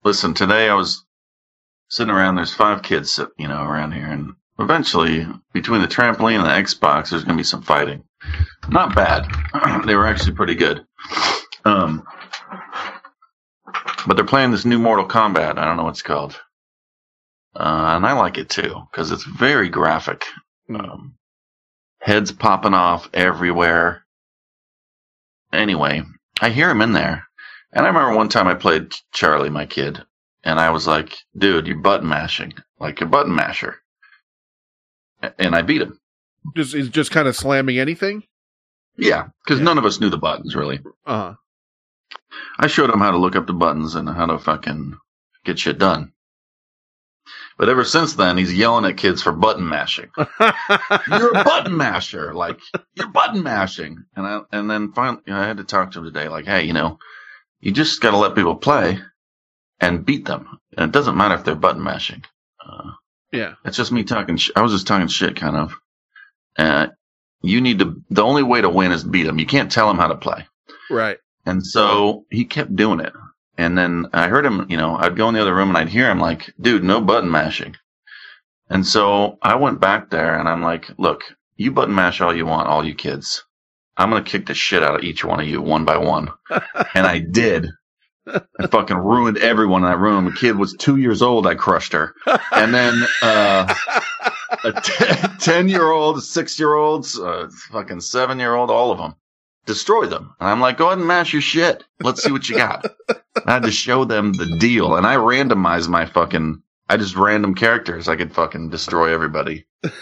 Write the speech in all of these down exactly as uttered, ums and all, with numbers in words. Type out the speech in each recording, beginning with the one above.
listen, today I was sitting around. There's five kids, sit, you know, around here, and eventually, between the trampoline and the Xbox, there's going to be some fighting. Not bad. They were actually pretty good. Um, but they're playing this new Mortal Kombat. I don't know what it's called. Uh, and I like it too, because it's very graphic. Um, heads popping off everywhere. Anyway, I hear him in there. And I remember one time I played Charlie, my kid, and I was like, dude, you're button mashing. Like a button masher. And I beat him. Just He's just kind of slamming anything? Yeah, because yeah. none of us knew the buttons, really. Uh-huh. I showed him how to look up the buttons and how to fucking get shit done. But ever since then, he's yelling at kids for button mashing. You're a button masher. Like, you're button mashing. And I, and then finally, I had to talk to him today. Like, hey, you know, you just got to let people play and beat them. And it doesn't matter if they're button mashing. Uh, yeah. It's just me talking sh- I was just talking shit, kind of. Uh, you need to, the only way to win is to beat them. You can't tell them how to play. Right. And so he kept doing it. And then I heard him, you know, I'd go in the other room and I'd hear him like, dude, no button mashing. And so I went back there and I'm like, look, you button mash all you want, all you kids. I'm going to kick the shit out of each one of you one by one. And I did. I fucking ruined everyone in that room. The kid was two years old. I crushed her. And then uh, a ten-year-old, six-year-olds, uh, fucking seven-year-old, all of them. Destroy them. And I'm like, go ahead and mash your shit. Let's see what you got. I had to show them the deal. And I randomized my fucking, I just random characters. I could fucking destroy everybody.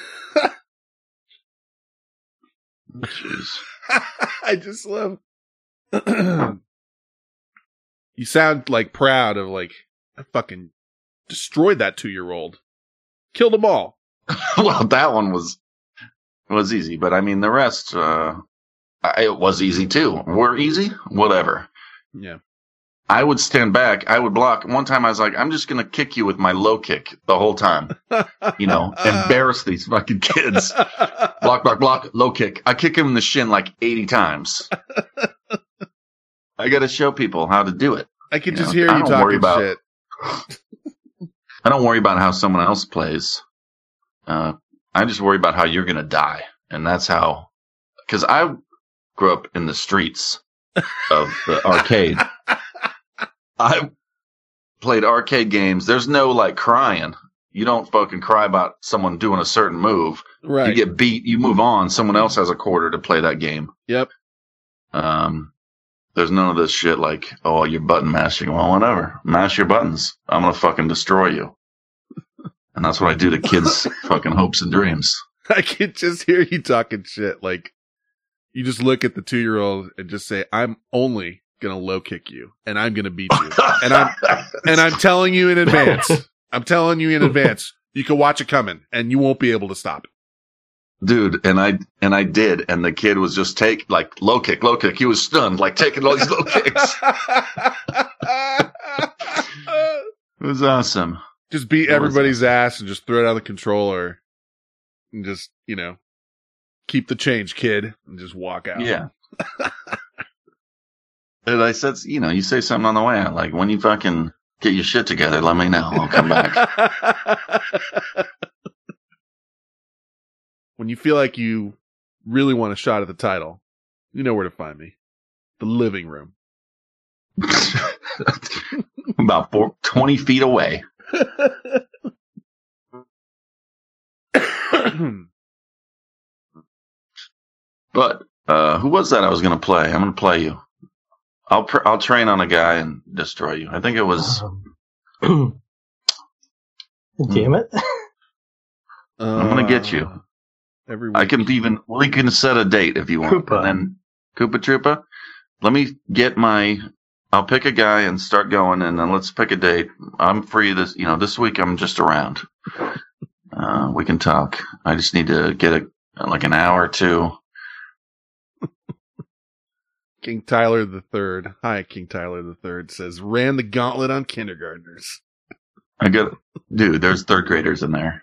Jeez. I just love. You sound like proud of like, I fucking destroyed that two year old. Killed them all. Well, that one was, was easy. But I mean, the rest, uh, I, it was easy too. We're easy? Whatever. Yeah. I would stand back. I would block. One time I was like, I'm just going to kick you with my low kick the whole time. You know, embarrass these fucking kids. Block, block, block, low kick. I kick him in the shin like eighty times. I got to show people how to do it. I can you just know? hear I you don't talking worry about, shit. I don't worry about how someone else plays. Uh, I just worry about how you're going to die. And that's how, because I grew up in the streets of the arcade. I played arcade games. There's no like crying. You don't fucking cry about someone doing a certain move. Right. You get beat, you move on. Someone else has a quarter to play that game. Yep. Um, there's none of this shit like, oh, you're button mashing. Well, whatever. Mash your buttons. I'm going to fucking destroy you. And that's what I do to kids' fucking hopes and dreams. I can just hear you talking shit. Like, you just look at the two year old and just say, I'm only gonna low kick you and I'm gonna beat you. And I'm and I'm telling you in advance. I'm telling you in advance. You can watch it coming and you won't be able to stop it. Dude, and I and I did, and the kid was just take like low kick, low kick. He was stunned, like taking all these low kicks. It was awesome. Just beat everybody's ass and just throw it out of the controller and just, you know, keep the change, kid, and just walk out. Yeah. And I said, you know, you say something on the way out, like, when you fucking get your shit together, let me know. I'll come back. When you feel like you really want a shot at the title, you know where to find me. The living room. About four, twenty feet away. But, uh, who was that I was going to play? I'm going to play you. I'll pr- I'll train on a guy and destroy you. I think it was. Um, damn it! I'm gonna get you. Every week. I can even. We can set a date if you want. Koopa. And then Koopa Troopa. Let me get my. I'll pick a guy and start going, and then let's pick a date. I'm free this. You know, this week I'm just around. Uh, we can talk. I just need to get a like an hour or two. King Tyler the Third. Hi, King Tyler the Third says, ran the gauntlet on kindergartners. I got, dude, there's third graders in there.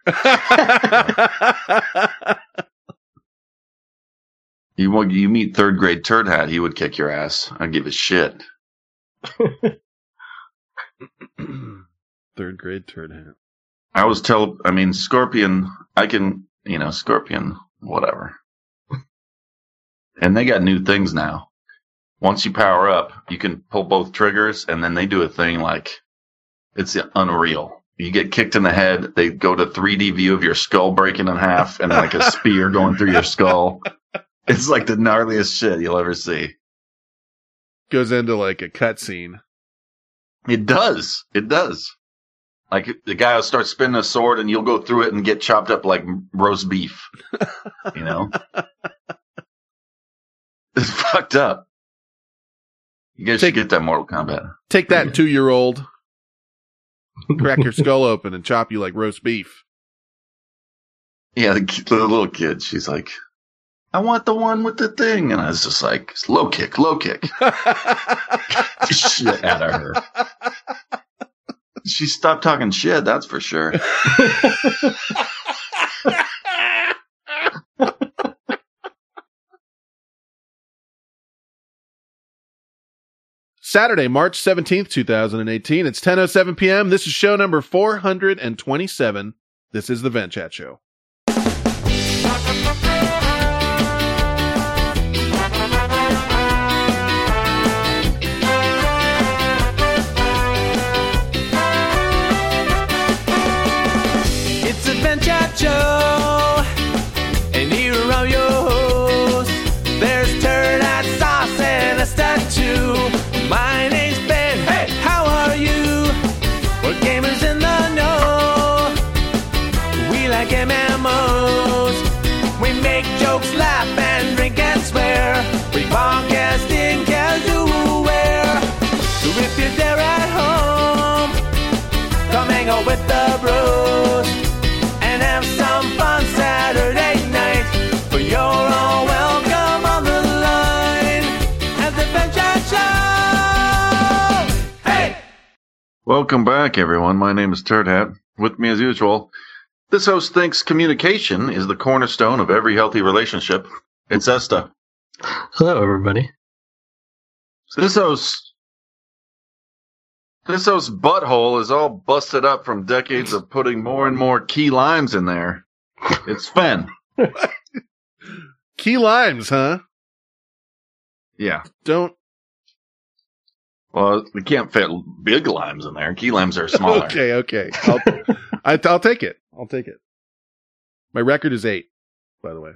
you you meet third grade Turd Hat, he would kick your ass. I'd give a shit. Third grade turd hat. I was tell. I mean, Scorpion. I can, you know, Scorpion. Whatever. And they got new things now. Once you power up, you can pull both triggers, and then they do a thing like it's unreal. You get kicked in the head. They go to three D view of your skull breaking in half, and like a spear going through your skull. It's like the gnarliest shit you'll ever see. Goes into like a cutscene. It does. It does. Like the guy will start spinning a sword, and you'll go through it and get chopped up like roast beef. You know, it's fucked up. You guys Take, should get that Mortal Kombat. Take that, two-year-old. Crack your skull open and chop you like roast beef. Yeah, the, the little kid. She's like, I want the one with the thing. And I was just like, low kick, low kick. Shit out of her. She stopped talking shit, that's for sure. Saturday, March seventeenth, twenty eighteen. It's ten oh seven p.m. This is show number four hundred twenty-seven. This is the Vent Chat Show. It's a Vent Chat Show, and here are your hosts. There's turd hat sauce and a statue. My name's Ben. Hey, how are you? We're gamers in the know. We like M M Os. We make jokes, laugh, and drink and swear. We podcasting casual wear. So if you're there at home, come hang out with the bros and have some fun Saturday night. For you're all welcome on the line at the Vent Chat Show. Hey! Welcome back, everyone. My name is Turd Hat. With me, as usual, this host thinks communication is the cornerstone of every healthy relationship. It's Esta. Hello, everybody. So this host, this host's butthole is all busted up from decades of putting more and more key limes in there. It's Fen. Key limes, huh? Yeah. Don't. Well, we can't fit big limes in there. Key limes are smaller. Okay, okay. I'll, I, I'll take it. I'll take it. My record is eight, by the way.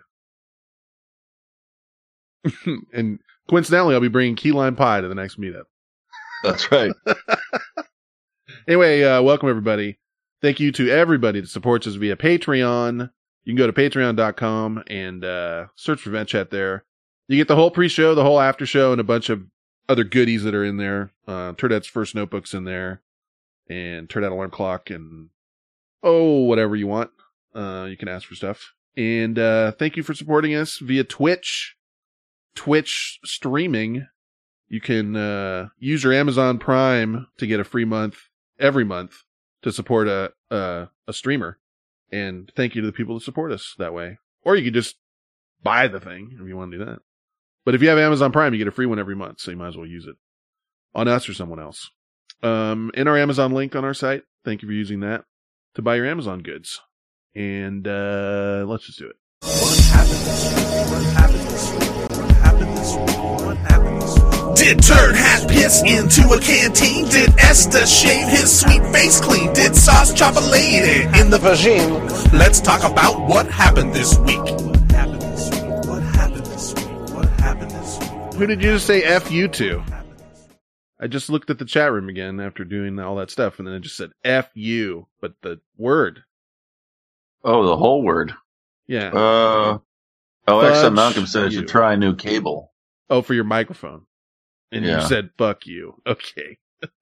And coincidentally, I'll be bringing key lime pie to the next meetup. That's right. Anyway, uh, welcome everybody. Thank you to everybody that supports us via Patreon. You can go to patreon dot com and uh, search for Vent Chat there. You get the whole pre-show, the whole after show, and a bunch of other goodies that are in there. Uh, Turdette's first notebook's in there, and Turdette alarm clock, and oh, whatever you want. Uh, you can ask for stuff. And uh, thank you for supporting us via Twitch. Twitch streaming. You can uh, use your Amazon Prime to get a free month every month to support a, a a streamer. And thank you to the people that support us that way. Or you could just buy the thing if you want to do that. But if you have Amazon Prime, you get a free one every month, so you might as well use it on us or someone else. Um, in our Amazon link on our site, thank you for using that to buy your Amazon goods. And uh, let's just do it. What happened this week? What happened this week? What happened this week? What happened this week? Did Turd Hat piss into a canteen? Did Esta shave his sweet face clean? Did Sauce chop a lady in the vagine? Let's talk about what happened this week. What happened this week? What happened this week? What happened this week? Who did you just say F you to? I just looked at the chat room again after doing all that stuff, and then it just said F you, but the word. Oh, the whole word. Yeah. Uh, oh, X M Malcolm said I you. should try a new cable. Oh, for your microphone. And Yeah. you said, fuck you. Okay.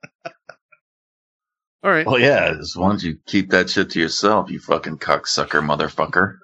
All right. Well, yeah, just why don't you keep that shit to yourself, you fucking cocksucker motherfucker.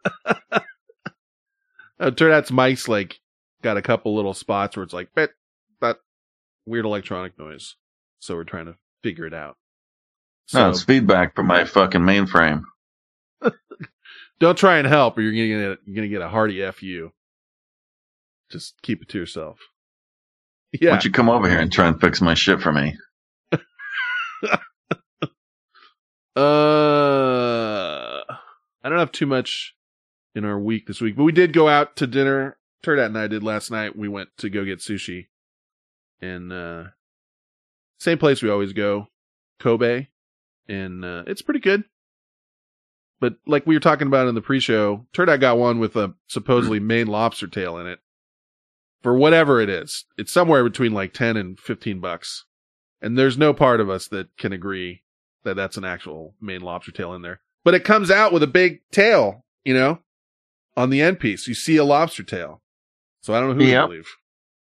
Uh, Turdat's mic's like got a couple little spots where it's like, bet that weird electronic noise. So we're trying to figure it out. So No, it's feedback from my fucking mainframe. don't try and help or you're gonna get a, you're gonna get a hearty F you. Just keep it to yourself. Why Yeah. don't you come over here and try and fix my shit for me? Uh, I don't have too much in our week this week, but we did go out to dinner. Turdat and I did last night. We went to go get sushi. And, uh, same place we always go, Kobe. And, uh, it's pretty good. But like we were talking about in the pre-show, Turdat got one with a supposedly Maine lobster tail in it. For whatever it is. It's somewhere between like ten and fifteen bucks. And there's no part of us that can agree that that's an actual Maine lobster tail in there. But it comes out with a big tail, you know, on the end piece. You see a lobster tail. So I don't know who Yep. to believe.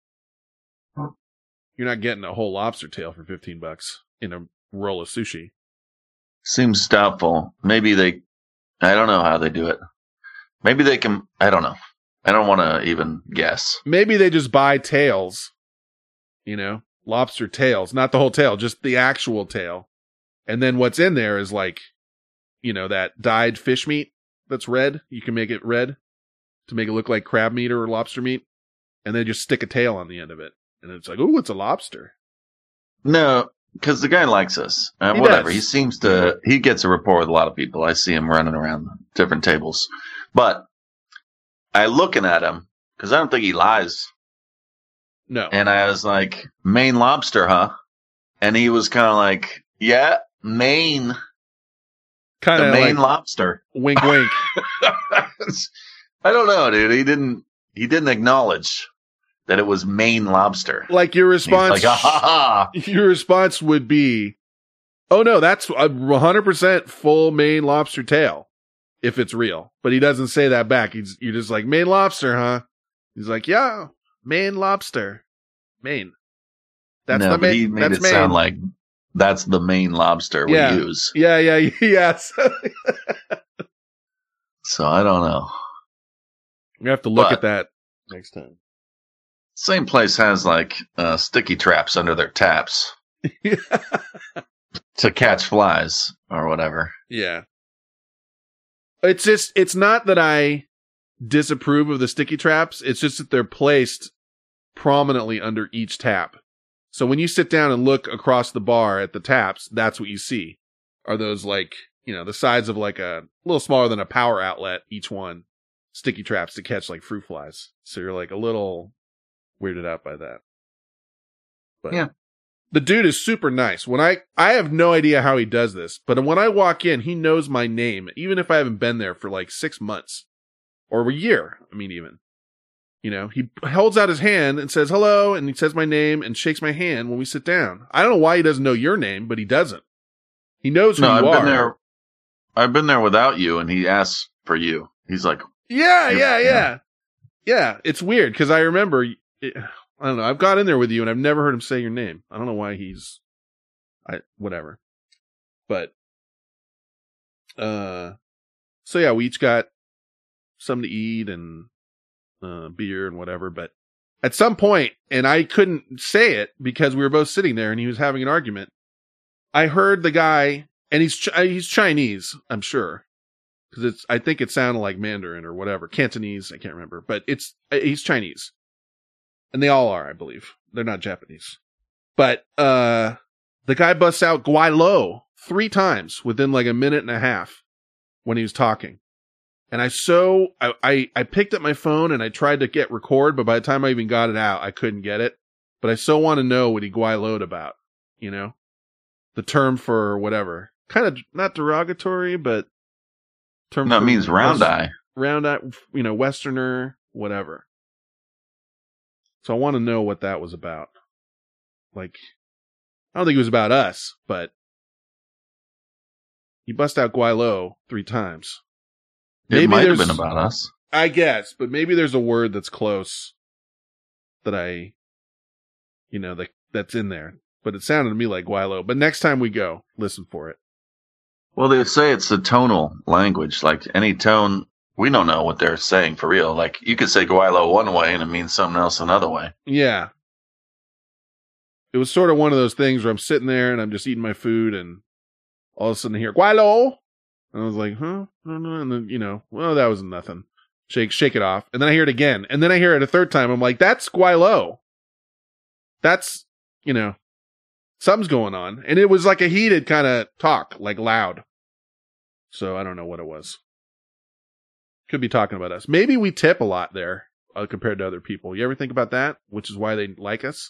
You're not getting a whole lobster tail for fifteen bucks in a roll of sushi. Seems doubtful. Maybe they, I don't know how they do it. Maybe they can, I don't know. I don't want to even guess. Maybe they just buy tails, you know, lobster tails, not the whole tail, just the actual tail. And then what's in there is like, you know, that dyed fish meat that's red. You can make it red to make it look like crab meat or lobster meat. And then just stick a tail on the end of it. And it's like, ooh, it's a lobster. No, because the guy likes us. Uh, He whatever. does. He seems to, he gets a rapport with a lot of people. I see him running around different tables. But I looking at him, because I don't think he lies. No. And I was like, Maine lobster, huh? And he was kind of like, yeah, Maine. Kind The of Maine like lobster. wink, wink. I don't know, dude. He didn't, he didn't acknowledge that it was Maine lobster. Like your He's response, like, ah, ha, ha. your response would be, oh no, that's a one hundred percent full Maine lobster tail. If it's real. But he doesn't say that back. He's, you're just like, Maine lobster, huh? He's like, yeah, Maine lobster. Maine. That's no, the but Maine. he made That's it Maine. sound like that's the Maine lobster we Yeah. use. Yeah, yeah, yes. So I don't know. We have to look But- at that next time. Same place has like uh, sticky traps under their taps to catch flies or whatever. Yeah. It's just, it's not that I disapprove of the sticky traps. It's just that they're placed prominently under each tap. So when you sit down and look across the bar at the taps, that's what you see. Are those like, you know, the size of like a little smaller than a power outlet, each one, sticky traps to catch like fruit flies. So you're like a little weirded out by that. But Yeah. the dude is super nice. When I, I have no idea how he does this, but when I walk in, he knows my name, even if I haven't been there for like six months or a year. I mean, even, you know, he holds out his hand and says hello, and he says my name and shakes my hand when we sit down. I don't know why he doesn't know your name, but he doesn't. He knows who No, you I've are. been there. I've been there without you, and he asks for you. He's like, Yeah, You're- yeah, yeah. yeah. Yeah, it's weird because I remember, it, I don't know, I've got in there with you and I've never heard him say your name. I don't know why he's, I whatever. But, uh, so yeah, we each got something to eat and uh, beer and whatever. But at some point, and I couldn't say it because we were both sitting there and he was having an argument. I heard the guy, and he's Ch- he's Chinese, I'm sure. Because it's, I think it sounded like Mandarin or whatever, Cantonese, I can't remember, but it's, he's Chinese, and they all are, I believe. They're not Japanese, but uh, the guy busts out "Guai Lo" three times within like a minute and a half when he was talking, and I so I, I I picked up my phone and I tried to get record, but by the time I even got it out, I couldn't get it. But I so want to know what he "Guai Lo'd" about, you know, the term for whatever, kind of not derogatory, but. Term no, it for means round West- eye. round eye, you know, Westerner, whatever. So I want to know what that was about. Like, I don't think it was about us, but he bust out "Guai Lo" three times. It might have there's- been about us. I guess, but maybe there's a word that's close that I, you know, that that's in there. But it sounded to me like "Guai Lo." But next time we go, listen for it. Well, they say it's a tonal language. Like any tone, we don't know what they're saying for real. Like you could say "Guaylo" one way and it means something else another way. Yeah. It was sort of one of those things where I'm sitting there and I'm just eating my food and all of a sudden I hear "Guai Lo." And I was like, huh? I don't know. And then, you know, well, that was nothing. Shake, shake it off. And then I hear it again. And then I hear it a third time. I'm like, that's "Guai Lo." That's, you know, something's going on. And it was like a heated kind of talk, like loud. So I don't know what it was. Could be talking about us. Maybe we tip a lot there uh, compared to other people. You ever think about that? Which is why they like us?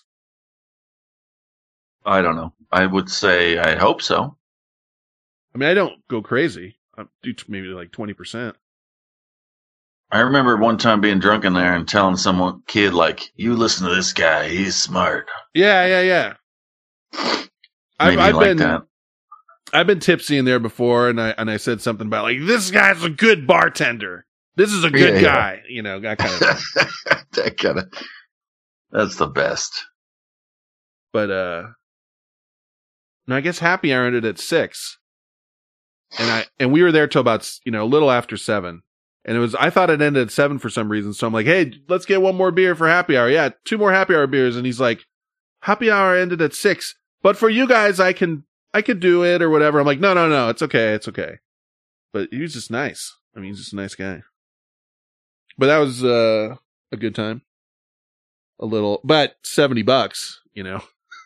I don't know. I would say I hope so. I mean, I don't go crazy. I do t- maybe like twenty percent. I remember one time being drunk in there and telling some kid, like, you listen to this guy, he's smart. Yeah, yeah, yeah. I've, Maybe I've like been, that. I've been tipsy in there before, and I and I said something about like, this guy's a good bartender. This is a good Yeah, yeah. guy. You know, that kind of thing. That kind of, that's the best. But uh, no, I guess happy hour ended at six, and I and we were there till about you know a little after seven. And it was, I thought it ended at seven for some reason. So I'm like, hey, let's get one more beer for happy hour. Yeah, two more happy hour beers. And he's like, happy hour ended at six. But for you guys, I can, I could do it or whatever. I'm like, no, no, no, it's okay. It's okay. But he was just nice. I mean, he's just a nice guy. But that was uh, a good time. A little, but seventy bucks, you know,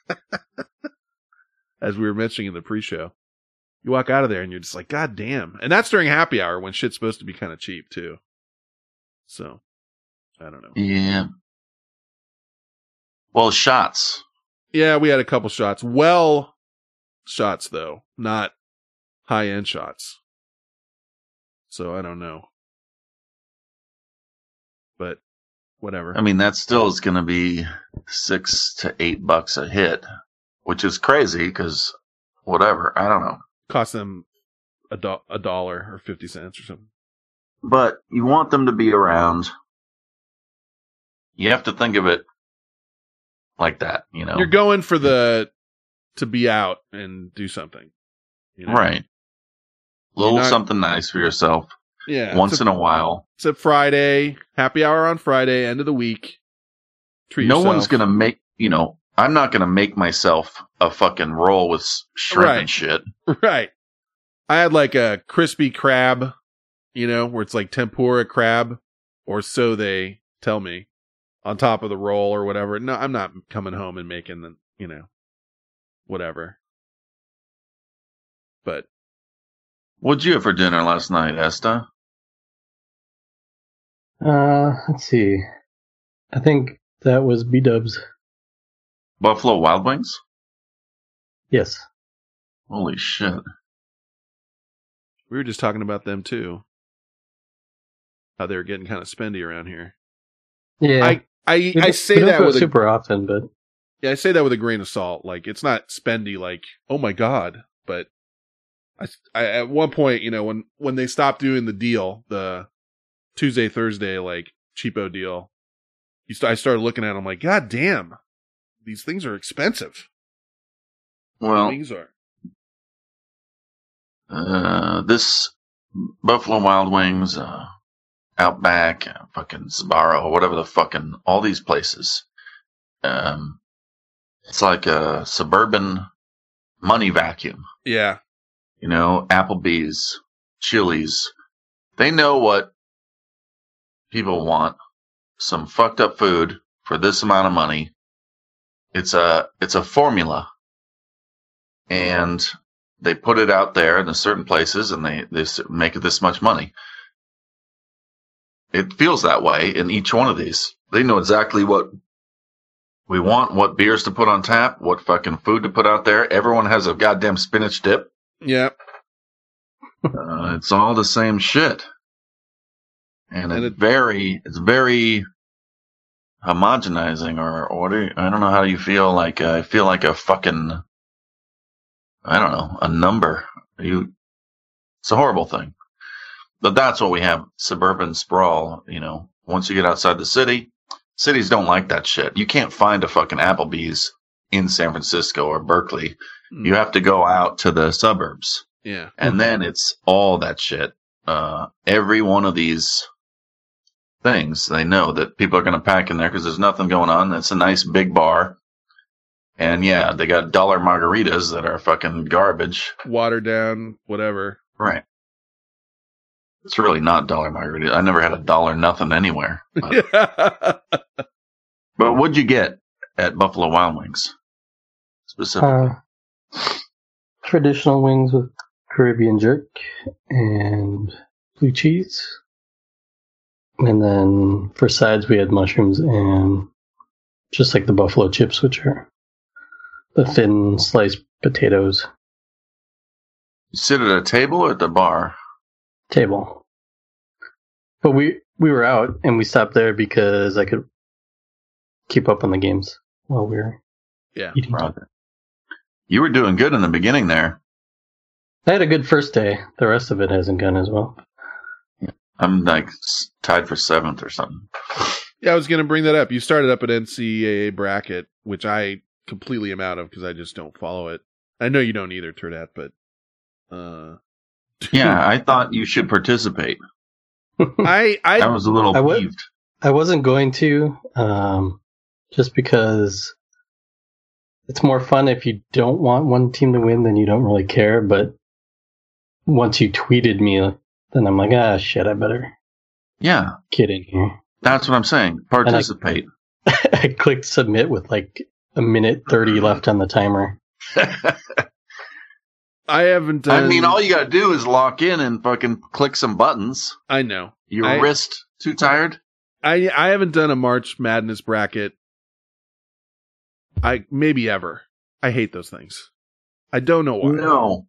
as we were mentioning in the pre-show. You walk out of there and you're just like, God damn. And that's during happy hour when shit's supposed to be kind of cheap too. So, I don't know. Yeah. Well, shots. Yeah, we had a couple shots. Well shots though, not high end shots. So I don't know. But whatever. I mean, that still is going to be six to eight bucks a hit, which is crazy because whatever. I don't know. Cost them a, do- a dollar or fifty cents or something. But you want them to be around. You have to think of it like that, you know. You're going for the to be out and do something. You know? Right. Little not- something nice for yourself Yeah. once it's a, in a while. It's a Friday, happy hour on Friday, end of the week. Treat No yourself. one's going to make, you know, I'm not going to make myself a fucking roll with shrimp Right. and shit. Right. I had like a crispy crab, you know, where it's like tempura crab, or so they tell me, on top of the roll or whatever. No, I'm not coming home and making the, you know, whatever. But What'd you have for dinner last night, Esta? Uh, let's see. I think that was B-dubs. Buffalo Wild Wings? Yes. Holy shit. we were just talking about them too. How they were getting kind of spendy around here. Yeah. I, I, We I don't- say we don't that go with a, super often, but yeah, I say that with a grain of salt. Like, it's not spendy like, oh my God, but I, I, at one point, you know, when, when they stopped doing the deal, the Tuesday, Thursday, like cheapo deal, you st- I started looking at them like, God damn, these things are expensive. Well, Things are. uh, this Buffalo Wild Wings, uh, Outback, uh, fucking Sbarro, whatever the fucking, all these places. Um, it's like a suburban money vacuum. Yeah. You know, Applebee's, Chili's. They know what people want. Some fucked up food for this amount of money. It's a, it's a formula. And they put it out there in certain places and they, they make it this much money. It feels that way in each one of these. They know exactly what we want, what beers to put on tap, what fucking food to put out there. Everyone has a goddamn spinach dip. Yeah. Uh, it's all the same shit. And, And it's it- very, it's very homogenizing or, or what do you, I don't know how you feel like, uh, I feel like a fucking, I don't know, a number. You, it's a horrible thing. But that's what we have, suburban sprawl, you know. Once you get outside the city, cities don't like that shit. You can't find a fucking Applebee's in San Francisco or Berkeley. Hmm. You have to go out to the suburbs. Yeah. And then it's all that shit. Uh, every one of these things, they know that people are going to pack in there because there's nothing going on. It's a nice big bar. And yeah, they got dollar margaritas that are fucking garbage. Watered down, whatever. Right. It's really not dollar margarita. I never had a dollar nothing anywhere. But, but what'd you get at Buffalo Wild Wings? Specifically. uh, traditional wings with Caribbean jerk, and blue cheese. And then for sides, we had mushrooms and just like the buffalo chips, which are the thin sliced potatoes. You sit at a table or at the bar? Table. But we, we were out and we stopped there because I could keep up on the games while we were Yeah. eating. Roger. You were doing good in the beginning there. I had a good first day. The rest of it hasn't gone as well. I'm like s- tied for seventh or something. Yeah, I was going to bring that up. You started up at N C A A bracket, which I completely am out of because I just don't follow it. I know you don't either, Turdat, but uh, Yeah, I thought you should participate. I I I was a little I would- peeved. I wasn't going to, um, just because it's more fun if you don't want one team to win, then you don't really care. But once you tweeted me, then I'm like, ah, shit, I better Yeah, get in here. that's what I'm saying. Participate. I clicked submit with like a minute thirty left on the timer. I haven't done. I mean, all you got to do is lock in and fucking click some buttons. I know. Your I- wrist too tired? I I haven't done a March Madness bracket. I maybe ever. I hate those things. I don't know why. No.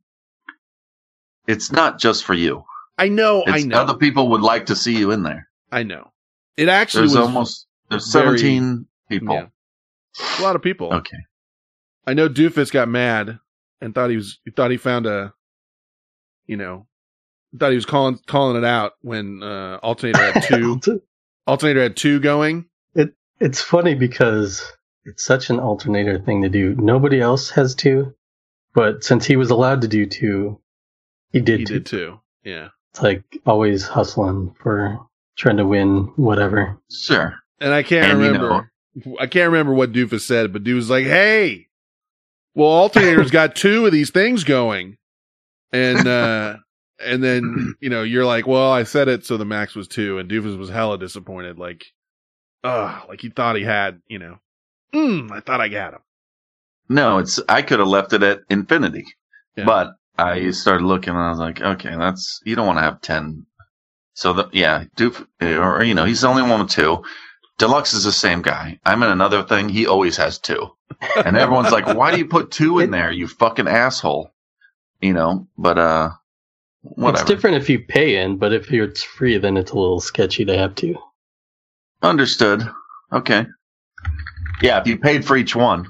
It's not just for you. I know. It's I know. Other people would like to see you in there. I know. It actually There's was almost there's very- seventeen people. yeah, a lot of people. Okay. I know Doofus got mad and thought he was he thought he found a, you know, thought he was calling calling it out when uh, Alternator had two. Alternator had two going. It's funny because it's such an alternator thing to do. Nobody else has two, but since he was allowed to do two, he did He two. did two. Yeah. It's like always hustling for trying to win whatever. Sure. And I can't And, you remember. I can't remember what Doofus said, but Doofus was like, "Hey, well, Alternator's got two of these things going," and uh, and then you know you're like, "Well, I said it, so the max was two," and Doofus was hella disappointed, like, "Ugh," like he thought he had, you know, mm, I thought I got him. No, it's I could have left it at infinity. Yeah. But I started looking and I was like, okay, that's you don't want to have ten. So the, yeah, Doof, or you know, he's the only one with two. Deluxe is the same guy. I'm in another thing. He always has two. And everyone's like, why do you put two in there, you fucking asshole? You know, but, uh, whatever. It's different if you pay in, but if it's free, then it's a little sketchy to have two. Understood. Okay. Yeah, if you paid for each one,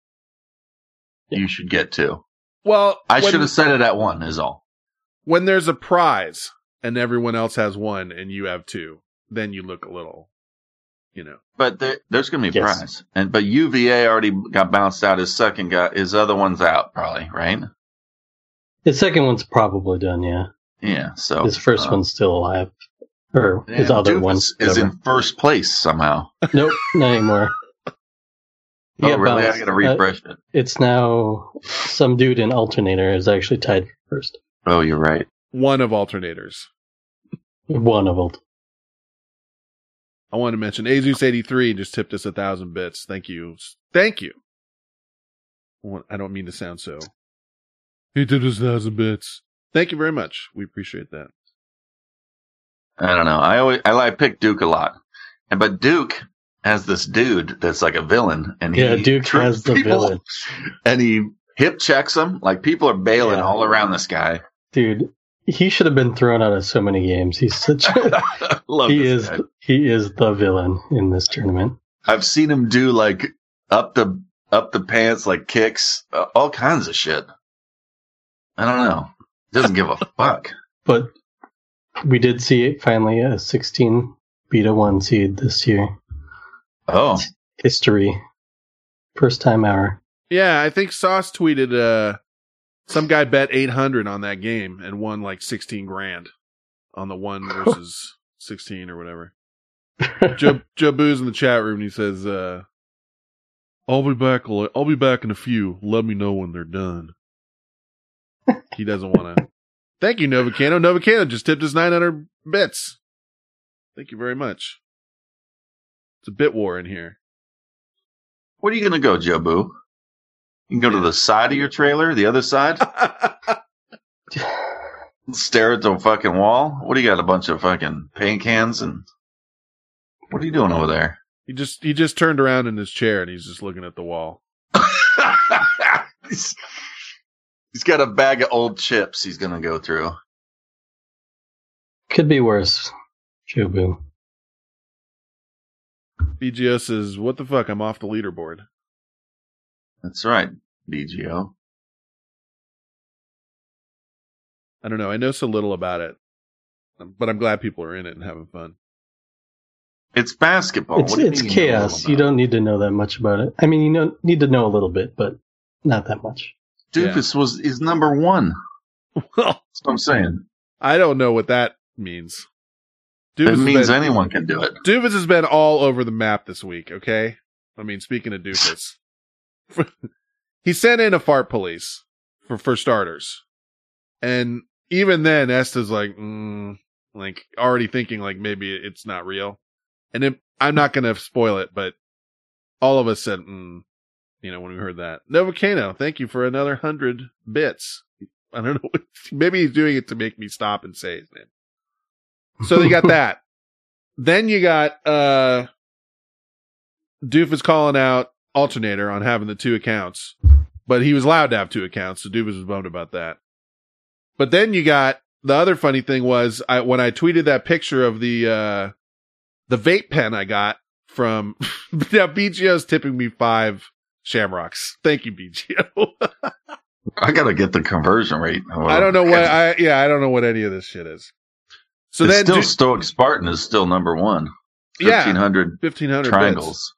you should get two. Well, I when- should have said it at one, is all. when there's a prize and everyone else has one and you have two, then you look a little, you know. But there, there's going to be a Yes. prize. And But U V A already got bounced out. His second guy, his other one's out, probably, right? His second one's probably done, yeah. Yeah, so. His first uh, one's still alive. Or his and other Doofus one. is whatever. in first place somehow. Nope, not anymore. He Oh, got really? I bounced. got to Uh, refresh it. It's now some dude in Alternator is actually tied for first. Oh, you're right. One of alternators. One of them. I want to mention Azus eighty-three just tipped us a thousand bits. Thank you. Thank you. Well, I don't mean to sound so. He tipped us a thousand bits. Thank you very much. We appreciate that. I don't know. I always I like pick Duke a lot, and but Duke has this dude that's like a villain, and he Yeah, Duke tricks has the people, villain. and he hip checks them. Like people are bailing Yeah. all around this guy. Dude, he should have been thrown out of so many games. He's such a, Love he this is guy. he is the villain in this tournament. I've seen him do like up the up the pants like kicks, uh, all kinds of shit. I don't know. Doesn't give a fuck. But we did see finally a sixteen beta one seed this year. Oh, History. First time ever. Yeah, I think Sauce tweeted, uh, some guy bet eight hundred on that game and won like sixteen grand on the one versus sixteen or whatever. Joe, Joe Boo's in the chat room and he says, uh, I'll be back, I'll be back in a few. Let me know when they're done. He doesn't want to. Thank you, Novacano. Novacano just tipped us nine hundred bits. Thank you very much. It's a bit war in here. where are you gonna go, Joe Boo? You can go to the side of your trailer, the other side. Stare at the fucking wall. What do you got? A bunch of fucking paint cans and what are you doing over there? He just he just turned around in his chair and he's just looking at the wall. he's, he's got a bag of old chips he's gonna go through. Could be worse, Jobu. B G O says, "What the fuck? I'm off the leaderboard." That's right, B G O. I don't know. I know so little about it, but I'm glad people are in it and having fun. It's basketball. It's What do you it's mean you know chaos. about You it? don't need to know that much about it. I mean, you know, need to know a little bit, but not that much. Doofus was is number one. Well, That's what I'm saying. I don't know what that means. It Doofus has means been- anyone can do it. Doofus has been all over the map this week, okay? I mean, speaking of Doofus. He sent in a fart police, for, for starters. And even then, Esta's like, mm, like, already thinking like maybe it's not real. And it, I'm not going to spoil it, but all of us said, mm, you know, when we heard that. Novocano, thank you for another hundred bits. I don't know. Maybe he's doing it to make me stop and say his name. So you got that. Then you got uh Doofus calling out Alternator on having the two accounts. But he was allowed to have two accounts, so Doofus was bummed about that. But then you got the other funny thing was I when I tweeted that picture of the uh the vape pen I got from now B G O's tipping me five shamrocks. Thank you, B G O. I gotta get the conversion rate. I don't know what I yeah, I don't know what any of this shit is. So it's then still do- Stoic Spartan is still number one. Yeah. Fifteen hundred fifteen hundred triangles.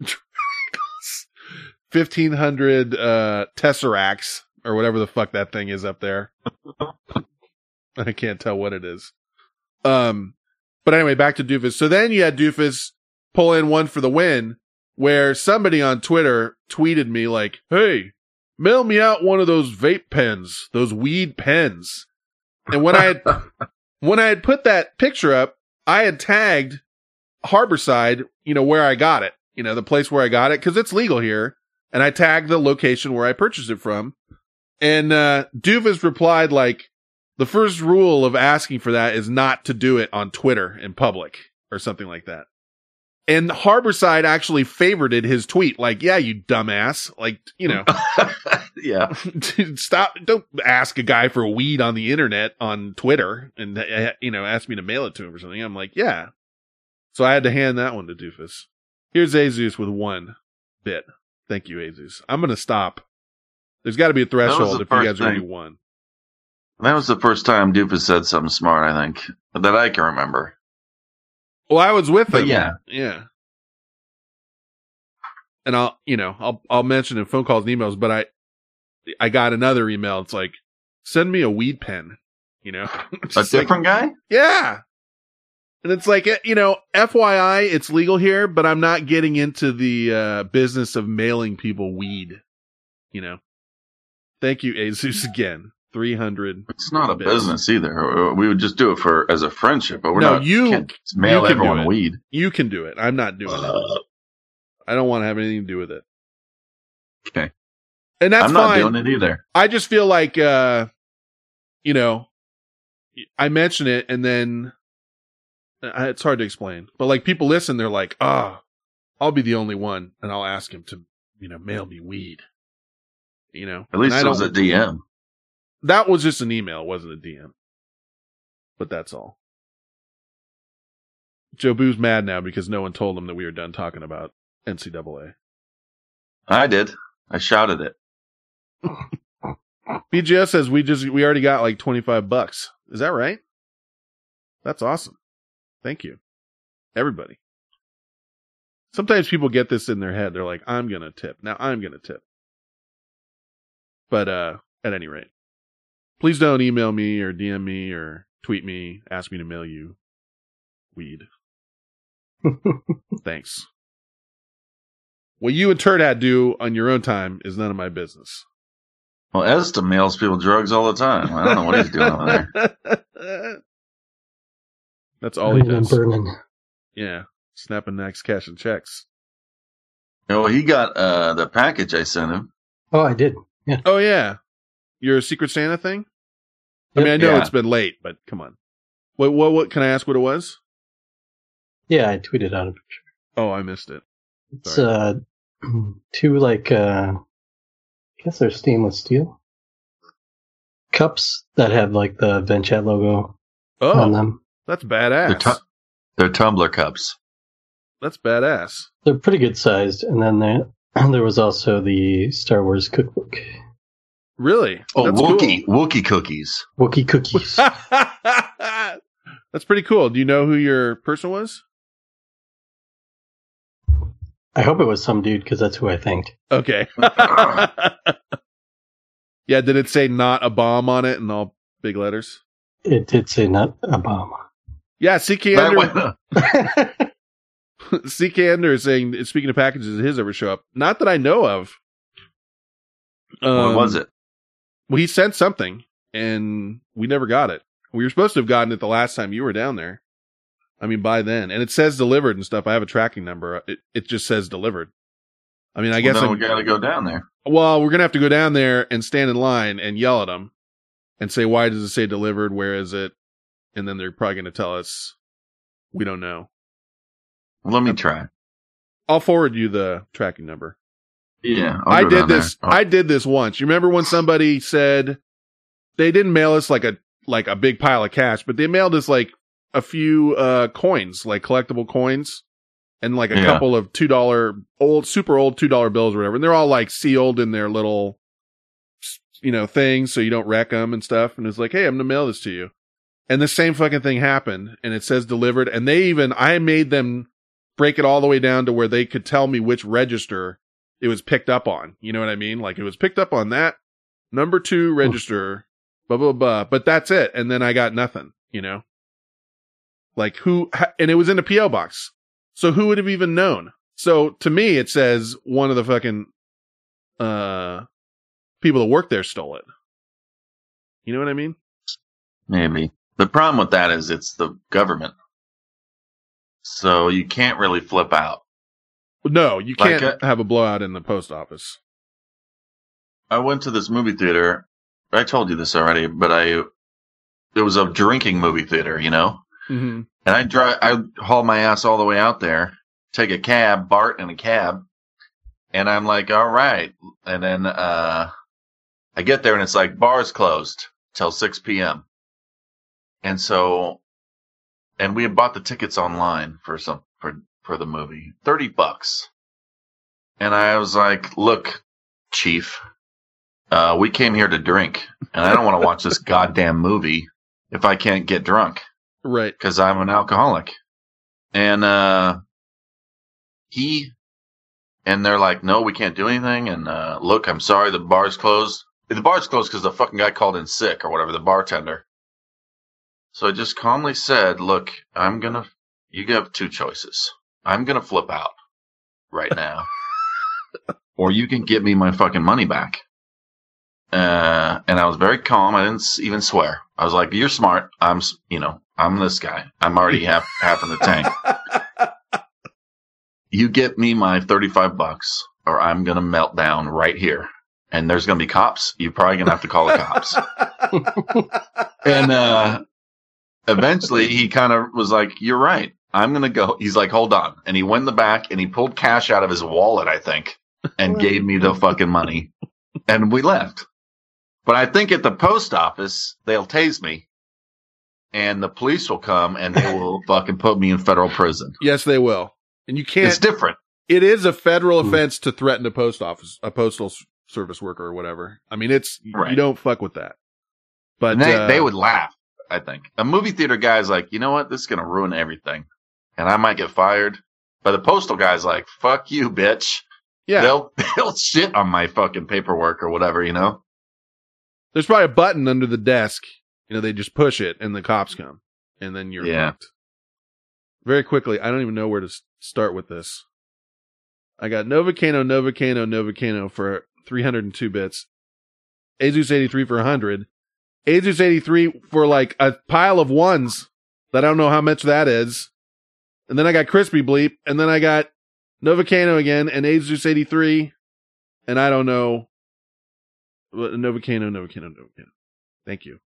fifteen hundred uh tesseracts or whatever the fuck that thing is up there. I can't tell what it is. Um but anyway, back to Doofus. So then you had Doofus pull in one for the win where somebody on Twitter tweeted me like, "Hey, mail me out one of those vape pens, those weed pens." And when I had when I had put that picture up, I had tagged Harborside, you know, where I got it, you know, the place where I got it, because it's legal here. And I tagged the location where I purchased it from. And uh Doofus replied like, the first rule of asking for that is not to do it on Twitter in public or something like that. And Harborside actually favorited his tweet, like, yeah, you dumbass. Like, you know, Yeah. stop. Don't ask a guy for weed on the internet on Twitter and, uh, you know, ask me to mail it to him or something. I'm like, yeah. So I had to hand that one to Doofus. Here's Azus with one bit. Thank you, Azus. I'm going to stop. There's got to be a threshold the if you first guys already thing. won. That was the first time Doofus said something smart, I think, that I can remember. Well, I was with But him. yeah. Yeah. And I'll, you know, I'll, I'll mention in phone calls and emails, but I, I got another email. It's like, send me a weed pen, you know, A Just like, different guy? yeah. And it's like, you know, F Y I, it's legal here, but I'm not getting into the uh, business of mailing people weed, you know. Thank you, Azus, again. three hundred. It's not a bits. business either. We would just do it for as a friendship, but we're No, not. you- can't mail you can do everyone it. weed. You can do it. I'm not doing it. I don't want to have anything to do with it. Okay. And that's I'm not fine. doing it either. I just feel like, uh, you know, I mention it and then uh, it's hard to explain, but like people listen, they're like, ah, oh, I'll be the only one and I'll ask him to, you know, mail me weed, you know, At least And I it was don't- a D M. that was just an email. It wasn't a D M, but that's all. Joe Boo's mad now because no one told him that we were done talking about N C double A. I did. I shouted it. B G S says we just, we already got like twenty-five bucks. Is that right? That's awesome. Thank you. Everybody. Sometimes people get this in their head. They're like, I'm going to tip. Now I'm going to tip. But, uh, at any rate, please don't email me or D M me or tweet me, ask me to mail you weed. Thanks. What you and Turd Hat do on your own time is none of my business. Well, Esta mails people drugs all the time. I don't know what he's doing over there. That's all he Burning and does. burning. Yeah. Snapping necks, cashing checks. Oh, he got uh, the package I sent him. Oh, I did. Oh, yeah. Your Secret Santa thing? I mean, I know Yeah. it's been late, but come on. What, what, what, can I ask what it was? Yeah, I tweeted out a picture. Oh, I missed it. It's uh, two, like, uh, I guess they're stainless steel cups that have, like, the VentChat logo on Oh, them. that's They're, badass. tu- they're tumbler cups. That's badass. They're pretty good sized. And then there, there was also the Star Wars cookbook. Really? Oh, that's Wookie Wookie cookies. Wookiee cookies. cool. That's pretty cool. Do you know who your person was? I hope it was some dude, because that's who I thanked. Okay. Yeah, did it say not a bomb on it in all big letters? It did say not Obama. Yeah, C K That Ender, went- C K Ender is saying, speaking of packages, did his ever show up? Not that I know of. Um, what was it? Well, he sent something, and we never got it. We were supposed to have gotten it the last time you were down there. I mean, by then. And it says delivered and stuff. I have a tracking number. It, it just says delivered. I mean, I Well, guess then I'm- we got to go down there. Well, we're going to have to go down there and stand in line and yell at them and say, why does it say delivered? Where is it? And then they're probably going to tell us, we don't know. Let me try. I'll forward you the tracking number. Yeah, I'll I go did down this. there. Oh, I did this once. You remember when somebody said they didn't mail us like a, like a big pile of cash, but they mailed us like a few, uh, coins, like collectible coins. And like a Yeah. couple of two dollar old, super old two dollar bills or whatever. And they're all like sealed in their little, you know, things so you don't wreck them and stuff. And it's like, hey, I'm going to mail this to you. And the same fucking thing happened. And it says delivered. And they even, I made them break it all the way down to where they could tell me which register it was picked up on. You know what I mean? Like it was picked up on that number two register, blah, blah, blah. But that's it. And then I got nothing, you know? Like who, and it was in a P O box. So who would have even known? So to me, it says one of the fucking, uh, people that work there stole it. You know what I mean? Maybe. The problem with that is it's the government. So you can't really flip out. No, you Like can't have a blowout in the post office. I went to this movie theater. I told you this already, but I, it was a drinking movie theater, you know? Mm-hmm. And I drive, I haul my ass all the way out there, take a cab, Bart in a cab. And I'm like, all right. And then, uh, I get there and it's like bars closed till six p.m. And so, and we had bought the tickets online for some, for, for the movie, thirty bucks. And I was like, look, chief, uh, we came here to drink and I don't want to watch this goddamn movie if I can't get drunk. Right. Because I'm an alcoholic. And uh he and they're like, no, we can't do anything. And uh look, I'm sorry, the bar's closed. The bar's closed because the fucking guy called in sick or whatever, the bartender. So I just calmly said, look, I'm gonna you have two choices. I'm gonna flip out right now. Or you can give me my fucking money back. Uh, and I was very calm. I didn't s- even swear. I was like, you're smart. I'm, s- you know, I'm this guy. I'm already half, half in the tank. You get me my thirty-five bucks or I'm going to melt down right here. And there's going to be cops. You're probably going to have to call the cops. And, uh, eventually he kind of was like, you're right. I'm going to go. He's like, hold on. And he went in the back and he pulled cash out of his wallet, I think, and gave me the fucking money. And we left. But I think at the post office, they'll tase me and the police will come and they will fucking put me in federal prison. Yes, they will. And you can't, It's different. it is a federal Hmm. offense to threaten a post office, a postal s- service worker or whatever. I mean, it's, Right. you don't fuck with that. But And they, uh, they would laugh, I think. A movie theater guy's like, you know what? This is going to ruin everything. And I might get fired. But the postal guy's like, fuck you, bitch. yeah, They'll, they'll shit on my fucking paperwork or whatever, you know? there's probably a button under the desk. You know, they just push it and the cops come and then you're Yeah. fucked. Very quickly, I don't even know where to s- start with this. I got Novocaino, Novocaino, Novocaino for three hundred two bits. Asus eighty-three for one hundred. Asus eighty-three for like a pile of ones that I don't know how much that is. And then I got Crispy Bleep. And then I got Novocaino again and Asus eighty-three. And I don't know. Novocaino, Novocaino, Novocaino. Thank you.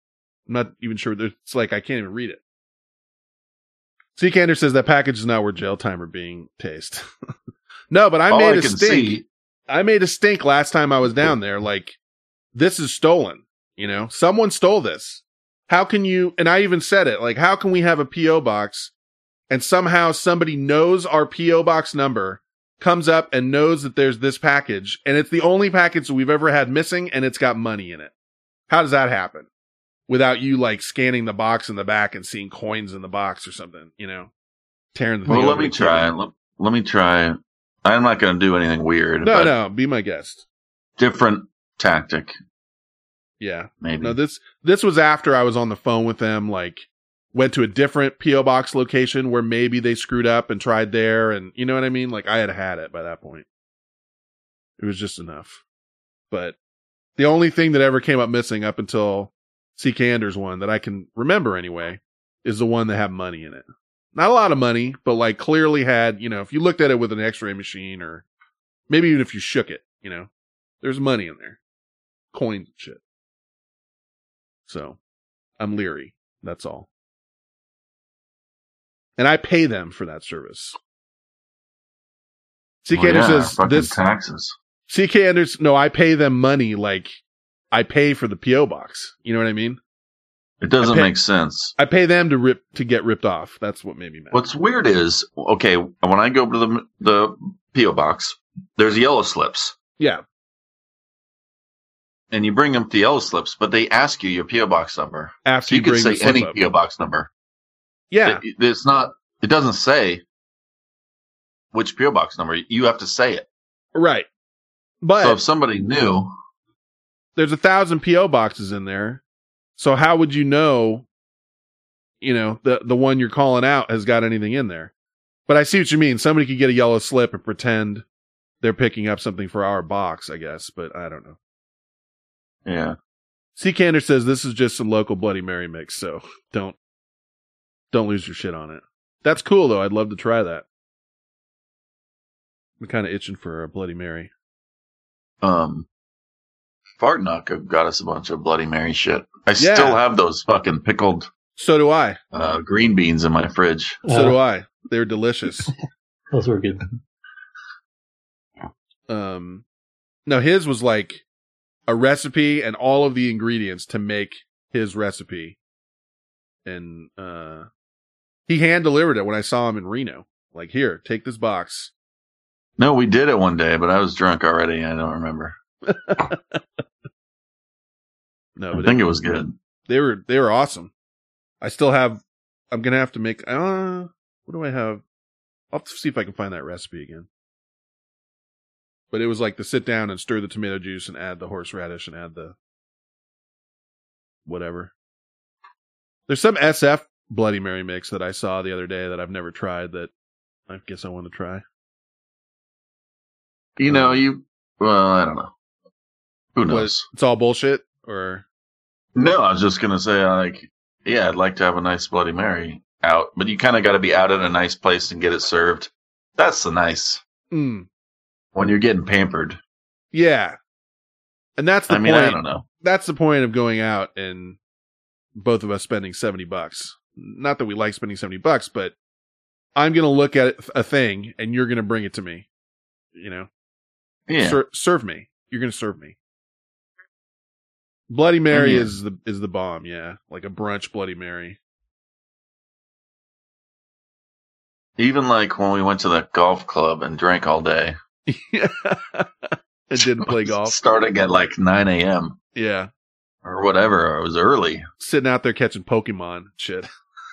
I'm not even sure. It's like I can't even read it. Seakander says that package is not worth jail time or being tased. No, but I All made I a can stink. see, I made a stink last time I was down there. Like, this is stolen. You know, someone stole this. How can you, and I even said it, like, how can we have a P O box and somehow somebody knows our P O box number, comes up and knows that there's this package, and it's the only package that we've ever had missing, and it's got money in it. How does that happen? Without you, like, scanning the box in the back and seeing coins in the box or something, you know? Tearing the thing well, let over me and try. killing it. Let, let me try. I'm not going to do anything weird. No, but no, be my guest. Different tactic, Yeah. maybe. No, this this was after I was on the phone with them, like, went to a different P O box location where maybe they screwed up and tried there, and you know what I mean? Like, I had had it by that point. It was just enough. But the only thing that ever came up missing up until C K Anders one that I can remember anyway is the one that had money in it. Not a lot of money, but like clearly had, you know, if you looked at it with an x-ray machine or maybe even if you shook it, you know, there's money in there. Coins and shit. So I'm leery. That's all. And I pay them for that service. C K Well, Anders yeah, says fucking this. taxes. C K Anders, no, I pay them money like I pay for the P O box. You know what I mean? It doesn't I pay- make sense. I pay them to rip to get ripped off. That's what made me mad. What's weird is, okay, when I go to the the P O box, there's yellow slips, Yeah, and you bring up the yellow slips, but they ask you your P O box number. after So you, you could bring the say slip any up. P O box number. Yeah, It- it's not. It doesn't say which P O box number. You have to say it. right. But So if somebody knew, there's a thousand P O boxes in there. So how would you know, you know, the, the one you're calling out has got anything in there? But I see what you mean. Somebody could get a yellow slip and pretend they're picking up something for our box, I guess, but I don't know. yeah, C. Kander says this is just some local Bloody Mary mix, so don't, don't lose your shit on it. That's cool though. I'd love to try that. I'm kind of itching for a Bloody Mary. um, Fartnock got us a bunch of Bloody Mary shit. I Yeah. still have those fucking pickled So do I. uh, green beans in my fridge. So Uh, do I. They're delicious. Those were good. Um, no, his was like a recipe and all of the ingredients to make his recipe. And, uh, he hand delivered it when I saw him in Reno. Like, here, take this box. No, we did it one day, but I was drunk already. I don't remember. No, I but think it, it was good. they were, they were awesome. I still have, I'm going to have to make, uh, what do I have? I'll have to see if I can find that recipe again. But it was like to sit down and stir the tomato juice and add the horseradish and add the whatever. There's some S F Bloody Mary mix that I saw the other day that I've never tried that I guess I want to try. You know, you, well, I don't know. Who What, knows? it's all bullshit or No, I was just going to say, like, yeah, I'd like to have a nice Bloody Mary out, but you kind of got to be out at a nice place and get it served. That's the nice mm, when you're getting pampered. yeah. And that's the I mean, point. I don't know. That's the point of going out and both of us spending seventy bucks. Not that we like spending seventy bucks, but I'm going to look at a thing and you're going to bring it to me. You know, Yeah. Ser- serve me. You're going to serve me. Bloody Mary Yeah. is the, is the bomb. Yeah. Like a brunch Bloody Mary. Even like when we went to the golf club and drank all day. And didn't play golf. Starting at like nine a.m. Yeah. or whatever. It was early Sitting out there catching Pokemon shit.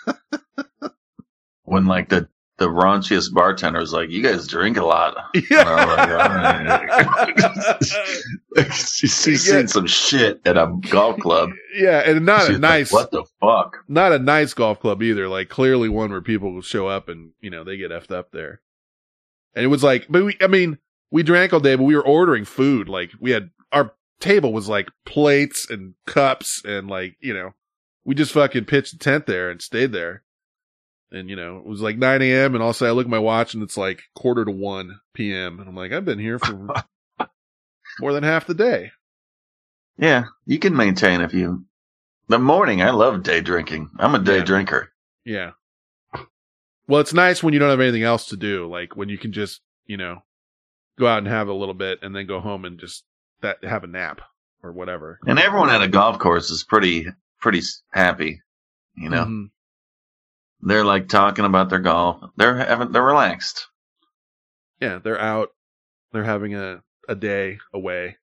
when like the, the raunchiest bartender was like, you guys drink a lot. Yeah. And I was like, all right. She's Yeah. seen some shit at a golf club. Yeah. And not She's a like, nice, what the fuck? not a nice golf club either. Like clearly one where people will show up and, you know, they get effed up there. And it was like, but we, I mean, we drank all day, but we were ordering food. Like we had, our table was like plates and cups and like, you know, we just fucking pitched a tent there and stayed there. And, you know, it was like nine a.m. and all of a sudden I look at my watch and it's like quarter to one p.m. And I'm like, I've been here for more than half the day. Yeah, you can maintain if you The morning, I love day drinking. I'm a day Yeah. drinker. Yeah. Well, it's nice when you don't have anything else to do, like when you can just, you know, go out and have a little bit and then go home and just that have a nap or whatever. And everyone at a golf course is pretty, pretty s- happy. You know, Mhm. they're like talking about their golf. They're having, they're relaxed. Yeah, they're out. They're having a, a day away.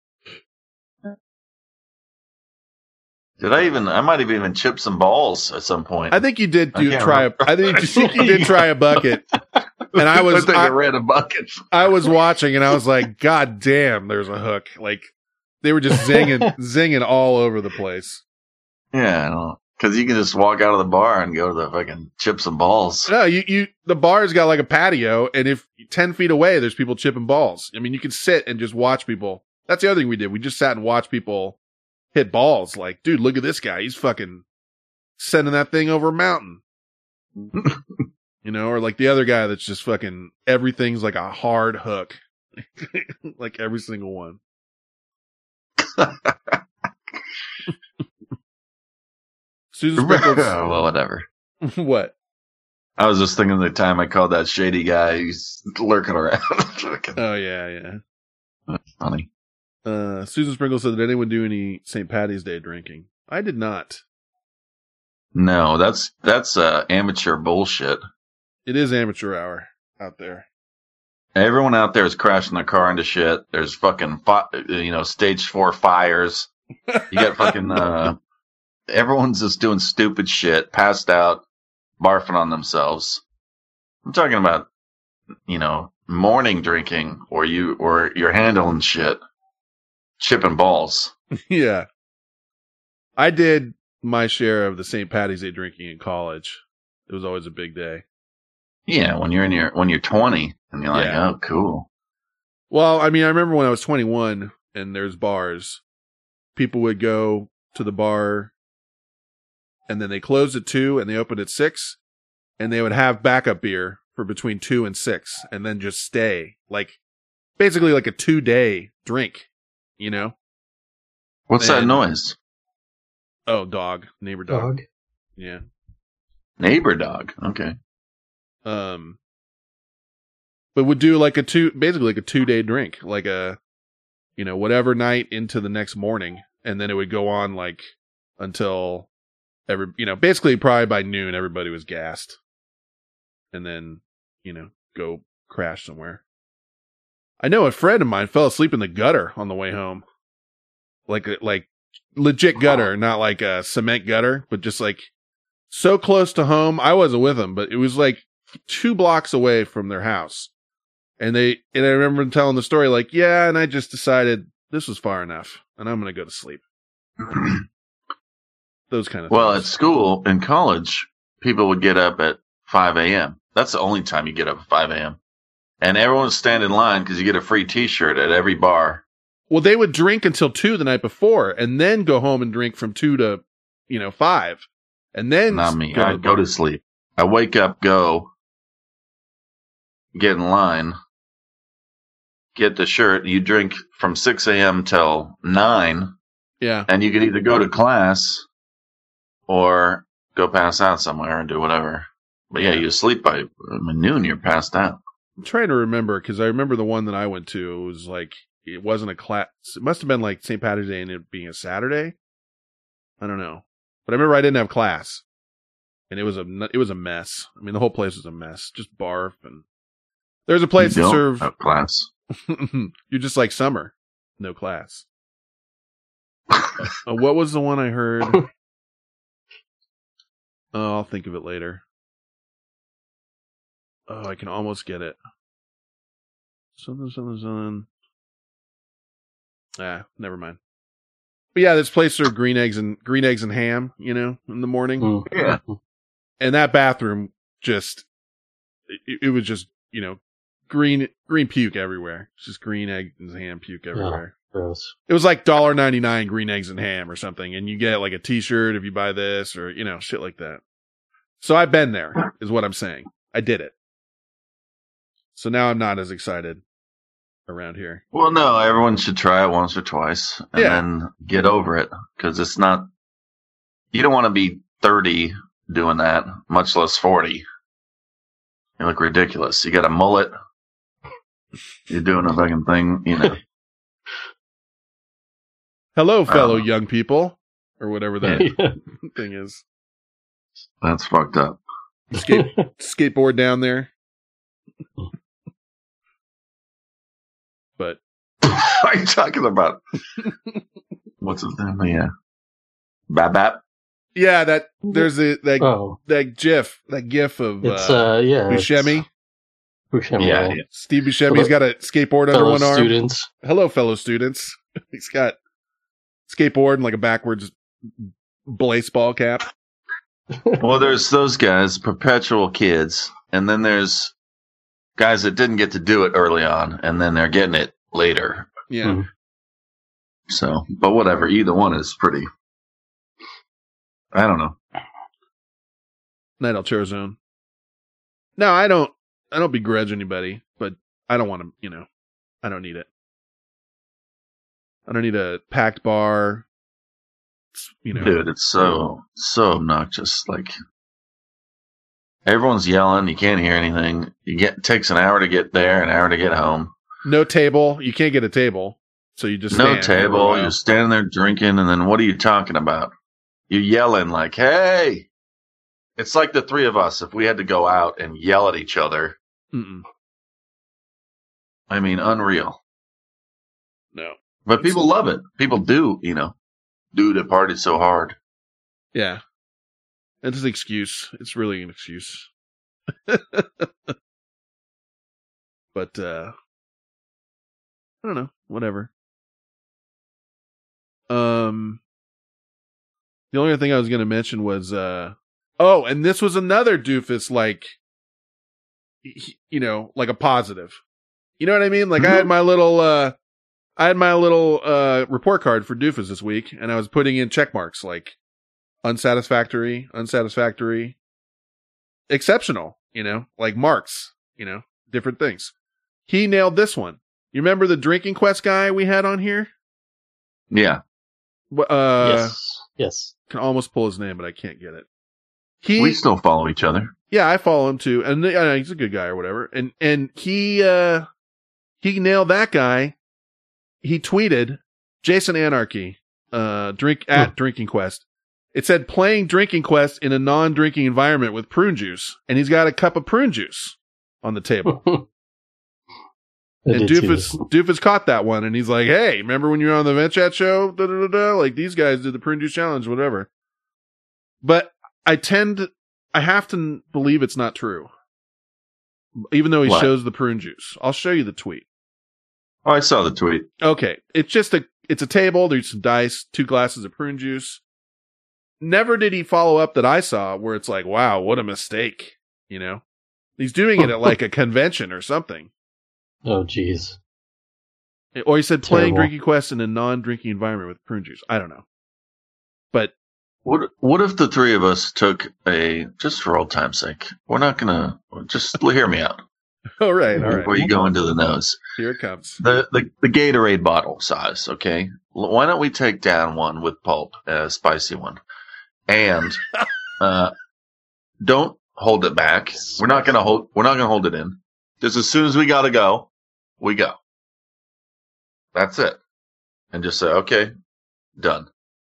Did I even? I might have even chipped some balls at some point. I think you did I do can't try a, remember. I think, I think you did try a bucket. And I was, I think I, I ran a bucket. I was watching and I was like, God damn, there's a hook. Like they were just zinging, zinging all over the place. Yeah, I know. Because you can just walk out of the bar and go to the fucking chip some balls. No, you, you, the bar's got like a patio, and if ten feet away, there's people chipping balls. I mean, you can sit and just watch people. That's the other thing we did. We just sat and watched people hit balls. Like, dude, look at this guy. He's fucking sending that thing over a mountain. You know, or like the other guy that's just fucking, everything's like a hard hook. Like every single one. Susan Sprinkles. Well, whatever. What? I was just thinking of the time I called that shady guy. He's lurking around. Oh, yeah, yeah. That's funny. Uh, Susan Sprinkle said, did anyone do any Saint Patty's Day drinking? I did not. No, that's that's uh, amateur bullshit. It is amateur hour out there. Everyone out there is crashing their car into shit. There's fucking, fi- you know, stage four fires. You got fucking, uh, everyone's just doing stupid shit, passed out, barfing on themselves. I'm talking about, you know, morning drinking, or you, or you're handling shit, chipping balls. Yeah. I did my share of the Saint Patty's Day drinking in college. It was always a big day. Yeah, when you're in your, when you're twenty and you're like, Yeah. oh, cool. Well, I mean, I remember when I was twenty-one and there's bars, people would go to the bar and then they closed at two and they opened at six, and they would have backup beer for between two and six and then just stay, like basically like a two day drink, you know? What's that And- noise? Oh, dog, neighbor dog. Dog. Yeah. Neighbor dog. Okay. Um, but would do like a two, basically like a two day drink, like a, you know, whatever night into the next morning. And then it would go on like until every, you know, basically probably by noon, everybody was gassed. And then, you know, go crash somewhere. I know a friend of mine fell asleep in the gutter on the way home. Like, like legit gutter, not like a cement gutter, but just like so close to home. I wasn't with him, but it was like two blocks away from their house. And they, and I remember them telling the story like, yeah, and I just decided this was far enough and I'm going to go to sleep. Those kind of Well, at things. school, in college, people would get up at five a.m. That's the only time you get up at five a.m. And everyone would stand in line because you get a free t-shirt at every bar. Well, they would drink until two the night before and then go home and drink from two to, you know, five. And then Not me. go to I the go bar. to sleep. I wake up, go, get in line, get the shirt. You drink from six a.m. till nine, Yeah. and you can either go to class or go pass out somewhere and do whatever. But yeah, you sleep by noon, you're passed out. I'm trying to remember because I remember the one that I went to. It was like, it wasn't a class. It must have been like Saint Patrick's Day and it being a Saturday. I don't know. But I remember I didn't have class. And it was a, it was a mess. I mean, the whole place was a mess. Just barf. And there's a place You to don't serve. have class. You're just like summer. No class. uh, what was the one I heard? Oh, I'll think of it later. Oh, I can almost get it. Something, something, something. Ah, never mind. But yeah, this place served green eggs and green eggs and ham, you know, in the morning. Mm. Yeah. And that bathroom just, it, it was just, you know, green green puke everywhere. It's just green eggs and ham puke everywhere. Gross. It was like one dollar ninety-nine green eggs and ham or something. And you get like a t-shirt if you buy this or, you know, shit like that. So I've been there is what I'm saying. I did it. So now I'm not as excited around here. Well, no, everyone should try it once or twice and Yeah. then get over it because it's not, you don't want to be thirty doing that, much less forty. You look ridiculous. You got a mullet. You're doing a fucking thing, you know. Hello, fellow Um, young people, or whatever that Yeah. thing is. That's fucked up. Skate, skateboard down there. But What are you talking about? What's his name? Yeah. Bap Bap. yeah, that there's a that Oh, that GIF, that GIF of it's uh, uh, yeah, it's Buscemi. Buscemi. Yeah, yeah. yeah. Steve Buscemi's got a skateboard under Fellow one arm. students. Hello, fellow students. He's got skateboard and like a backwards baseball cap. Well, there's those guys, perpetual kids, and then there's guys that didn't get to do it early on, and then they're getting it later. Yeah. Mm. So, but whatever. Either one is pretty. I don't know. Night El Chorzone. No, I don't. I don't begrudge anybody, but I don't want to. You know, I don't need it. I don't need a packed bar. You know, Dude, it's so, so obnoxious. Like, everyone's yelling. You can't hear anything. You get, it takes an hour to get there, an hour to get home. no table. You can't get a table, so you just No stand for a table. while. You're standing there drinking, and then what are you talking about? You're yelling like, hey! It's like the three of us, if we had to go out and yell at each other. Mm-mm. I mean, unreal. No. But people love it. People do, you know, do to party so hard. Yeah. It's an excuse. It's really an excuse. But, uh, I don't know. Whatever. Um, the only other thing I was going to mention was, uh, oh, and this was another doofus, like, he- you know, like a positive. You know what I mean? Like I had my little, uh, I had my little, uh, report card for doofus this week, and I was putting in check marks like unsatisfactory, unsatisfactory, exceptional, you know, like marks, you know, different things. He nailed this one. You remember the Drinking Quest guy we had on here? Yeah. Wh- Uh, yes. Yes. can almost pull his name, but I can't get it. He, We still follow each other. yeah, I follow him too, and uh, he's a good guy or whatever. And and he uh he nailed that guy. He tweeted Jason Anarchy, uh, drink at Drinking Quest. It said playing Drinking Quest in a non-drinking environment with prune juice, and he's got a cup of prune juice on the table. I And did see Doofus this. Doofus caught that one, and he's like, "Hey, remember when you were on the Vent Chat show? Da, da, da, da? Like these guys did the prune juice challenge, whatever." But I tend, I have to believe it's not true, even though he What? shows the prune juice. I'll show you the tweet. Oh, I saw the tweet. Okay, it's just a, it's a table. There's some dice, two glasses of prune juice. Never did he follow up that I saw where it's like, "Wow, what a mistake!" You know, he's doing it at like a convention or something. Oh, geez. Or he said playing Terrible. Drinking Quest in a non-drinking environment with prune juice. I don't know. But What What if the three of us took a, just for old time's sake, we're not gonna, just hear me out. all right, all right. Before you go into the nose. Here it comes. The, the the Gatorade bottle size, okay? L- Why don't we take down one with pulp, a spicy one, and uh, don't hold it back. We're not gonna hold. We're not gonna hold it in. Just as soon as we gotta go, we go. That's it. And just say, okay, done.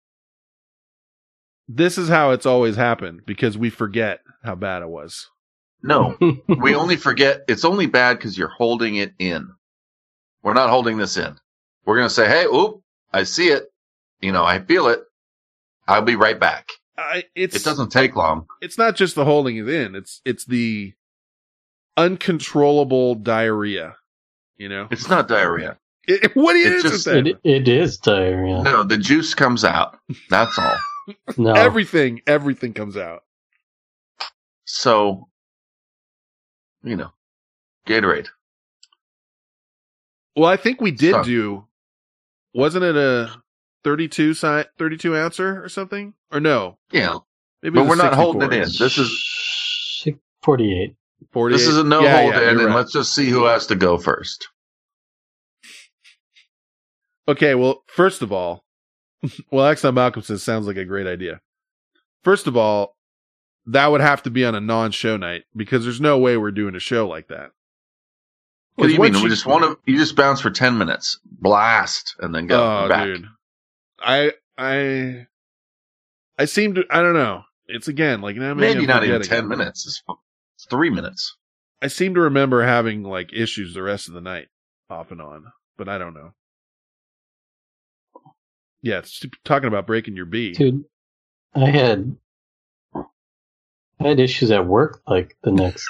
This is how it's always happened because we forget how bad it was. No, we only forget. It's only bad because you're holding it in. We're not holding this in. We're gonna say, hey, oop, I see it. You know, I feel it. I'll be right back. I, it's It doesn't take long. it's not just the holding it in. It's it's the uncontrollable diarrhea. You know, It's not diarrhea. It- what do you It's is just- it then? It, it is diarrhea. No, the juice comes out. That's all. No. Everything, everything comes out. So, you know, Gatorade. Well, I think we did Son. do. Wasn't it a thirty-two si- thirty-two ouncer or something? Or no? Yeah, Maybe but it was we're a not holding it sixty-four. in. This is forty-eight. forty-eight. this is a no Yeah, hold yeah, in, you're and right. let's just see who has to go first. Okay, well, first of all, well, Exxon Malcolm says sounds like a great idea. First of all, that would have to be on a non-show night because there's no way we're doing a show like that. What do you mean? once We you- just want to. You just bounce for ten minutes, blast, and then go Oh, back. dude. I, I, I seem to, I don't know. It's again, like, now Maybe not even forgetting. ten minutes. It's, it's three minutes. I seem to remember having like issues the rest of the night off and on, but I don't know. Yeah, it's talking about breaking your B. Dude, I had I had issues at work like the next.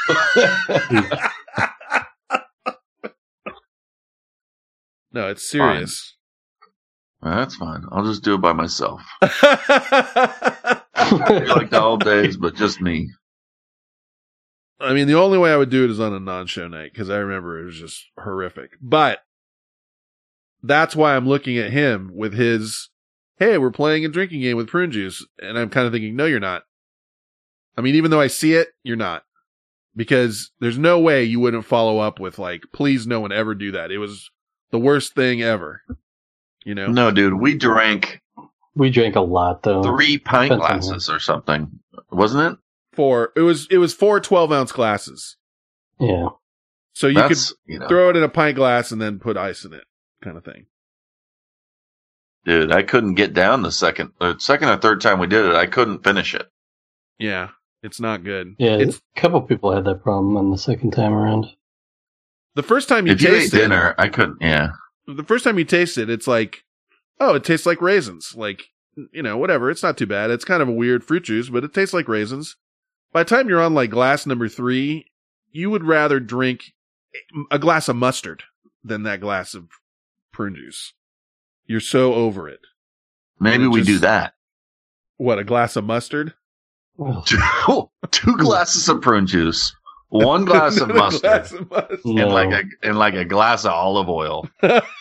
No, it's serious. Well, that's fine. I'll just do it by myself. I like the old days, but just me. I mean, the only way I would do it is on a non-show night because I remember it was just horrific. But that's why I'm looking at him with his, hey, we're playing a drinking game with prune juice. And I'm kind of thinking, no, you're not. I mean, even though I see it, you're not. Because there's no way you wouldn't follow up with like, please no one ever do that. It was the worst thing ever. You know? No, dude, we drank We drank a lot though. three pint Depends on glasses or something, wasn't it? Four, it was, it was four twelve ounce glasses. Yeah. So you That's, could you know, throw it in a pint glass and then put ice in it kind of thing. dude, I couldn't get down the second, the second or third time we did it. I couldn't finish it. Yeah. It's not good. Yeah, It's a couple people had that problem on the second time around. the first time you If you ate taste it, dinner, I couldn't. Yeah, the first time you taste it, it's like, oh, it tastes like raisins. Like, you know, whatever. It's not too bad. It's kind of a weird fruit juice, but it tastes like raisins. By the time you're on like glass number three, you would rather drink a glass of mustard than that glass of prune juice. You're so over it. maybe It we do just- that. What, a glass of mustard? Ugh. Two, two glasses of prune juice, one glass of Another mustard, glass of mustard. No. and like a and like a glass of olive oil.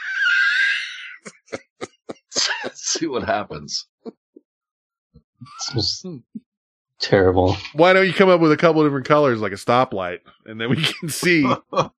See what happens. It's just terrible. Why don't you come up with a couple different colors like a stoplight and then we can see.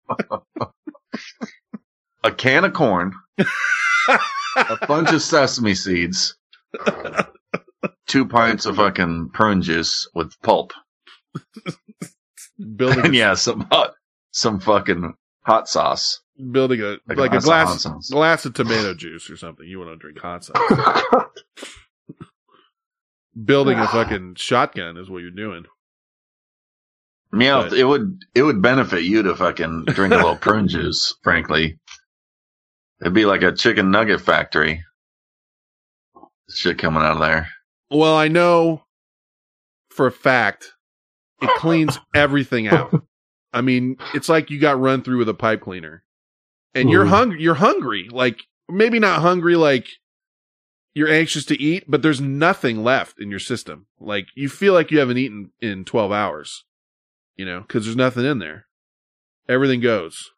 A can of corn, a bunch of sesame seeds, two pints of fucking prune juice with pulp, building and yeah, some hot, some fucking hot sauce. building a Like like, a a glass of glass hot sauce. glass of tomato juice or something. You want to drink hot sauce? Building a fucking shotgun is what you're doing. Yeah, But- it would it would benefit you to fucking drink a little prune juice. Frankly, it'd be like a chicken nugget factory. Shit coming out of there. Well, I know for a fact it cleans everything out. I mean, it's like you got run through with a pipe cleaner, and you're Mhm. hungry. You're hungry, like maybe not hungry, like you're anxious to eat, but there's nothing left in your system. Like you feel like you haven't eaten in twelve hours, you know, because there's nothing in there. Everything goes.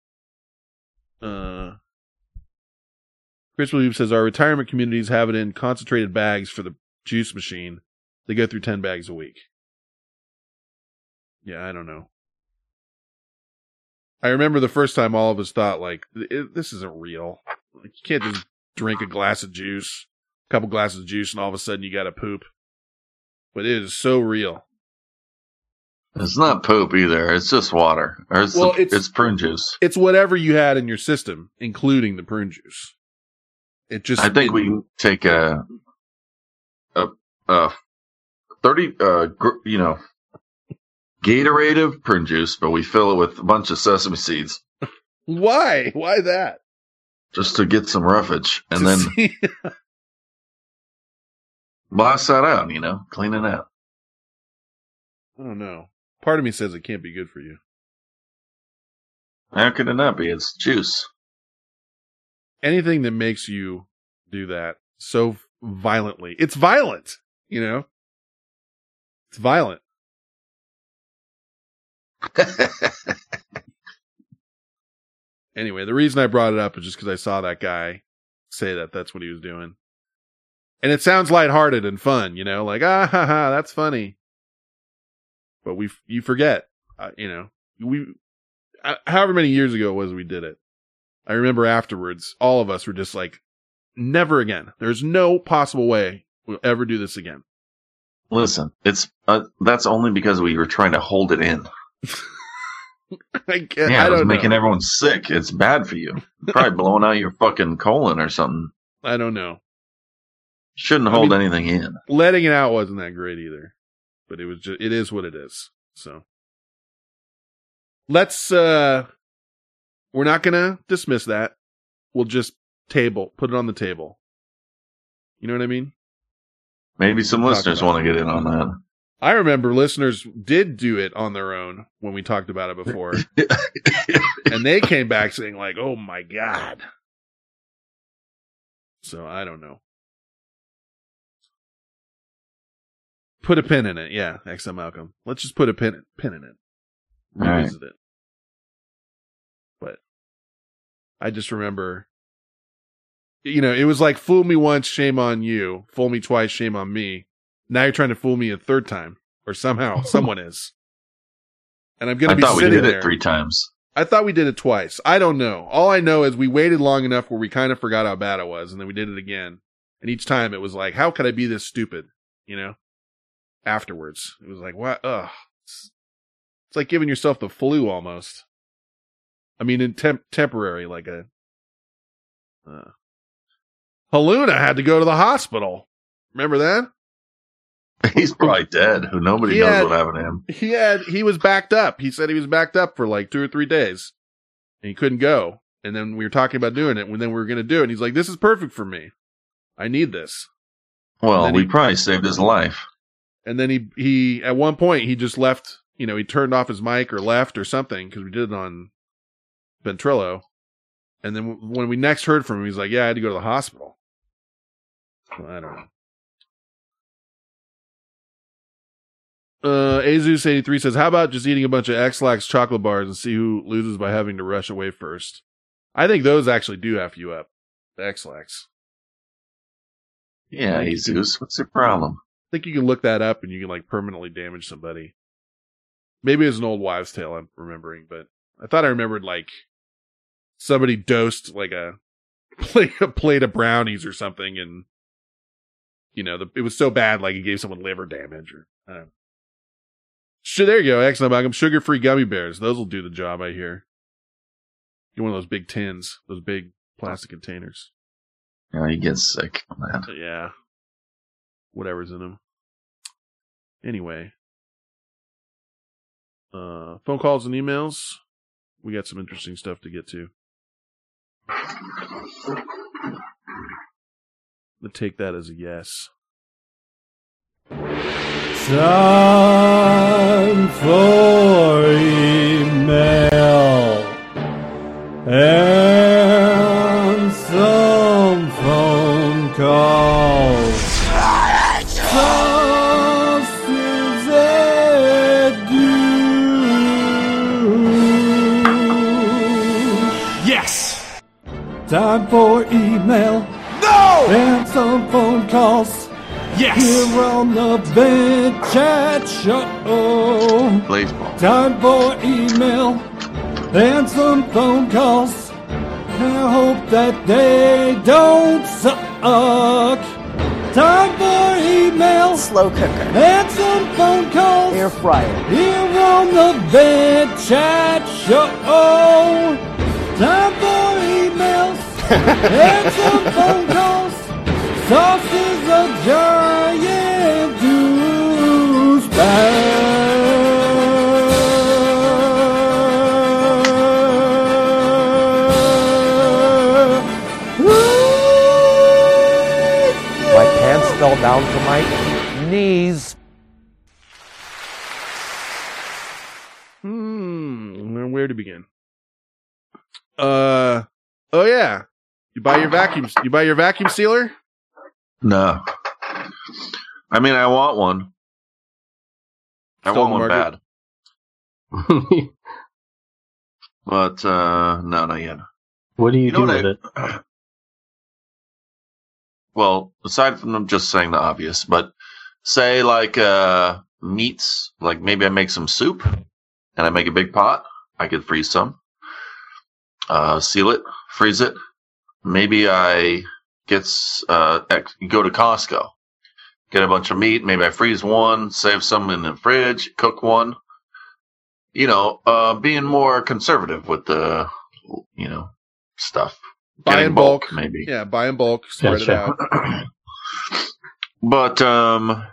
Uh, Chris Williams says our retirement communities have it in concentrated bags for the juice machine. They go through ten bags a week. Yeah, I don't know. I remember the first time all of us thought, like, this isn't real. Like, you can't just drink a glass of juice, a couple glasses of juice, and all of a sudden you got to poop. But it is so real. It's not poop either. It's just water. Or it's, Well, the- it's- it's prune juice. It's whatever you had in your system, including the prune juice. It just. I think it- we can take a a, a thirty, uh, gr- you know, Gatorade of prune juice, but we fill it with a bunch of sesame seeds Why? Why that? just to get some roughage, and To then see- blast that out. You know, clean it out. I don't know. Part of me says it can't be good for you. How could it not be? It's juice. Anything that makes you do that so violently. It's violent, you know? It's violent. Anyway, the reason I brought it up is just because I saw that guy say that that's what he was doing. And it sounds lighthearted and fun, you know, like, ah, ha, ha, that's funny. But we, you forget, uh, you know, we, uh, however many years ago it was we did it. I remember afterwards, all of us were just like, never again. There's no possible way we'll ever do this again. Listen, it's uh, that's only because we were trying to hold it in. I guess, Yeah, I it was don't making know. everyone sick. It's bad for you. Probably blowing out your fucking colon or something. I don't know. Shouldn't I hold mean- anything in. Letting it out wasn't that great either, but it was just, it is what it is. So let's, uh, we're not going to dismiss that. We'll just table, put it on the table. You know what I mean? Maybe some Talk listeners about want to get in on that. I remember listeners did do it on their own when we talked about it before. And they came back saying like, oh my God. So I don't know. Put a pin in it. Yeah. X M Malcolm. Let's just put a pin, pin in it. All right. Revisit it. But I just remember, you know, it was like fool me once, shame on you. Fool me twice, shame on me. Now you're trying to fool me a third time, or somehow someone is. And I'm gonna I be thought we sitting did there. it three times. I thought we did it twice. I don't know. All I know is we waited long enough where we kind of forgot how bad it was, and then we did it again. And each time it was like, how could I be this stupid? You know? Afterwards, it was like, what? Ugh. It's, it's like giving yourself the flu almost. I mean, in temp- temporary, like a. Uh, Haluna had to go to the hospital. Remember that? He's probably dead. Who nobody He knows had- what happened to him. He had, he was backed up. He said he was backed up for like two or three days. And he couldn't go. And then we were talking about doing it, and then we were going to do it. And he's like, this is perfect for me. I need this. Well, then we he- probably saved his life. And then he, he, at one point, he just left, you know, he turned off his mic or left or something, because we did it on Ventrilo. And then w- when we next heard from him, he's like, yeah, I had to go to the hospital. So, I don't know. Uh, Azus eighty-three says, how about just eating a bunch of X-Lax chocolate bars and see who loses by having to rush away first? I think those actually do F you up. The X-Lax. Yeah, Jesus. What's your problem? I think you can look that up and you can like permanently damage somebody. Maybe it's an old wives' tale I'm remembering, but I thought I remembered like somebody dosed like a plate, a plate of brownies or something, and you know the, it was so bad like it gave someone liver damage or. I don't know. Sure, there you go. Excellent, Malcolm. Sugar-free gummy bears. Those will do the job, I hear. Get one of those big tins, those big plastic containers. Yeah, he gets sick on that. But yeah. Whatever's in them. Anyway. Uh, phone calls and emails. We got some interesting stuff to get to. I'll take that as a yes. Time for email and some phone calls. Sauces and douche. Yes! Time for email No! and some phone calls. Yes! Here on the Bench Chat Show. Baseball. Time for email and some phone calls. I hope that they don't suck. Time for email Slow cooker. and some phone calls. Air fryer. Here on the Bench Chat Show. Time for emails and some phone calls. Sauce is a giant douchebag. My pants fell down to my knees. Hmm. Where to begin? Uh. Oh yeah. You buy your vacuum. You buy your vacuum sealer. No. I mean, I want one. I Still want on the one market? bad. But, uh, no, not yet. What do you, You know do what with I- it? Well, aside from them just saying the obvious, but say like, uh, meats, like maybe I make some soup and I make a big pot. I could freeze some, uh, seal it, freeze it. Maybe I get, uh, ex- go to Costco get a bunch of meat. Maybe I freeze one, save some in the fridge, cook one. You know, uh, being more conservative with the, you know, stuff. Buy Getting in bulk. maybe. Yeah, buy in bulk, spread Yeah, it sure. out. But, um,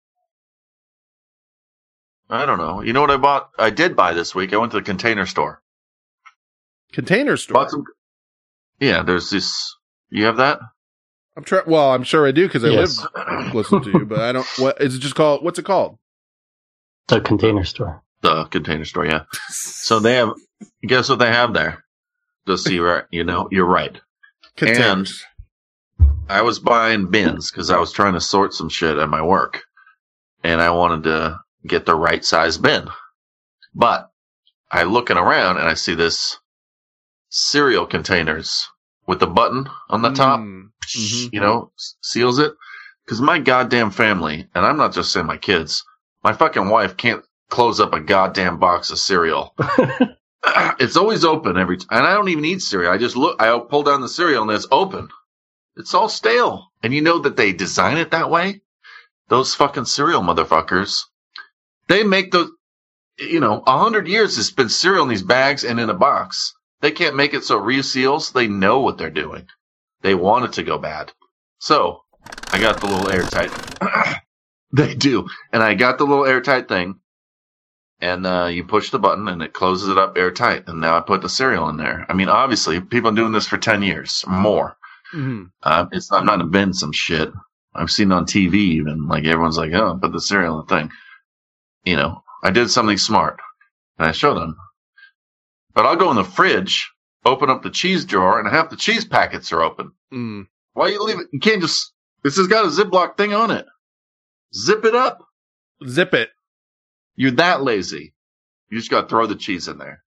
I don't know. You know what I bought? I did buy this week. I went to the Container Store. Container store. Bought some. Yeah, there's this. You have that? I'm trying. Well, I'm sure I do because I Yes. live close to you, but I don't. What is it just called? What's it called? The Container Store. The Container Store, yeah. So they have. Guess what they have there? Just so you're right. You know, you're right. Containers. I was buying bins because I was trying to sort some shit at my work, and I wanted to get the right size bin. But I looking around and I see this cereal containers with the button on the top. Mm, mhm. You know, s- seals it. Because my goddamn family, and I'm not just saying my kids, my fucking wife can't close up a goddamn box of cereal. It's always open every time. And I don't even eat cereal. I just look, I pull down the cereal and it's open. It's all stale. And you know that they design it that way? Those fucking cereal motherfuckers. They make those, you know, a hundred years it's been cereal in these bags and in a box. They can't make it so it reseals. They know what they're doing. They want it to go bad. So, I got the little airtight. They do. And I got the little airtight thing. And uh, you push the button and it closes it up airtight. And now I put the cereal in there. I mean, obviously, people are doing this for ten years, more. Mhm. Uh, it's I'm not inventing some shit. I've seen it on T V even. Like, everyone's like, oh, put the cereal in the thing. You know, I did something smart. And I showed them. But I'll go in the fridge, open up the cheese drawer, and half the cheese packets are open. Mm. Why you leave it? You can't just. This has got a Ziploc thing on it. Zip it up. Zip it. You're that lazy. You just got to throw the cheese in there.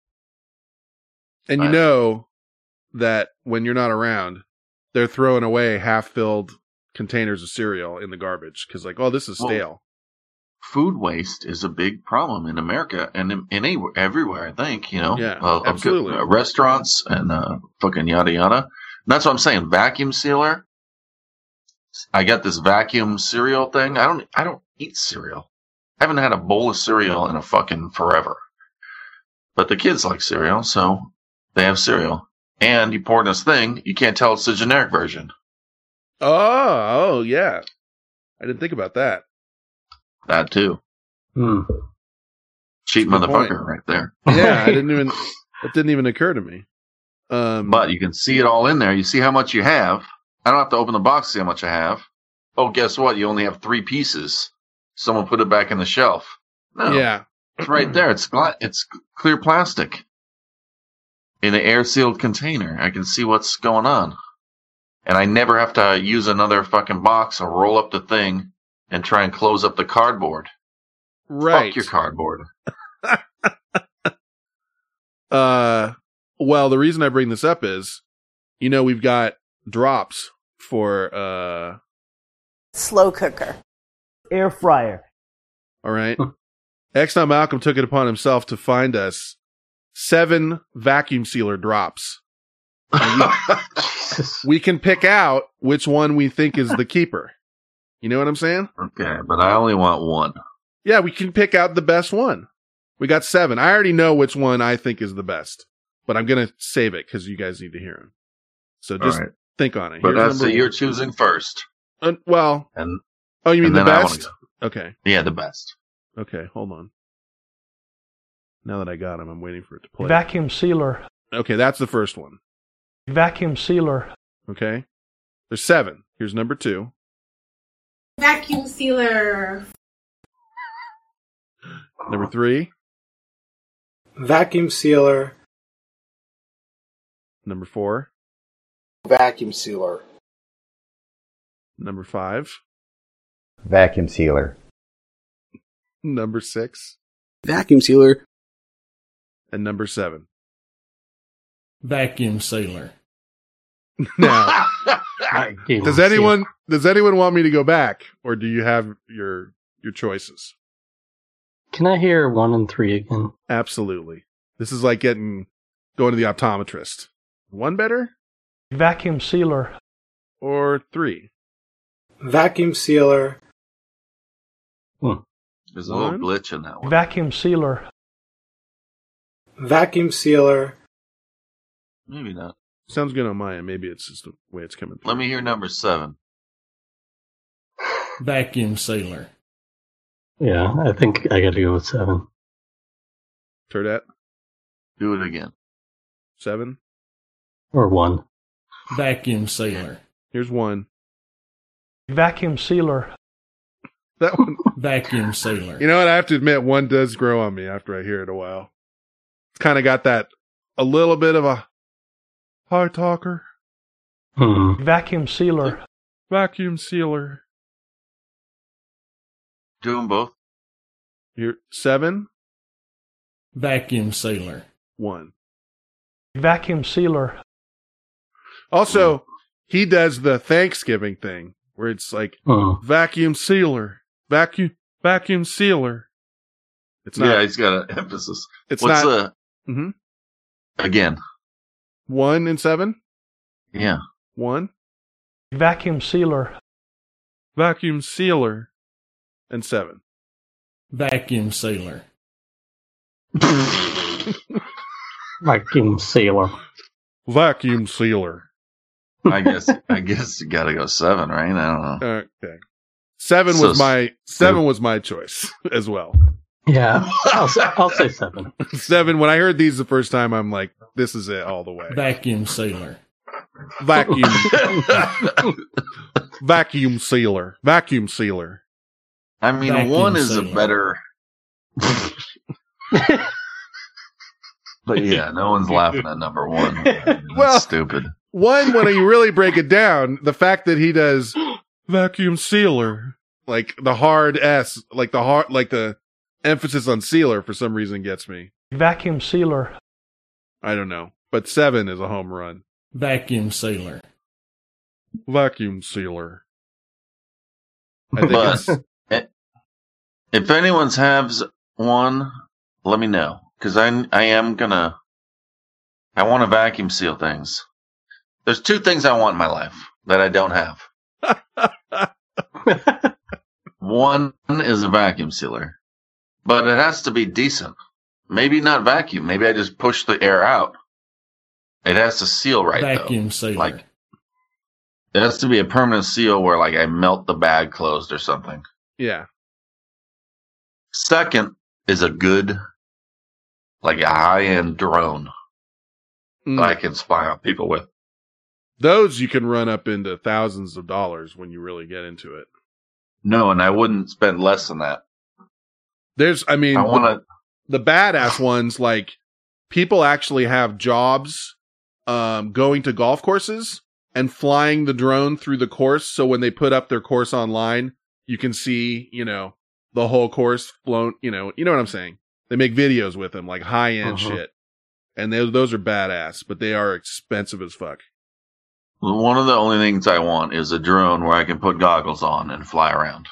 And you Right. know that when you're not around, they're throwing away half-filled containers of cereal in the garbage because, like, oh, this is Well, stale. Food waste is a big problem in America and in, in any, everywhere, I think, you know. Yeah, Uh, of absolutely. good- uh, restaurants and uh, fucking yada yada. And that's what I'm saying. Vacuum sealer. I got this vacuum cereal thing. I don't. I don't eat cereal. I haven't had a bowl of cereal in a fucking forever. But the kids like cereal, so they have cereal. And you pour in this thing, you can't tell it's the generic version. Oh, oh, yeah. I didn't think about that. That too. Hmm. Cheap That's a good motherfucker point. right there. Yeah, I didn't even. That didn't even occur to me. Um, But you can see it all in there. You see how much you have. I don't have to open the box to see how much I have. Oh, guess what? You only have three pieces. Someone put it back in the shelf. No, yeah, it's right there. It's gla- it's clear plastic in an air sealed container. I can see what's going on, and I never have to use another fucking box or roll up the thing and try and close up the cardboard. right. Fuck your cardboard. Uh, well, the reason I bring this up is, you know, we've got drops for uh, Slow cooker. Air fryer. all right. X Not Malcolm took it upon himself to find us seven vacuum sealer drops. Jesus. We can pick out which one we think is the keeper. You know what I'm saying? Okay, but I only want one. Yeah, we can pick out the best one. We got seven. I already know which one I think is the best, but I'm going to save it because you guys need to hear him. So just All right. think on it. But Here's that's so number you're one. choosing first, Uh, well, and oh, you mean and the then I wanna best? go. Okay. Yeah, the best. Okay, hold on. Now that I got him, I'm waiting for it to play. Vacuum sealer. Okay, that's the first one. Vacuum sealer. Okay. There's seven. Here's number two. Vacuum sealer. Number three. Vacuum sealer. Number four. Vacuum sealer. Number five. Vacuum sealer. Number six. Vacuum sealer. And number seven. Vacuum sealer. Now, Vacuum does seal. anyone does anyone want me to go back, or do you have your your choices? Can I hear one and three again? Absolutely. This is like getting going to the optometrist. One better Vacuum sealer. or three? Vacuum sealer. Hmm. There's a little glitch in that one. Vacuum sealer. Vacuum sealer. Maybe not. Sounds good on my end. Maybe it's just the way it's coming through. Let me hear number seven. Vacuum sealer. Yeah, I think I got to go with seven. Turdette? Do it again. Seven? Or one. Vacuum sealer. Here's one. Vacuum sealer. That one. Vacuum sealer. You know what? I have to admit, one does grow on me after I hear it a while. It's kind of got that, a little bit of a high talker. Hmm. Vacuum sealer. Vacuum sealer. Do them both. Here, seven. Vacuum sealer. One. Vacuum sealer. Also, he does the Thanksgiving thing where it's like Hmm. vacuum sealer, vacuum vacuum sealer. It's not. Yeah, he's got an emphasis. It's What's not. the Mhm. again? One and seven. Yeah. One. Vacuum sealer. Vacuum sealer, and seven. Vacuum sealer. Vacuum sealer. Vacuum sealer. I guess. I guess you got to go seven, right? I don't know. Okay. Seven So was my seven was my choice as well. Yeah, I'll, say- I'll say seven. Seven. When I heard these the first time, I'm like, this is it all the way. Vacuum sealer. Vacuum. Vacuum sealer. Vacuum sealer. I mean, Vacuum one is a sealer. better. But yeah, no one's laughing at number one. That's Well- stupid. One, when you really break it down, the fact that he does vacuum sealer, like the hard S, like the hard, like the emphasis on sealer for some reason gets me. Vacuum sealer. I don't know. But seven is a home run. Vacuum sealer. Vacuum sealer. I think But it's, it- if anyone's has one, let me know, because I I am gonna. I want to vacuum seal things. There's two things I want in my life that I don't have. One is a vacuum sealer, but it has to be decent. Maybe not vacuum. Maybe I just push the air out. It has to seal right Vacuum though. sealer. Like it has to be a permanent seal where like I melt the bag closed or something. yeah. Second is a good, like a high end drone Mm. that I can spy on people with. Those you can run up into thousands of dollars when you really get into it. No, and I wouldn't spend less than that. There's, I mean, I want to. the badass ones, like people actually have jobs um, going to golf courses and flying the drone through the course. So when they put up their course online, you can see, you know, the whole course flown, you know, you know what I'm saying? They make videos with them, like high end Uh-huh. shit. And they, those are badass, but they are expensive as fuck. One of the only things I want is a drone where I can put goggles on and fly around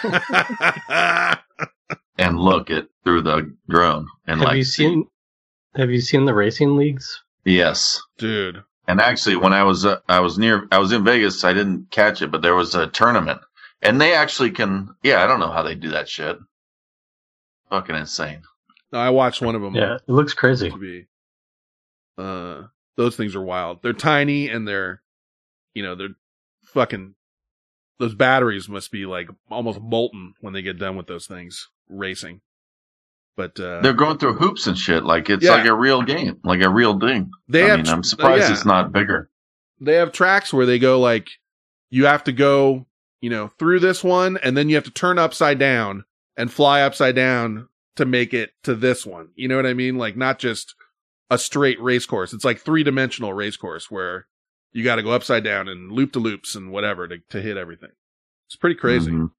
and look it through the drone. And Have like, you seen? Have you seen the racing leagues? yes. Dude. And actually, when I was uh, I was near, I was in Vegas. I didn't catch it, but there was a tournament, and they actually can. Yeah, I don't know how they do that shit. Fucking insane. I watched one of them. Yeah, it looks crazy. To be, uh, those things are wild. They're tiny and they're, you know, they're fucking. Those batteries must be like almost molten when they get done with those things racing. But uh, They're going through hoops and shit. Like it's Yeah. like a real game, like a real thing. They I have mean, tr- I'm surprised yeah. it's not bigger. they have tracks where they go like, you have to go, you know, through this one, and then you have to turn upside down and fly upside down to make it to this one. You know what I mean? Like not just a straight race course. It's like three dimensional race course where you got to go upside down and loop to loops and whatever to, to hit everything. It's pretty crazy. Mhm.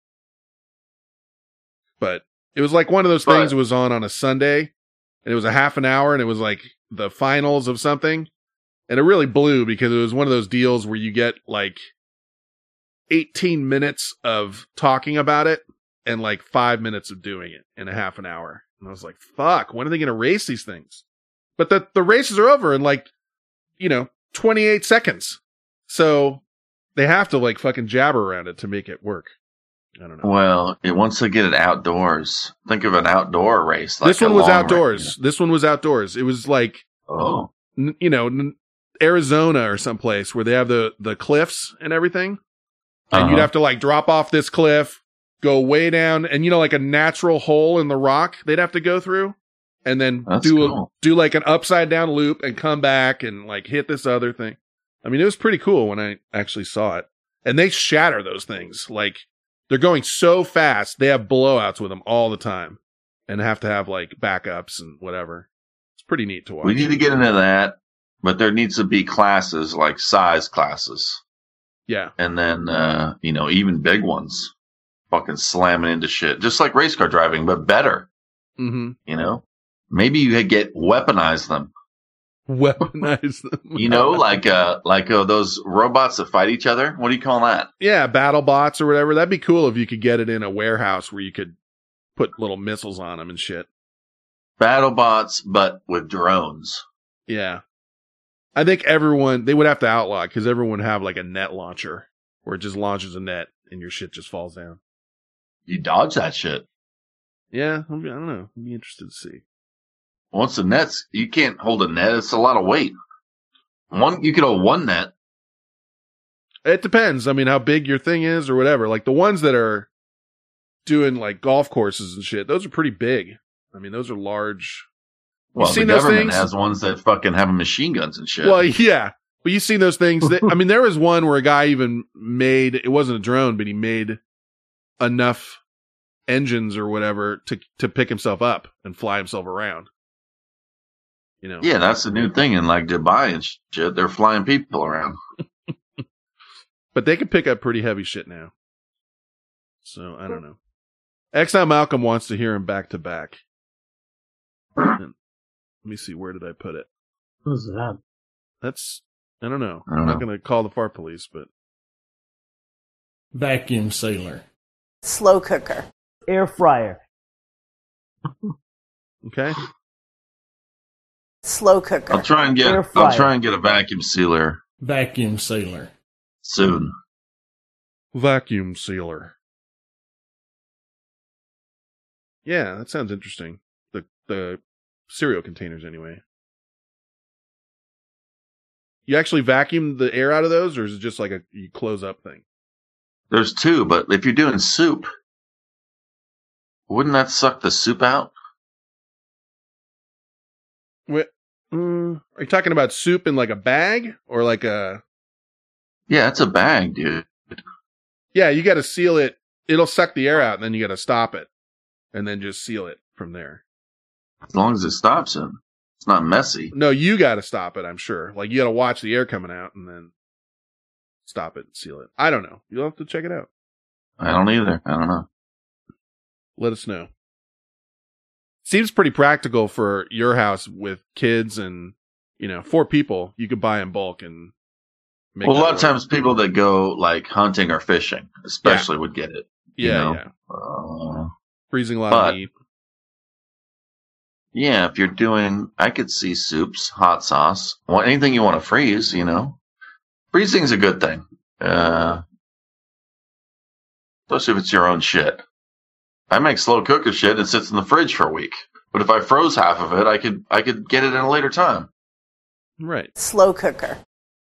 But it was like one of those But- things that was on on a Sunday, and it was a half an hour, and it was like the finals of something, and it really blew because it was one of those deals where you get like eighteen minutes of talking about it and like five minutes of doing it in a half an hour. And I was like, fuck, when are they going to race these things? But the, the races are over in like, you know, twenty-eight seconds. So they have to like fucking jabber around it to make it work. I don't know. Well, it, once they get it outdoors, think of an outdoor race. Like this one a was long outdoors. race. This one was outdoors. It was like, Oh, n- you know, n- Arizona or someplace where they have the, the cliffs and everything. And Uh-huh. you'd have to like drop off this cliff, go way down, and you know, like a natural hole in the rock they'd have to go through, and then That's do cool. a, do like an upside down loop and come back and like hit this other thing. I mean, it was pretty cool when I actually saw it. And they shatter those things. Like they're going so fast, they have blowouts with them all the time, and have to have like backups and whatever. It's pretty neat to watch. we need to get into that, but there needs to be classes, like size classes. Yeah. And then, uh, you know, even big ones fucking slamming into shit, just like race car driving, but better, Mm-hmm. you know, maybe you get weaponize them, Weaponize them. you know, like, uh, like, uh, those robots that fight each other. What do you call that? Yeah, battle bots or whatever. That'd be cool if you could get it in a warehouse where you could put little missiles on them and shit. Battle bots, but with drones. Yeah. I think everyone, they would have to outlaw because everyone would have like a net launcher where it just launches a net and your shit just falls down. You dodge that shit. Yeah, I don't know. I'd be interested to see. Once the nets, you can't hold a net. It's a lot of weight. One, you could hold one net. It depends. I mean, how big your thing is or whatever. Like the ones that are doing like golf courses and shit, those are pretty big. I mean, those are large. Well, seen the those government things? has ones that fucking have machine guns and shit. Well, yeah. But you've seen those things that, I mean, there was one where a guy even made, it wasn't a drone, but he made enough engines or whatever to, to pick himself up and fly himself around. You know? Yeah, that's the new thing in like Dubai and shit. They're flying people around. But they can pick up pretty heavy shit now. So, I don't know. Exile Malcolm wants to hear him back to back. And let me see, where did I put it? Who's that? That's, I don't know. I don't I'm not know. going to call the fart police, but. Vacuum sealer. Slow cooker. Air fryer. Okay. Slow cooker. I'll try and get. Air fryer. I'll try and get a vacuum sealer Vacuum sealer. soon. Vacuum sealer. Yeah, that sounds interesting. The the cereal containers, anyway. You actually vacuum the air out of those, or is it just like a you close up thing? There's two, but if you're doing soup, wouldn't that suck the soup out? What? Mm, are you talking about soup in like a bag or like a? Yeah, it's a bag, dude. Yeah, you got to seal it. It'll suck the air out, and then you got to stop it, and then just seal it from there. As long as it stops it, it's not messy. No, you got to stop it. I'm sure. Like you got to watch the air coming out, and then stop it and seal it. I don't know. You'll have to check it out. I don't either. I don't know. Let us know. Seems pretty practical for your house with kids and, you know, four people. You could buy in bulk and make Well, a that lot of work. times people that go like hunting or fishing, especially, would get it. you Yeah, know? yeah. Uh, Freezing a lot but- of meat. yeah, if you're doing, I could see soups, hot sauce, well, anything you want to freeze, you know. Freezing's a good thing. Uh, especially if it's your own shit. I make slow cooker shit and it sits in the fridge for a week. But if I froze half of it, I could I could get it in a later time. Right. Slow cooker.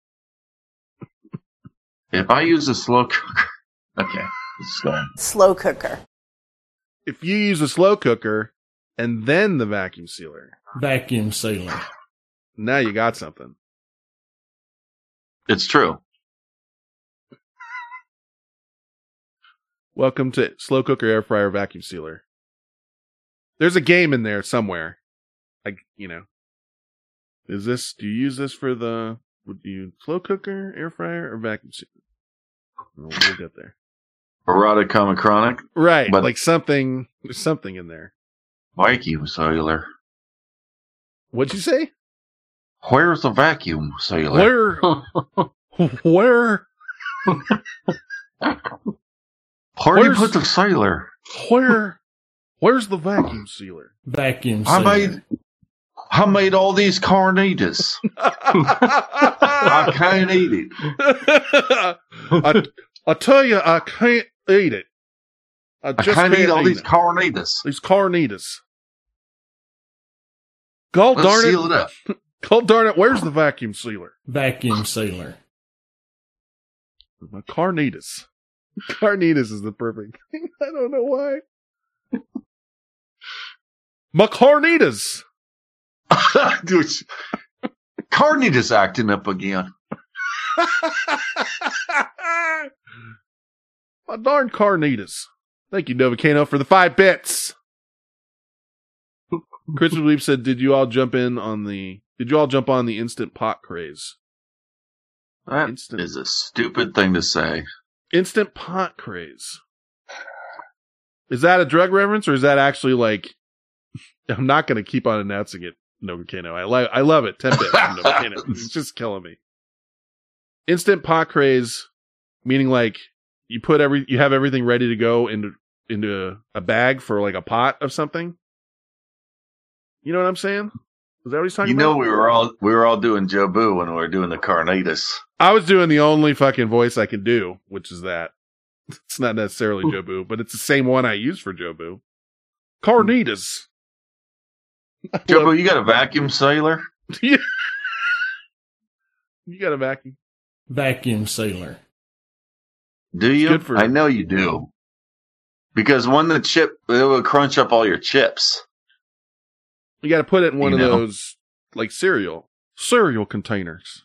If I use a slow cooker, okay, let's go. Slow cooker. If you use a slow cooker and then the vacuum sealer, Vacuum sealer. now you got something. It's true. Welcome to Slow Cooker Air Fryer Vacuum Sealer. There's a game in there somewhere. Like, you know. Is this, do you use this for the, would you slow cooker, air fryer, or vacuum sealer? We'll, we'll get there. Erotic comic chronic. Right. But- like something, there's something in there. Vacuum cellular. What'd you say? Where's the vacuum cellular? Where? Where? Where do you Where's- put the cellular? Where? Where's the vacuum sealer? Vacuum I sealer. made, I made all these carnitas. I can't eat it. I, I tell you, I can't eat it. I I just can't eat can't all eat these it. carnitas. These carnitas. God Let's darn seal it. it up. God darn it. Where's the vacuum sealer? Vacuum sealer. My carnitas. Carnitas is the perfect thing. I don't know why. My carnitas. Dude, carnitas acting up again. My darn carnitas. Thank you, Novacano, for the five bits. Christopher Leaf said, did you all jump in on the, did you all jump on the instant pot craze? That Instant. is a stupid thing to say. Instant pot craze. Is that a drug reference or is that actually like, I'm not going to keep on announcing it, Novacano. I, li- I love it. ten bits from Novacano. It's just killing me. Instant pot craze, meaning like you put every, you have everything ready to go into, into a bag for like a pot of something. You know what I'm saying? Is that what he's talking You about? know, we were all we were all doing Joe Boo when we were doing the carnitas. I was doing the only fucking voice I could do, which is that. It's not necessarily Joe Boo, but it's the same one I use for Joe Boo. Carnitas. Joe Boo, you got a vacuum sealer? You got a vacuum. Vacuum sealer. Do you? good for- I know you do. Because when the chip, it will crunch up all your chips. You got to put it in one You of know. those, like cereal, cereal containers.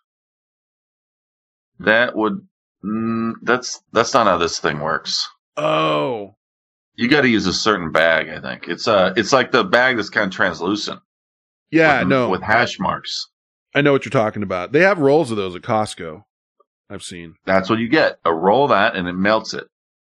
That would, mm, that's that's not how this thing works. Oh. You got to use a certain bag. I think it's uh, it's like the bag that's kind of translucent. Yeah, with, no. with hash marks. I know what you're talking about. They have rolls of those at Costco. I've seen. That's what you get. A roll of that, and it melts it.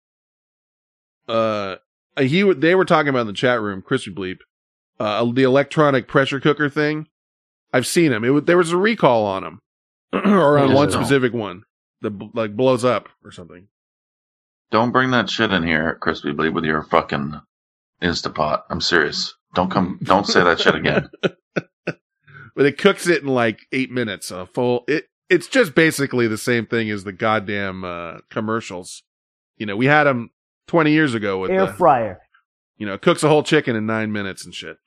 Uh, he w- they were talking about in the chat room, Crispy Bleep, uh, the electronic pressure cooker thing. I've seen them. It w- there was a recall on them, or on Yes, one no. specific one that b- like blows up or something. Don't bring that shit in here, Crispy Bleed, with your fucking Instapot. I'm serious. Don't come. Don't say that shit again. But it cooks it in like eight minutes. A full. It it's just basically the same thing as the goddamn uh, commercials. You know, we had them twenty years ago with Air the, fryer. You know, it cooks a whole chicken in nine minutes and shit.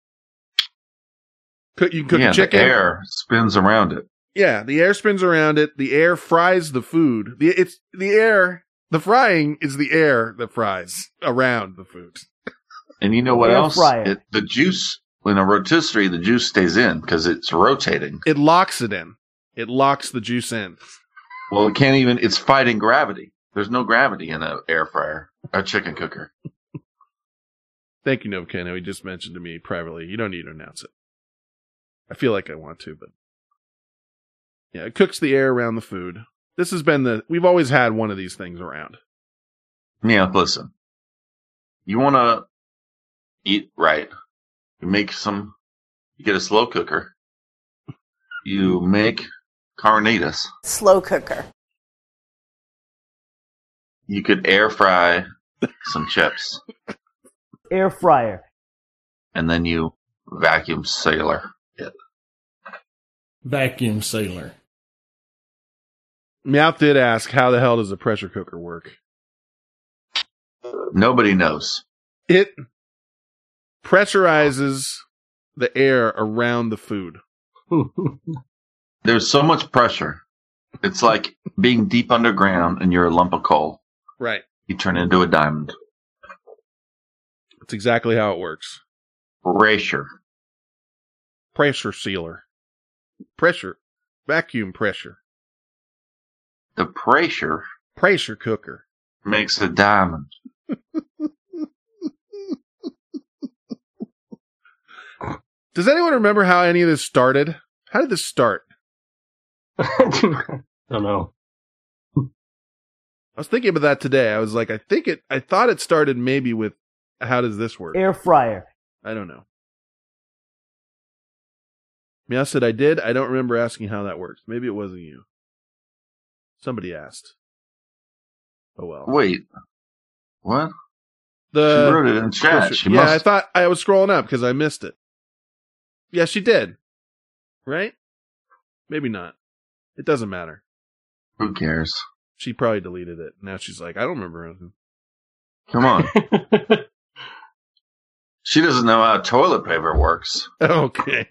Cook, you can cook yeah, a chicken. the air spins around it. Yeah, the air spins around it. The air fries the food. The it's the air. The frying is the air that fries around the food. And you know what Air else? fryer. It, the juice, in a rotisserie, the juice stays in because it's rotating. It locks it in. It locks the juice in. Well, it can't even, it's fighting gravity. There's no gravity in an air fryer, a chicken cooker. Thank you, Novacano. He just mentioned to me privately. You don't need to announce it. I feel like I want to, but yeah, it cooks the air around the food. This has been the, we've always had one of these things around. Yeah, listen. You want to eat right. You make some, you get a slow cooker. You make carnitas. Slow cooker. You could air fry some chips. Air fryer. And then you vacuum sealer it. Vacuum sealer. Meowth did ask, how the hell does a pressure cooker work? Nobody knows. It pressurizes the air around the food. There's so much pressure. It's like being deep underground and you're a lump of coal. Right. You turn into a diamond. That's exactly how it works. Pressure. Pressure sealer. Pressure. Vacuum pressure. The pressure Pressure cooker. makes a diamond. Does anyone remember how any of this started? How did this start? I don't know. I was thinking about that today. I was like, I think it, I thought it started maybe with, how does this work? Air fryer. I don't know. Meow said I did. I don't remember asking how that works. Maybe it wasn't you. Somebody asked. Oh well. Wait. What? The She wrote it in chat. She yeah, must. I thought I was scrolling up because I missed it. Yeah, she did. Right? Maybe not. It doesn't matter. Who cares? She probably deleted it. Now she's like, I don't remember anything. Come on. She doesn't know how toilet paper works. Okay.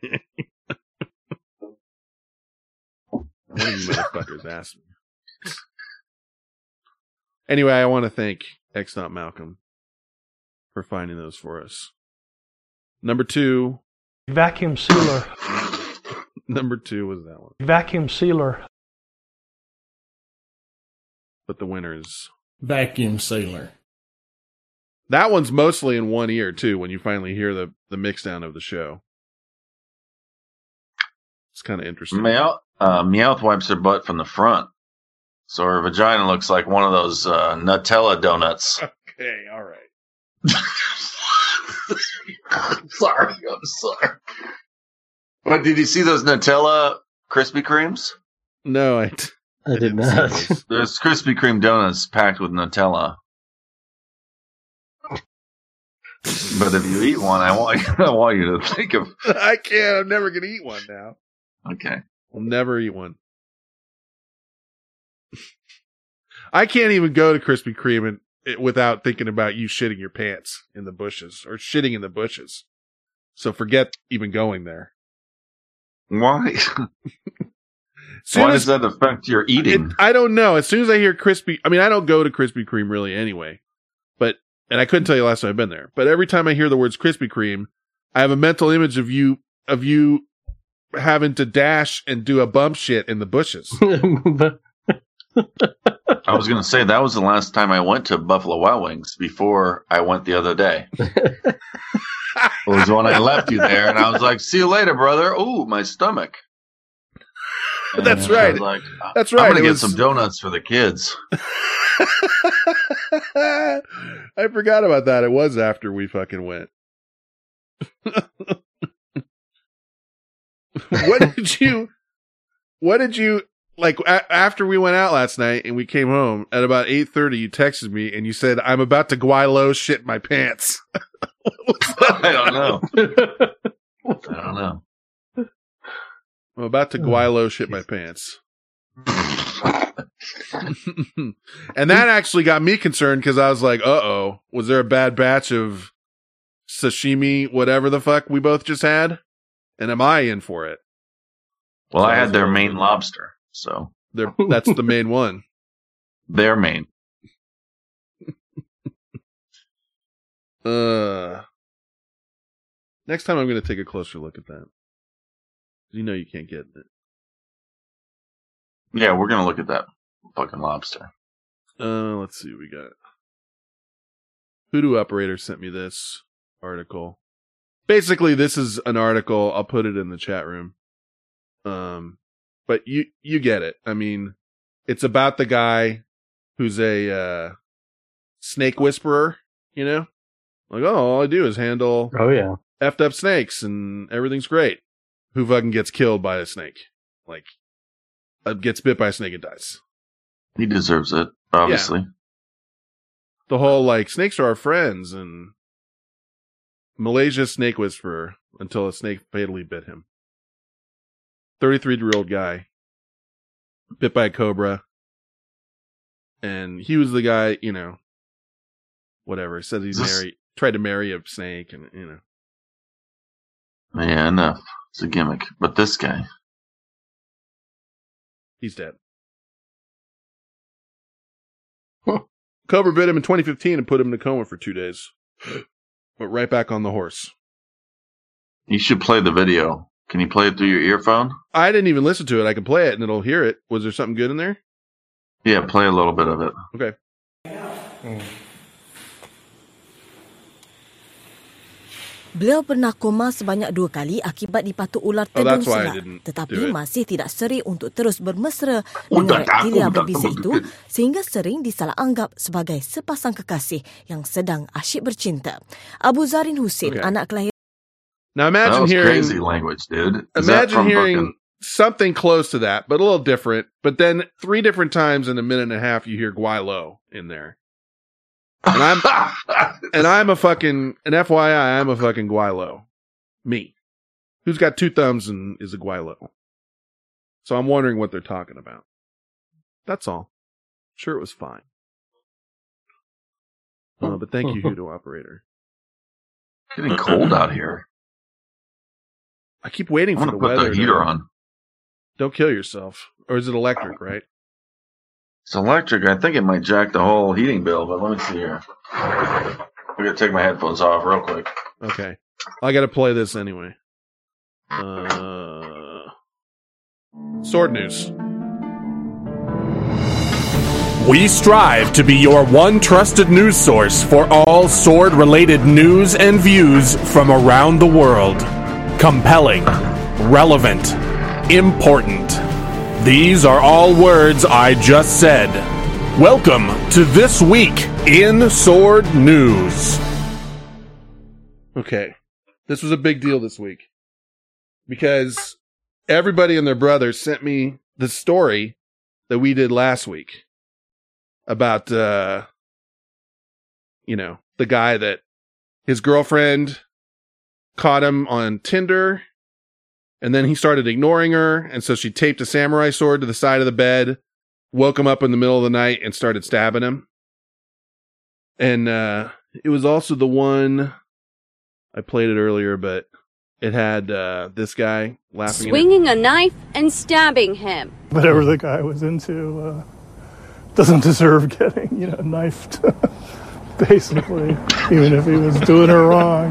What do you motherfuckers ask me? Anyway, I want to thank X Not Malcolm for finding those for us. Number two. Vacuum sealer. Number two was that one. Vacuum sealer. But the winner is Vacuum sealer. That one's mostly in one ear, too, when you finally hear the, the mix down of the show. It's kind of interesting. Meow, uh, Meowth wipes her butt from the front. So her vagina looks like one of those uh, Nutella donuts. Okay, all right. I'm sorry, I'm sorry. But did you see those Nutella Krispy Kremes? No, I, t- I did not. There's Krispy Kreme donuts packed with Nutella. But if you eat one, I want, I want you to think of... I can't. I'm never going to eat one now. Okay. I'll never eat one. I can't even go to Krispy Kreme and, it, without thinking about you shitting your pants in the bushes or shitting in the bushes. So forget even going there. Why? Soon Why as, does that affect your eating? It, I don't know. As soon as I hear Krispy, I mean, I don't go to Krispy Kreme really anyway, but, and I couldn't tell you last time I've been there, but every time I hear the words Krispy Kreme, I have a mental image of you, of you having to dash and do a bump shit in the bushes. I was going to say that was the last time I went to Buffalo Wild Wings before I went the other day. It was when I left you there, and I was like, "See you later, brother." Ooh, my stomach. And That's I right. was like, That's right. I'm going to It get was- some donuts for the kids. I forgot about that. It was after we fucking went. What did you, what did you, like, a- after we went out last night and we came home at about eight thirty, you texted me and you said, "I'm about to Guaylo shit my pants." I don't know. I don't know. I'm about to Guaylo shit my pants. And that actually got me concerned because I was like, uh-oh, was there a bad batch of sashimi, whatever the fuck we both just had? And am I in for it? Well, I had their main lobster, so They're, that's the main one. their main. Uh, next time I'm going to take a closer look at that. You know you can't get it. Yeah, we're going to look at that fucking lobster. Uh, let's see what we got. Hoodoo Operator sent me this article. Basically, this is an article. I'll put it in the chat room. Um, but you, you get it. I mean, it's about the guy who's a, uh, snake whisperer, you know? Like, oh, all I do is handle Oh, yeah. effed up snakes and everything's great. Who fucking gets killed by a snake? Like, uh, gets bit by a snake and dies. He deserves it, obviously. The whole, like, snakes are our friends and Malaysia snake whisperer until a snake fatally bit him. thirty-three-year-old guy bit by a cobra. And he was the guy, you know, whatever. Said he Is this- married, tried to marry a snake and, you know. Yeah, enough. It's a gimmick. But this guy, He's dead. Cobra bit him in twenty fifteen and put him in a coma for two days. But right back on the horse. you should play the video. Can you play it through your earphone? I didn't even listen to it. I can play it and it'll hear it. Was there something good in there? Yeah, play a little bit of it. Okay. Beliau pernah koma sebanyak dua kali akibat dipatuk ular Oh, tegung that's why I selat. didn't Tetapi do it. masih tidak seri untuk terus bermesra Oh, dengan tak, reptilia aku tak, berbisa aku itu tak. sehingga sering disalah anggap sebagai sepasang kekasih yang sedang asyik bercinta. Abu Zarin Hussein, Okay. anak kelahiran Now That imagine was hearing crazy language, dude. Is that imagine from hearing fucking- something close to that, but a little different. But then three different times in a minute and a half you hear Guaylo in there. And I'm and I'm a fucking an F Y I, I'm a fucking Guaylo. Me. Who's got two thumbs and is a Guaylo. So I'm wondering what they're talking about. That's all. Sure, it was fine. Oh, but thank you, Hoodoo Operator. Getting cold out here. I keep waiting I'm for the gonna put weather. the heater to- on. Don't kill yourself. Or is it electric, right? It's electric. I think it might jack the whole heating bill, but let me see here. I gotta take my headphones off real quick. Okay. I gotta play this anyway. Uh, Sword News. We strive to be your one trusted news source for all sword-related news and views from around the world. Compelling, relevant, important. These are all words I just said. Welcome to This Week in Sword News. Okay. This was a big deal this week. Because everybody and their brother sent me the story that we did last week. About, uh, you know, the guy that his girlfriend caught him on Tinder, and then he started ignoring her, and so she taped a samurai sword to the side of the bed, woke him up in the middle of the night, and started stabbing him. And uh, it was also the one, I played it earlier, but it had uh, this guy laughing. Swinging a knife and stabbing him. Whatever the guy was into uh, doesn't deserve getting, you know, knifed, basically, even if he was doing her wrong.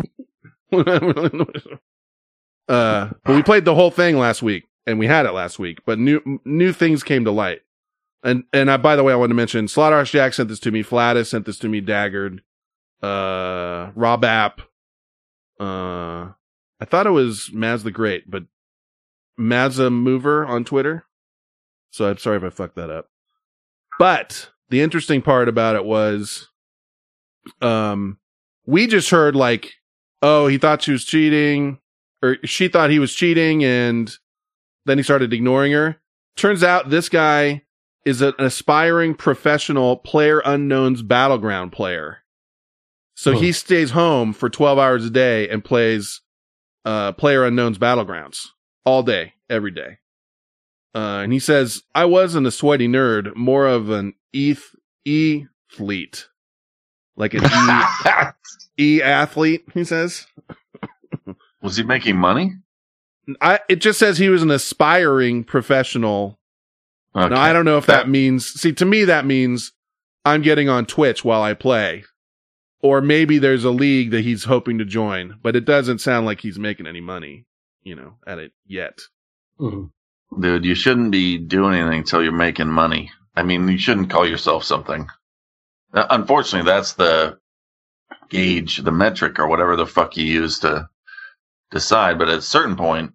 uh, but we played the whole thing last week, and we had it last week, but new new things came to light. And and I, by the way, I wanted to mention, Slaughterhouse Jack sent this to me, Flatus sent this to me, Daggered, uh, Rob App, uh, I thought it was Maz the Great, but Mazza Mover on Twitter. So I'm sorry if I fucked that up. But the interesting part about it was, um, we just heard like, oh, he thought she was cheating, or she thought he was cheating, and then he started ignoring her. Turns out this guy is an aspiring professional Player Unknown's Battleground player. So Oh. he stays home for twelve hours a day and plays uh, Player Unknown's Battlegrounds all day, every day. Uh, and he says, I wasn't a sweaty nerd, more of an eth- e-fleet. Like an e- e-athlete, he says. Was he making money? I, it just says he was an aspiring professional. Okay. Now, I don't know if that, that means, see, to me, that means I'm getting on Twitch while I play. Or maybe there's a league that he's hoping to join, but it doesn't sound like he's making any money, you know, at it yet. Mm-hmm. Dude, you shouldn't be doing anything until you're making money. I mean, you shouldn't call yourself something. Uh, unfortunately, that's the gauge, the metric, or whatever the fuck you use to decide. But at a certain point,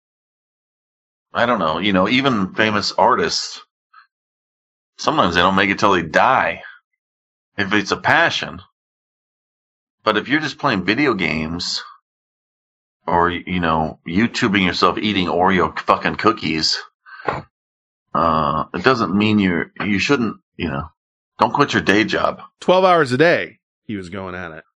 I don't know, you know, even famous artists, sometimes they don't make it till they die. If it's a passion. But if you're just playing video games, or, you know, YouTubing yourself eating Oreo fucking cookies, uh, it doesn't mean you're, you shouldn't, you know, don't quit your day job. twelve hours a day, he was going at it.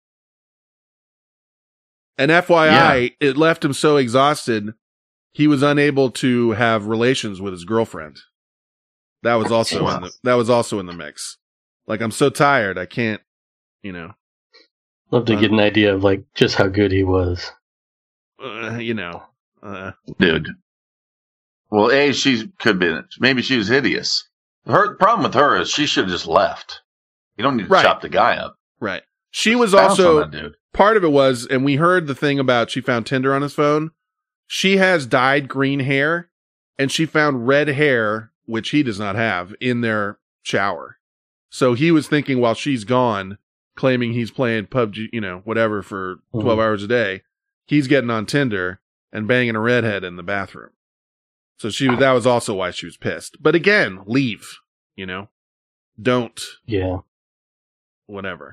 And F Y I, yeah. It left him so exhausted, he was unable to have relations with his girlfriend. That was also in the, that was also in the mix. Like, I'm so tired, I can't, you know. Love to uh, get an idea of, like, just how good he was. Uh, you know. Uh, Dude. Well, A, she could be, maybe she was hideous. Her problem with her is she should have just left. You don't need to right. chop the guy up. Right. She was also, part of it was, and we heard the thing about she found Tinder on his phone. She has dyed green hair, and she found red hair, which he does not have, in their shower. So he was thinking while she's gone, claiming he's playing P U B G, you know, whatever, for twelve mm-hmm. hours a day, he's getting on Tinder and banging a redhead in the bathroom. So she that was also why she was pissed. But again, leave, you know, don't. Yeah. Whatever.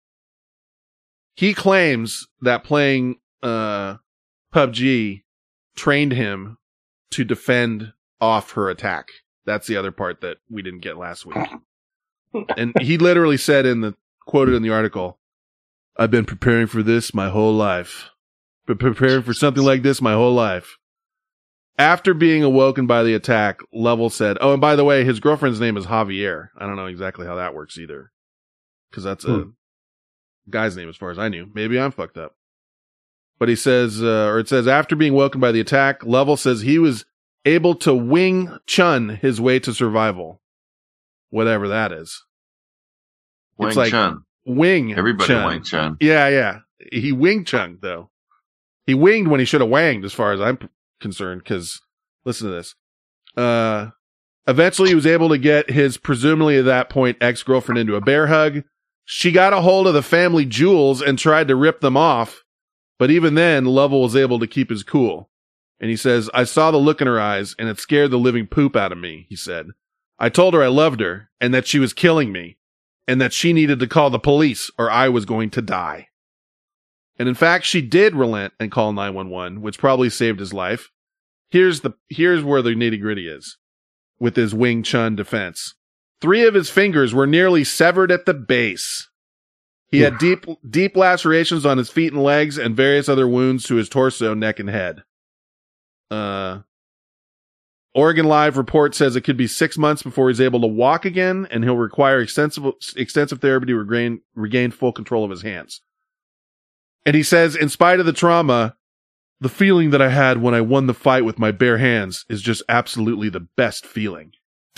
He claims that playing uh, P U B G trained him to defend off her attack. That's the other part that we didn't get last week. And he literally said in the, quoted in the article, I've been preparing for this my whole life. Been preparing for something like this my whole life. After being awoken by the attack, Level said, oh, and by the way, his girlfriend's name is Javier. I don't know exactly how that works either. Because that's a, hmm. guy's name as far as I knew. Maybe I'm fucked up. But he says, uh, or it says, after being woken by the attack, Lovell says he was able to Wing Chun his way to survival. Whatever that is. Wing it's like Chun. Wing Everybody Chun. Wing Chun. Yeah, yeah. He Wing Chun, though. He winged when he should have wanged, as far as I'm concerned, because, listen to this. Uh, eventually, he was able to get his, presumably at that point, ex-girlfriend into a bear hug. She got a hold of the family jewels and tried to rip them off, but even then, Lovell was able to keep his cool. And he says, I saw the look in her eyes, and it scared the living poop out of me, he said. I told her I loved her, and that she was killing me, and that she needed to call the police, or I was going to die. And in fact, she did relent and call nine one one, which probably saved his life. Here's the here's where the nitty-gritty is with his Wing Chun defense. Three of his fingers were nearly severed at the base. He had deep deep lacerations on his feet and legs and various other wounds to his torso, neck, and head. Uh, Oregon Live report says it could be six months before he's able to walk again, and he'll require extensive extensive therapy to regain regain full control of his hands. And he says, in spite of the trauma, the feeling that I had when I won the fight with my bare hands is just absolutely the best feeling.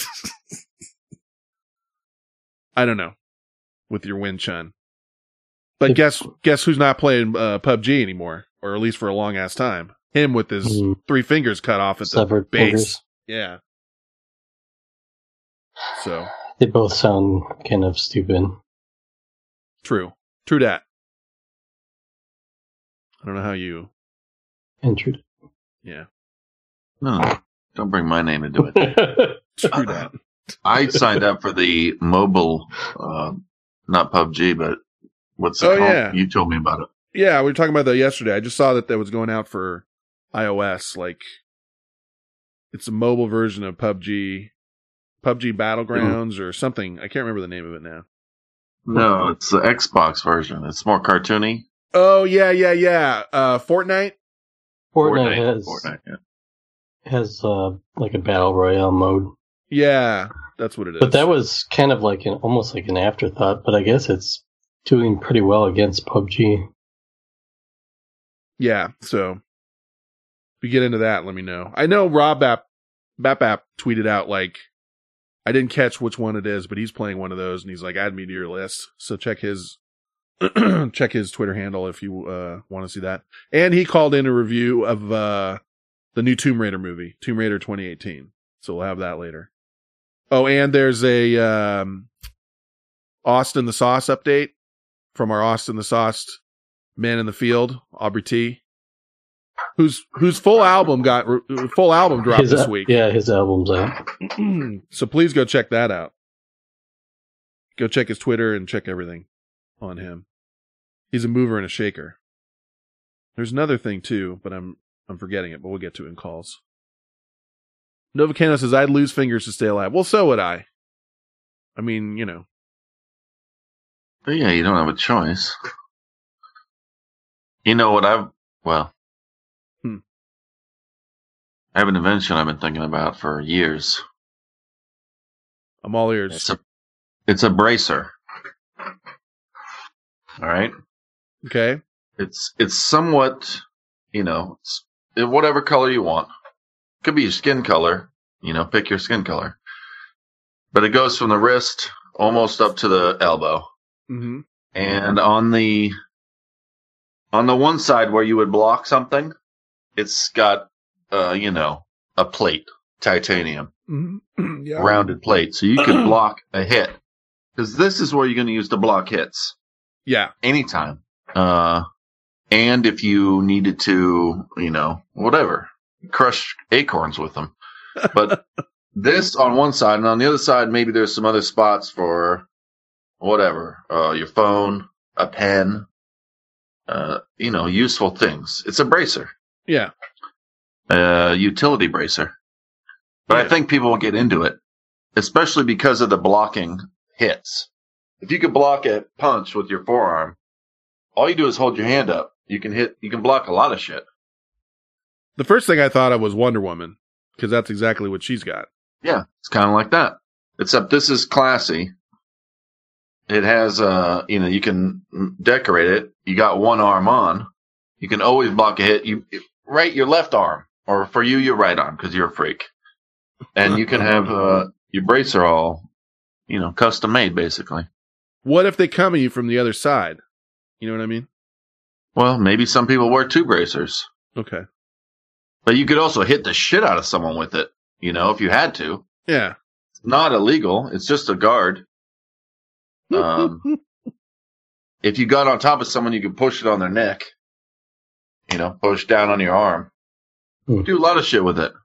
I don't know with your Wing Chun. But guess guess who's not playing uh, P U B G anymore, or at least for a long ass time? Him with his mm. three fingers cut off at Severed the base. Fingers. Yeah. So they both sound kind of stupid. True. True that. I don't know how you entered. Yeah. No, don't bring my name into it. True that. I signed up for the mobile, uh, not P U B G, but what's it oh, called? Yeah. You told me about it. Yeah, we were talking about that yesterday. I just saw that that was going out for iOS. Like, it's a mobile version of P U B G, P U B G Battlegrounds mm. or something. I can't remember the name of it now. No, it's the Xbox version. It's more cartoony. Oh, yeah, yeah, yeah. Uh, Fortnite? Fortnite, Fortnite has, Fortnite, yeah. has uh, like a battle royale mode. Yeah, that's what it is. But that was kind of like an almost like an afterthought, but I guess it's doing pretty well against P U B G. Yeah, so if you get into that, let me know. I know Rob Bap Bap tweeted out, like, I didn't catch which one it is, but he's playing one of those, and he's like, add me to your list. So check his check his Twitter handle if you uh, want to see that. And he called in a review of uh, the new Tomb Raider movie, Tomb Raider twenty eighteen. So we'll have that later. Oh, and there's a um, Austin the Sauce update from our Austin the Sauce Man in the Field, Aubrey T, whose whose full album got full album dropped his, this week. Yeah, his album's out. So please go check that out. Go check his Twitter and check everything on him. He's a mover and a shaker. There's another thing too, but I'm I'm forgetting it, but we'll get to it in calls. Novacano says, I'd lose fingers to stay alive. Well, so would I. I mean, you know. But yeah, you don't have a choice. You know what I've, well, hmm. I have an invention I've been thinking about for years. I'm all ears. It's a, it's a bracer. All right. Okay. It's it's somewhat, you know, it's whatever color you want. Could be your skin color, you know, pick your skin color. But it goes from the wrist almost up to the elbow. Mm-hmm. And on the on the one side where you would block something, it's got, uh, you know, a plate, titanium, mm-hmm. yeah. rounded plate, so you could block a hit. Because this is where you're going to use to block hits. Yeah. Anytime. Uh, and if you needed to, you know, whatever, crush acorns with them. But this on one side, and on the other side, maybe there's some other spots for whatever, uh, your phone, a pen, uh, you know, useful things. It's a bracer. Yeah. Uh, utility bracer. But yeah. I think people will get into it, especially because of the blocking hits. If you could block a punch with your forearm, all you do is hold your hand up. You can hit, you can block a lot of shit. The first thing I thought of was Wonder Woman, because that's exactly what she's got. Yeah, it's kind of like that. Except this is classy. it has, uh, you know, you can decorate it. You got one arm on. You can always block a hit. You right your left arm, or for you, your right arm, because you're a freak. And you can have uh, your bracer all, you know, custom made, basically. What if they come at you from the other side? You know what I mean? Well, maybe some people wear two bracers. Okay. But you could also hit the shit out of someone with it, you know, if you had to. Yeah. It's not illegal. It's just a guard. Um, if you got on top of someone, you could push it on their neck. You know, push down on your arm. Hmm. Do a lot of shit with it.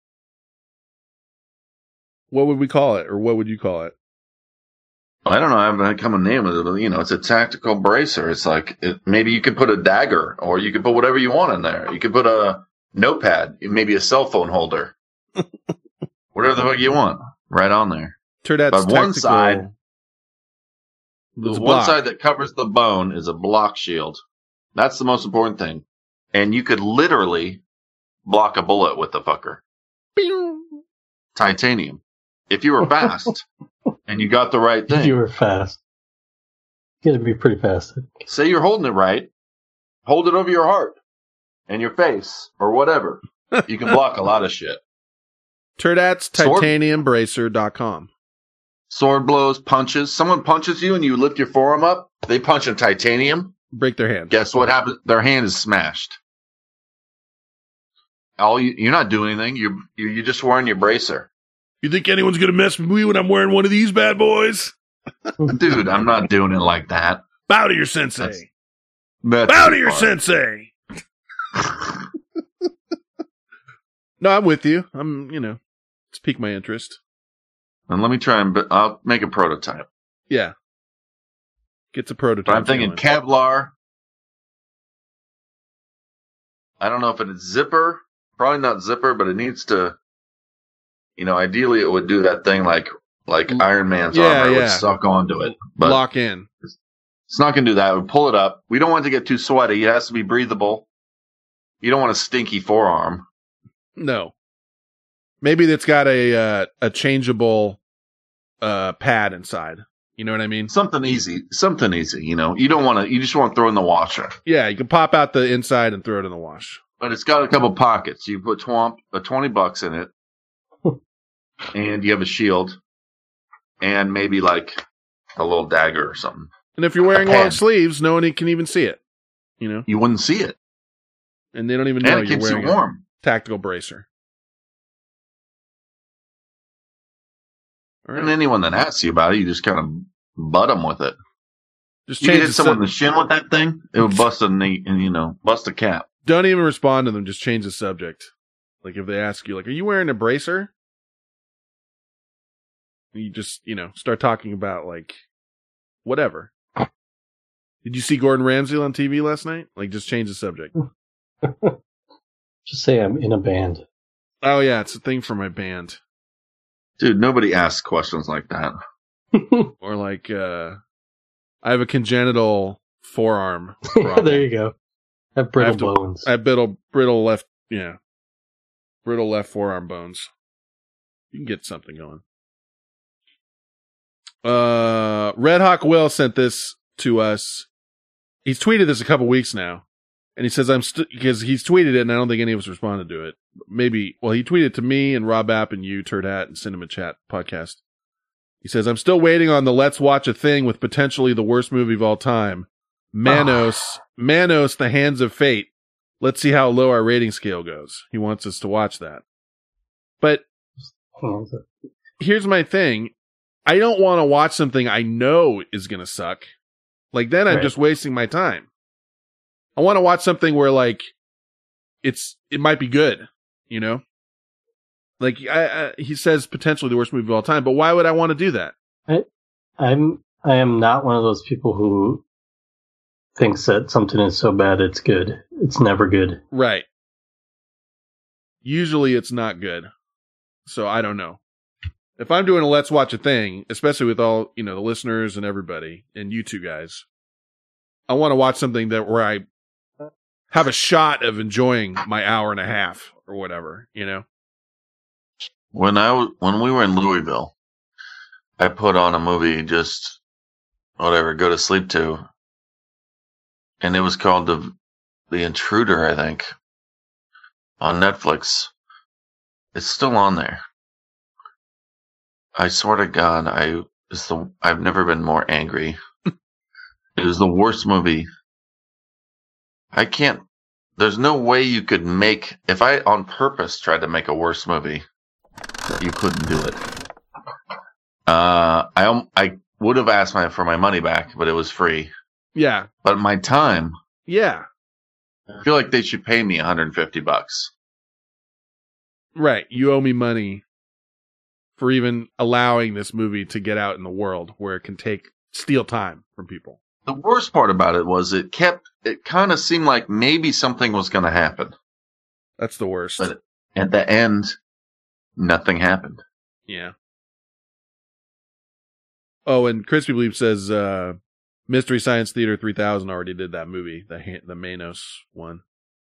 What would we call it? Or what would you call it? I don't know. I haven't come a name with it. But, you know, it's a tactical bracer. It's like, it, maybe you could put a dagger, or you could put whatever you want in there. You could put a notepad, maybe a cell phone holder. Whatever the fuck you want. Right on there. Turdat's but one tactical- side, the It's a one block. side that covers the bone is a block shield. That's the most important thing. And you could literally block a bullet with the fucker. Titanium. If you were fast and you got the right thing. If you were fast. You gotta be pretty fast. Say you're holding it right. Hold it over your heart and your face or whatever. You can block a lot of shit. Turdat's titanium bracer dot com. Sword blows, punches. Someone punches you and you lift your forearm up. They punch in titanium. Break their hand. Guess what happens? Their hand is smashed. All you, you're not doing anything. You you you're just wearing your bracer. You think anyone's gonna mess with me when I'm wearing one of these bad boys? Dude, I'm not doing it like that. Bow to your sensei. That's, that's Bow too to your far. sensei. No, I'm with you. I'm, you know, it's piqued my interest. And let me try and, I'll make a prototype. Yeah. Gets a prototype. But I'm thinking going. Kevlar. I don't know if it's zipper. Probably not zipper, but it needs to, you know, ideally it would do that thing like, like Iron Man's Yeah, armor yeah. would suck onto it. But Lock in. it's not going to do that. It would pull it up. We don't want it to get too sweaty. It has to be breathable. You don't want a stinky forearm. No. Maybe that's got a uh, a changeable uh, pad inside. You know what I mean? Something easy. Something easy. You know, you don't want to, you just want to throw it in the washer. Yeah, you can pop out the inside and throw it in the wash. But it's got a couple pockets. You put twomp, uh, twenty bucks in it, and you have a shield, and maybe like a little dagger or something. And if you're wearing A pad. long sleeves, no one can even see it. You know? You wouldn't see it. And they don't even And know it you're keeps you wearing warm. a tactical bracer. All right. And anyone that asks you about it, you just kind of butt them with it. Just You could change hit the someone sub- in the shin with that thing, it would bust a knee, and you know, bust a cap. Don't even respond to them. Just change the subject. Like if they ask you, like, "Are you wearing a bracer?" You just, you know, start talking about like whatever. Did you see Gordon Ramsay on T V last night? Like, just change the subject. Just say I'm in a band. Oh yeah, it's a thing for my band. Dude, nobody asks questions like that. Or like, uh, I have a congenital forearm problem. There you go. Have I brittle have to- bones. I have brittle, brittle left, yeah, brittle left forearm bones. You can get something going. Uh, Red Hawk Will sent this to us. He's tweeted this a couple weeks now, and he says I'm st- because he's tweeted it, and I don't think any of us responded to it. Maybe, well, he tweeted to me and Rob App and you, Turd Hat, and Cinema Chat podcast. He says I'm still waiting on the Let's Watch a Thing with potentially the worst movie of all time, Manos. Manos, The Hands of Fate. Let's see how low our rating scale goes. He wants us to watch that. But here's my thing. I don't want to watch something I know is going to suck. Like, then I'm Right. just wasting my time. I want to watch something where, like, it's, it might be good, you know? Like, I, I, he says potentially the worst movie of all time, but why would I want to do that? I, I'm I am not one of those people who thinks that something is so bad it's good. It's never good. Right. Usually it's not good. So I don't know. If I'm doing a Let's Watch a Thing, especially with all, you know, the listeners and everybody and you two guys, I want to watch something that where I have a shot of enjoying my hour and a half or whatever, you know? When I was, when we were in Louisville, I put on a movie just whatever, go to sleep to. And it was called The, the Intruder, I think, on Netflix. It's still on there. I swear to God, I it's the I've never been more angry. It was the worst movie. I can't. There's no way you could make. If I on purpose tried to make a worse movie, you couldn't do it. Uh, I I would have asked my for my money back, but it was free. Yeah. But my time. Yeah. I feel like they should pay me one hundred fifty bucks. Right. You owe me money for even allowing this movie to get out in the world where it can take steal time from people. The worst part about it was it kept, it kind of seemed like maybe something was going to happen. That's the worst. But at the end, nothing happened. Yeah. Oh, and Crispy Bleep says, uh, Mystery Science Theater three thousand already did that movie, the the Manos one.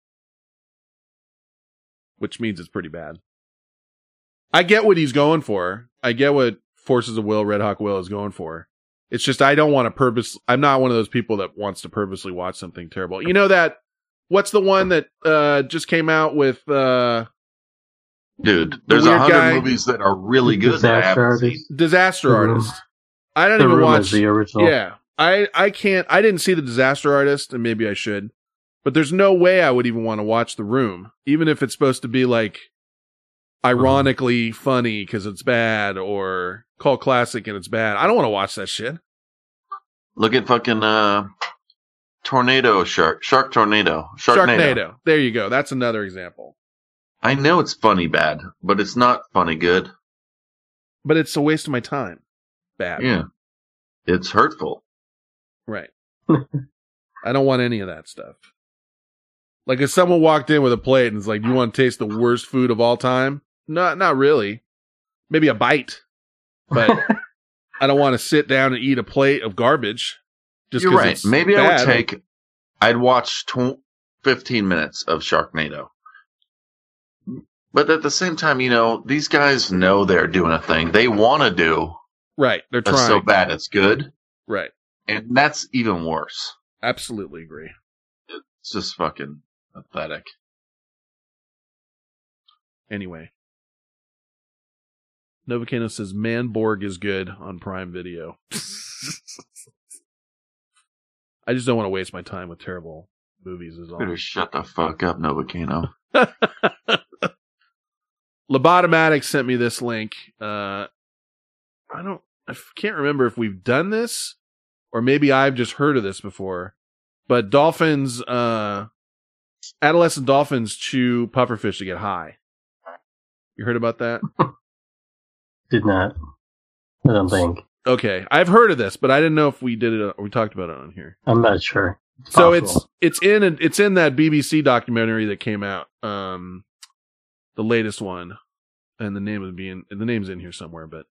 Which means it's pretty bad. I get what he's going for. I get what Forces of Will, Red Hawk Will is going for. It's just I don't want to purpose. I'm not one of those people that wants to purposely watch something terrible. You know that? What's the one that uh, just came out with? Uh, Dude, there's a hundred movies that are really good. Disaster Artist. Disaster The Artist. Room. I don't The even Room watch is the original. Yeah, I I can't. I didn't see the Disaster Artist, and maybe I should. But there's no way I would even want to watch The Room, even if it's supposed to be like ironically funny because it's bad, or cult classic and it's bad. I don't want to watch that shit. Look at fucking uh, Tornado Shark, Shark Tornado, Sharknado. Sharknado. There you go. That's another example. I know it's funny bad, but it's not funny good. But it's a waste of my time. Bad. Yeah, it's hurtful. Right. I don't want any of that stuff. Like if someone walked in with a plate and is like, "Do you want to taste the worst food of all time?" Not, not really. Maybe a bite, but I don't want to sit down and eat a plate of garbage. Just You're right. It's Maybe bad. I would take. I'd watch tw- fifteen minutes of Sharknado, but at the same time, you know, these guys know they're doing a thing they want to do. Right. They're That's trying. so bad it's good. Right. And that's even worse. Absolutely agree. It's just fucking pathetic. Anyway. Novacano says Manborg is good on Prime Video. I just don't want to waste my time with terrible movies is all. Better shut the fuck up, Novacano. Lobotomatic sent me this link. Uh, I don't, I can't remember if we've done this or maybe I've just heard of this before, but dolphins, uh, adolescent dolphins chew pufferfish to get high. You heard about that? Did not. I don't think. Okay. I've heard of this, but I didn't know if we did it or we talked about it on here. I'm not sure. It's so possible. it's, it's in, a, it's in that B B C documentary that came out. Um, the latest one, and the name would be in, the name's in here somewhere, but,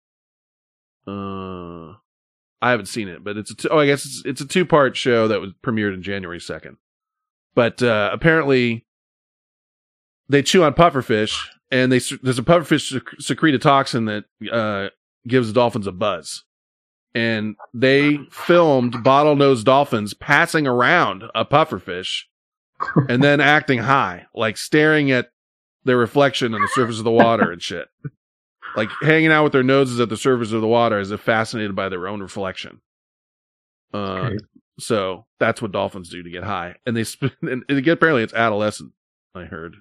uh, I haven't seen it, but it's a t- oh, I guess it's, it's a two part show that was premiered in January second. But uh, apparently, they chew on pufferfish, and they there's a pufferfish sec- secrete a toxin that uh, gives the dolphins a buzz. And they filmed bottlenose dolphins passing around a pufferfish, and then acting high, like staring at their reflection on the surface of the water and shit. Like hanging out with their noses at the surface of the water as if fascinated by their own reflection. Uh, Okay. So that's what dolphins do to get high. And they sp- and it, apparently it's adolescent, I heard.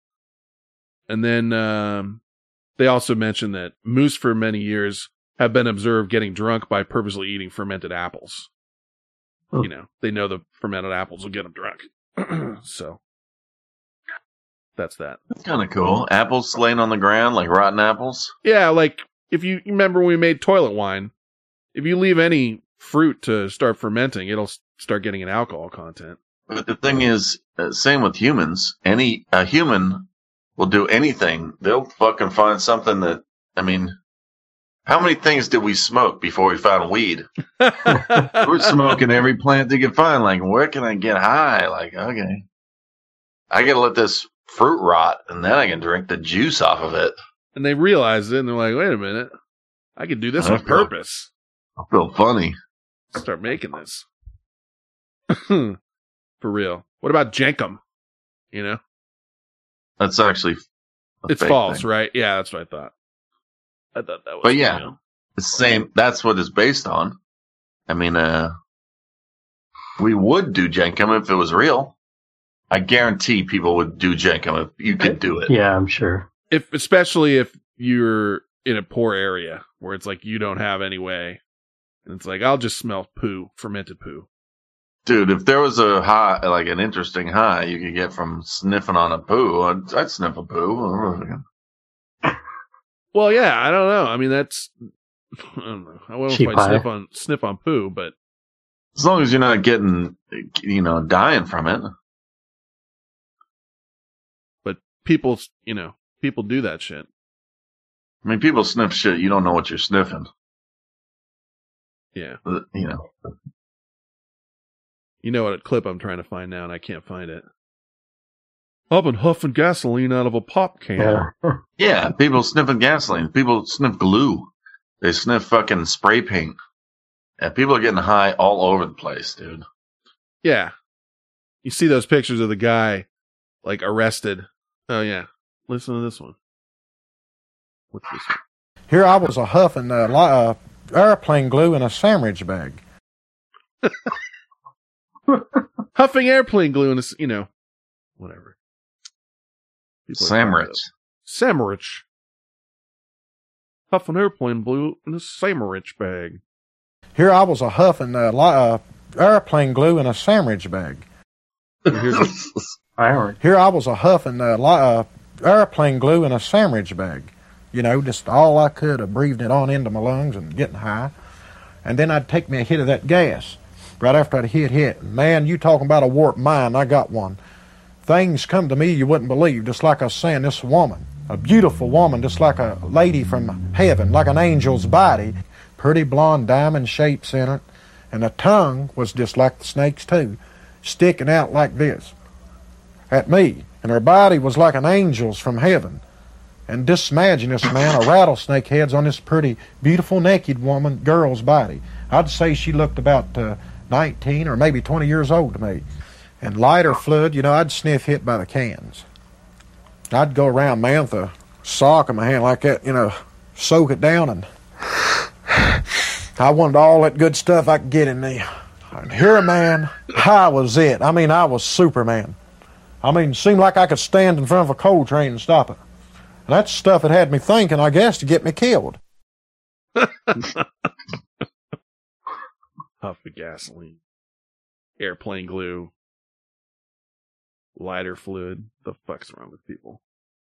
And then um, they also mentioned that moose for many years have been observed getting drunk by purposely eating fermented apples. Oh. You know, they know the fermented apples will get them drunk. So that's that. That's kind of cool. Apples laying on the ground like rotten apples. Yeah, like if you remember when we made toilet wine, if you leave any fruit to start fermenting, it'll start getting an alcohol content. But the thing is, uh, same with humans. Any a human will do anything. They'll fucking find something that. I mean, how many things did we smoke before we found weed? We're smoking every plant they could find. Like, where can I get high? Like, okay, I gotta let this fruit rot, and then I can drink the juice off of it. And they realize it, and they're like, wait a minute, I could do this I on feel- purpose. I feel funny. start making this. For real. What about Jenkem? You know? That's actually a It's fake false, thing. right? Yeah, that's what I thought. I thought that was But yeah, real. the same. That's what it's based on. I mean, uh, we would do Jenkem if it was real. I guarantee people would do Jenkem if you could do it. Yeah, I'm sure. If especially if you're in a poor area where it's like you don't have any way, and it's like I'll just smell poo, fermented poo. Dude, if there was a high, like an interesting high you could get from sniffing on a poo, I'd, I'd sniff a poo. Well, yeah, I don't know. I mean, that's I don't know. I won't Cheap quite sniff high. on sniff on poo, but As long as you're not getting, you know, dying from it. but people, you know, people do that shit. I mean, people sniff shit. You don't know what you're sniffing. Yeah, Uh, You know. you know what clip I'm trying to find now, and I can't find it. I've been huffing gasoline out of a pop can. Yeah. Yeah, people sniffing gasoline. People sniff glue. They sniff fucking spray paint. Yeah, people are getting high all over the place, dude. Yeah. You see those pictures of the guy, like, arrested. Oh, yeah. Listen to this one. What's this one? Here I was a huffing uh, li- uh, airplane glue in a sandwich bag. Huffing airplane glue in a, s- you know, whatever. People are Sandwich. fucked up. Sandwich. Huffing airplane glue in a sandwich bag. Here I was a huffing uh, li- uh, airplane glue in a sandwich bag. Here's a, Here I was a huffing uh, li- uh, airplane glue in a sandwich bag. You know, just all I could of breathing it on into my lungs and getting high. And then I'd take me a hit of that gas right after I'd hit hit. Man, you talking about a warped mind, I got one. Things come to me you wouldn't believe, just like I was saying, this woman, a beautiful woman, just like a lady from heaven, like an angel's body, pretty blonde diamond shapes in it, and the tongue was just like the snake's too, sticking out like this at me, and her body was like an angel's from heaven. And just imagine this, man, a rattlesnake head's on this pretty, beautiful, naked woman, girl's body. I'd say she looked about uh, nineteen or maybe twenty years old to me. And lighter fluid, you know, I'd sniff hit by the cans. I'd go around, man, with a sock in my hand like that, you know, soak it down, and I wanted all that good stuff I could get in me. And here, man, I was it. I mean, I was Superman. I mean, it seemed like I could stand in front of a coal train and stop it. And that's stuff that had me thinking, I guess, to get me killed. huff of gasoline. Airplane glue. Lighter fluid. The fuck's wrong with people?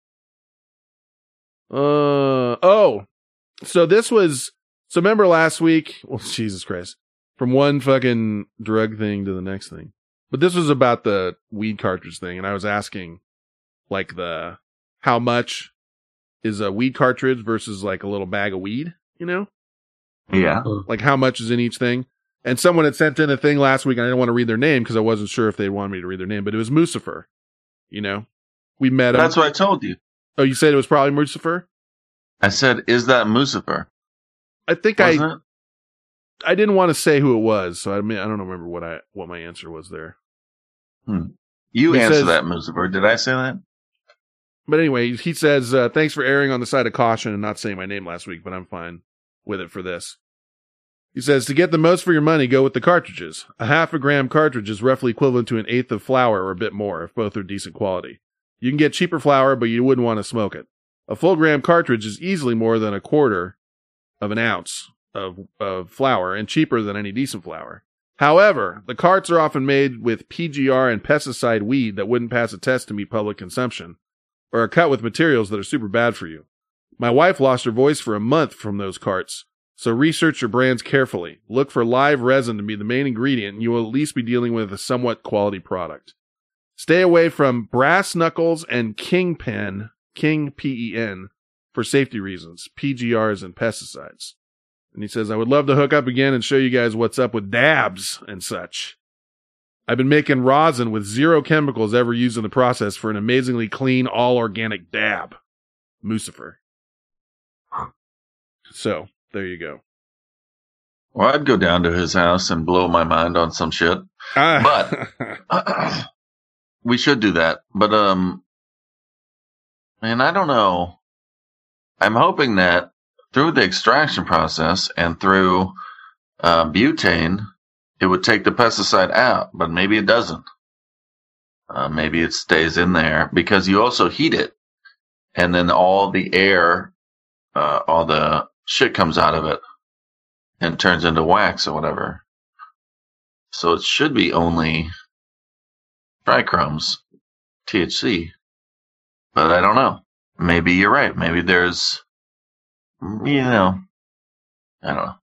Uh oh. So this was so remember last week? Well, Jesus Christ. From one fucking drug thing to the next thing. But this was about the weed cartridge thing, and I was asking like the how much is a weed cartridge versus like a little bag of weed, you know? Yeah. Like how much is in each thing? And someone had sent in a thing last week, and I didn't want to read their name because I wasn't sure if they wanted me to read their name, but it was Mucifer. You know? We met him. That's what I told you. Oh, you said it was probably Mucifer? I said, is that Mucifer? I think Wasn't I it? I didn't want to say who it was, so I mean I don't remember what I what my answer was there. Hmm. You He answer says- that, Mucifer. Did I say that? But anyway, he says, uh, thanks for erring on the side of caution and not saying my name last week, but I'm fine with it for this. He says, to get the most for your money, go with the cartridges. A half a gram cartridge is roughly equivalent to an eighth of flour or a bit more, if both are decent quality. You can get cheaper flour, but you wouldn't want to smoke it. A full gram cartridge is easily more than a quarter of an ounce of, of flour and cheaper than any decent flour. However, the carts are often made with P G R and pesticide weed that wouldn't pass a test to meet public consumption, or are cut with materials that are super bad for you. My wife lost her voice for a month from those carts, so research your brands carefully. Look for live resin to be the main ingredient, and you will at least be dealing with a somewhat quality product. Stay away from brass knuckles and kingpen, king P E N, for safety reasons, P G Rs and pesticides. And he says, I would love to hook up again and show you guys what's up with dabs and such. I've been making rosin with zero chemicals ever used in the process for an amazingly clean, all-organic dab. Mucifer. So, there you go. Well, I'd go down to his house and blow my mind on some shit. Ah. But we should do that. But, um, man, I don't know. I'm hoping that through the extraction process and through uh, butane, it would take the pesticide out, but maybe it doesn't. Uh, maybe it stays in there because you also heat it, and then all the air, uh, all the shit comes out of it and turns into wax or whatever. So it should be only trichromes, T H C, but I don't know. Maybe you're right. Maybe there's, you know, I don't know.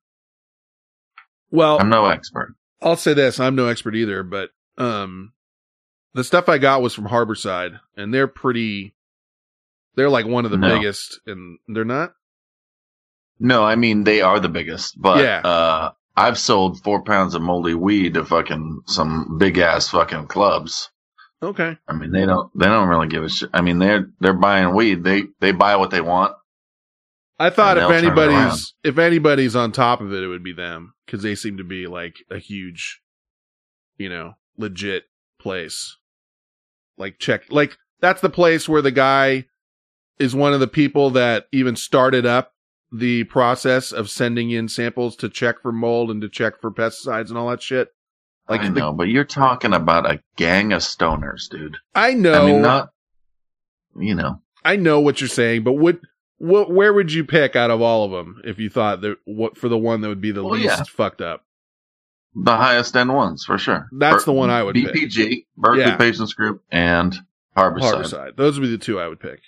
Well, I'm no expert. I'll say this. I'm no expert either, but um, the stuff I got was from Harborside, and they're pretty, they're like one of the No. biggest, and they're not? No, I mean, they are the biggest, but Yeah. uh, I've sold four pounds of moldy weed to fucking some big ass fucking clubs. Okay. I mean, they don't, they don't really give a shit. I mean, they're, they're buying weed. They, they buy what they want. I thought And if they'll turn it around. anybody's if anybody's on top of it, it would be them because they seem to be like a huge, you know, legit place. Like check, like that's the place where the guy is one of the people that even started up the process of sending in samples to check for mold and to check for pesticides and all that shit. Like I the- know, but you're talking about a gang of stoners, dude. I know, I mean, not, you know, I know what you're saying, but what, what, where would you pick out of all of them if you thought that what for the one that would be the Well, least yeah. fucked up? the highest end ones for sure. That's the one I would pick. B P G, Berkeley Yeah. Patients Group, and Harborside. Harborside. Those would be the two I would pick.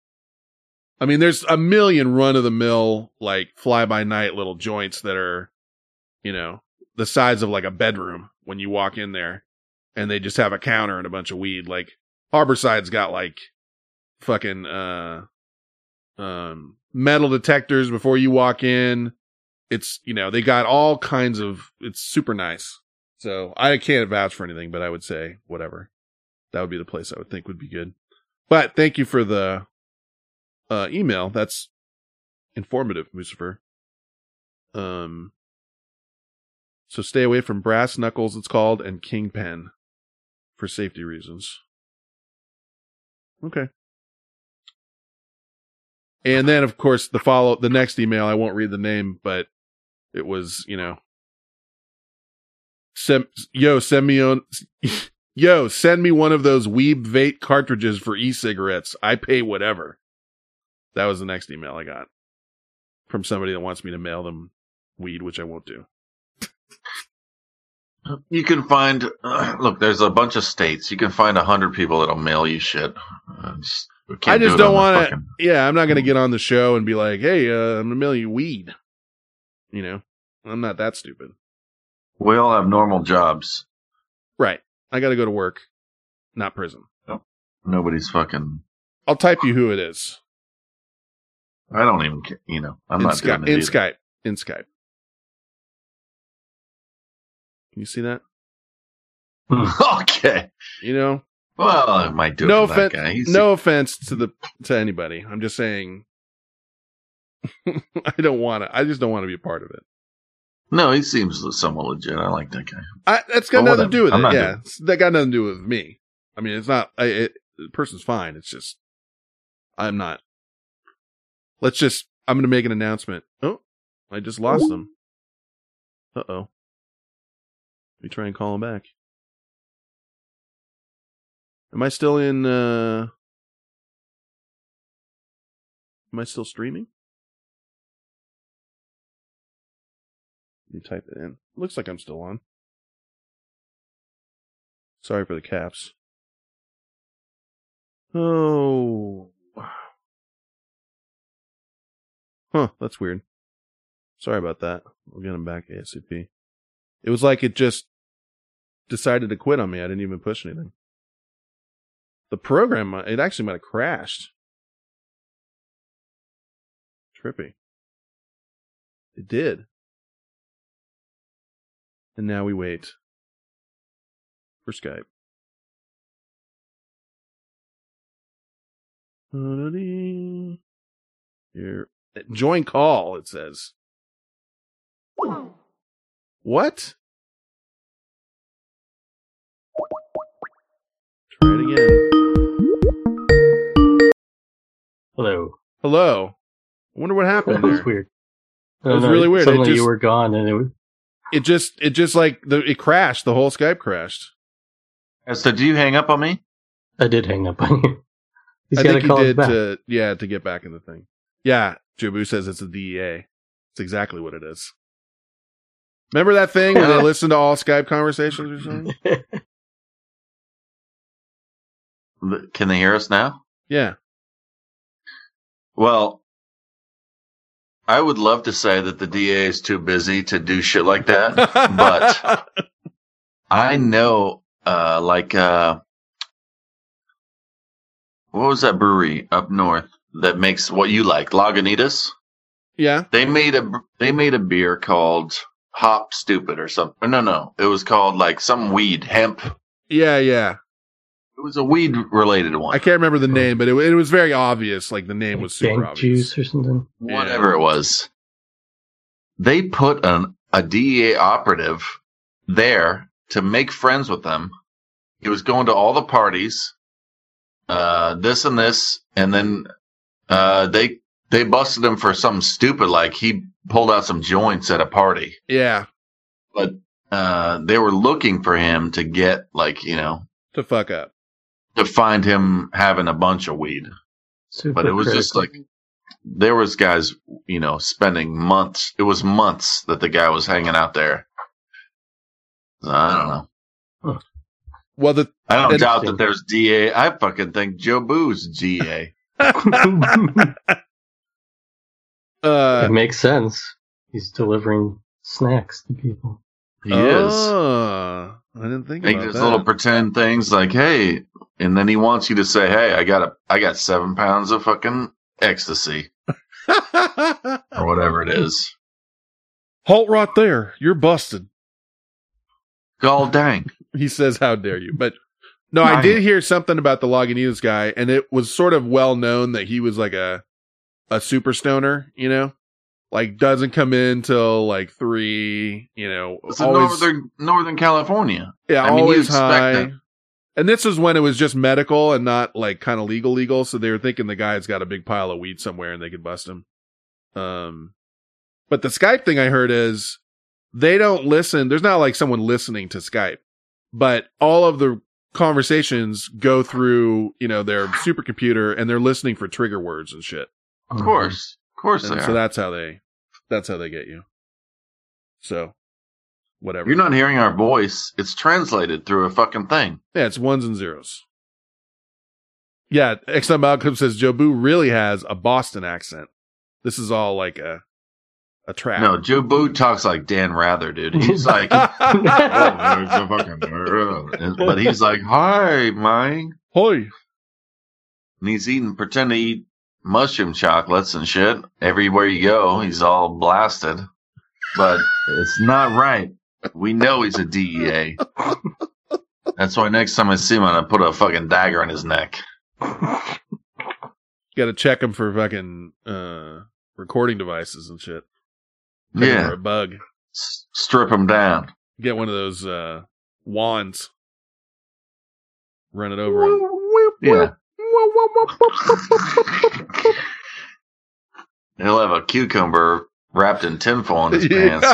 I mean, there's a million run of the mill, like fly by night little joints that are, you know, the size of like a bedroom when you walk in there, and they just have a counter and a bunch of weed. Like Harborside's got like fucking uh um metal detectors before you walk in. It's, you know, they got all kinds of, it's super nice. So I can't vouch for anything, but I would say whatever. That would be the place I would think would be good. But thank you for the uh, email. That's informative, Mucifer. Um, so stay away from Brass Knuckles, it's called, and Kingpen for safety reasons. Okay. And then, of course, the follow, the next email, I won't read the name, but it was, you know, Sem- yo, send me on, yo, send me one of those Weeb Vape cartridges for e-cigarettes. I pay whatever. That was the next email I got from somebody that wants me to mail them weed, which I won't do. You can find, uh, look, there's a bunch of states. You can find a hundred people that'll mail you shit. Uh, just, we can't I just do it don't on the want to, fucking- yeah, I'm not going to get on the show and be like, hey, uh, I'm going to mail you weed. You know, I'm not that stupid. We all have normal jobs. Right. I got to go to work, not prison. Nobody's fucking. I'll type you who it is. I don't even care. You know, I'm in not Sky- doing it in either. Skype. In Skype. Can you see that? Okay. You know. Well, I might do it no for that offen- guy. He's- No offense to the to anybody. I'm just saying. I don't want to. I just don't want to be a part of it. No, he seems somewhat legit. I like that guy. I, that's got Well, nothing to do with I'm it. not Yeah, doing- It's- that got nothing to do with me. I mean, it's not. I, it, the person's fine. It's just I'm not. Let's just. I'm going to make an announcement. Oh, I just lost them. Uh oh. Let me try and call him back. Am I still in? uh Am I still streaming? Let me type it in. Looks like I'm still on. Sorry for the caps. Oh. Huh, that's weird. Sorry about that. We'll get him back ASAP. It was like it just decided to quit on me. I didn't even push anything. The program, it actually might have crashed. Trippy. It did. And now we wait for Skype. Here. Join call, it says. What? Try it again. Hello. Hello. I wonder what happened That was there. weird. That was really weird. It Suddenly just, you were gone, and it was. it just, it just like the, it crashed. The whole Skype crashed. So, did you hang up on me? I did hang up on you. He's I got to think he call us did back. to, yeah, to get back in the thing. Yeah, Jobu says it's a D E A. It's exactly what it is. Remember that thing where they listen to all Skype conversations or something? Can they hear us now? Yeah. Well, I would love to say that the D A is too busy to do shit like that, but I know, uh, like, uh, what was that brewery up north that makes what you like, Lagunitas? Yeah. They made a they made a beer called Hop Stupid or something. No, no, it was called like some weed, hemp. Yeah, yeah. It was a weed related one. I can't remember the name, but it, it was very obvious. Like the name was super Dank obvious. juice or something. Whatever it was. They put an, a D E A operative there to make friends with them. He was going to all the parties, uh, this and this, and then uh, they they busted him for something stupid, like he pulled out some joints at a party. Yeah. But uh, they were looking for him to get, like, you know, to fuck up, to find him having a bunch of weed. Super but it was just like, there was guys, you know, spending months. It was months that the guy was hanging out there. So, I don't know. Huh. Well, the I don't doubt that there's D A. I fucking think Joe Boo's D A. uh, it makes sense. He's delivering snacks to people. He oh, I didn't think Make about these that. little pretend things like, hey, and then he wants you to say, hey, I got a, I got seven pounds of fucking ecstasy. Or whatever it is. Halt right there. You're busted. Gall dang. He says, how dare you? But no, I did hear something about the Lagunitas guy, and it was sort of well known that he was like a a super stoner, you know? Like, doesn't come in till like three, you know. It's in always, Northern, Northern California. yeah, I mean, you always expect high. that. And this was when it was just medical and not like kind of legal legal, so they were thinking the guy's got a big pile of weed somewhere and they could bust him. Um, but the Skype thing I heard is they don't listen. There's not like someone listening to Skype, but all of the conversations go through, you know, their supercomputer and they're listening for trigger words and shit. Of course. Of course And they so are. that's how they, that's how they get you. So, whatever. You're not hearing our voice. It's translated through a fucking thing. Yeah, it's ones and zeros. Yeah, X M Malcolm says Joe Boo really has a Boston accent. This is all like a a trap. No, Joe Boo talks like Dan Rather, dude. He's like, oh, it's a fucking, but he's like, hi, Mike. Hi. And he's eating, pretend to eat mushroom chocolates and shit. Everywhere you go, he's all blasted. But it's not right. We know he's a D E A. That's why next time I see him, I'm going to put a fucking dagger in his neck. Got to check him for fucking uh, recording devices and shit. Check him Yeah. for a bug. S- strip him down. Get one of those uh, wands. Run it over him. Yeah. He'll have a cucumber wrapped in tinfoil in his pants.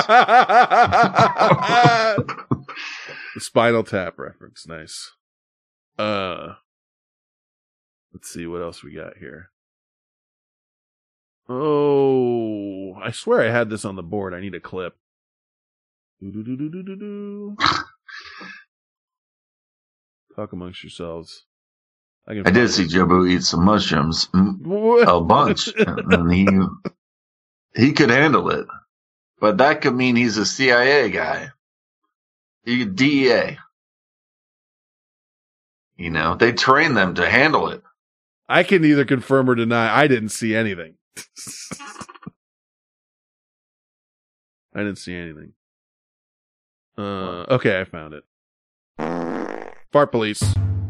The Spinal Tap reference, nice. Uh, let's see what else we got here. Oh, I swear I had this on the board. I need a clip. Do-do-do-do-do-do. Talk amongst yourselves. I, can I did find see it. Joe Boo eat some mushrooms, mm, a bunch, and he he could handle it. But that could mean he's a C I A guy, he D E A. You know, they train them to handle it. I can neither confirm or deny. I didn't see anything. I didn't see anything. Uh, okay, I found it. Fart police.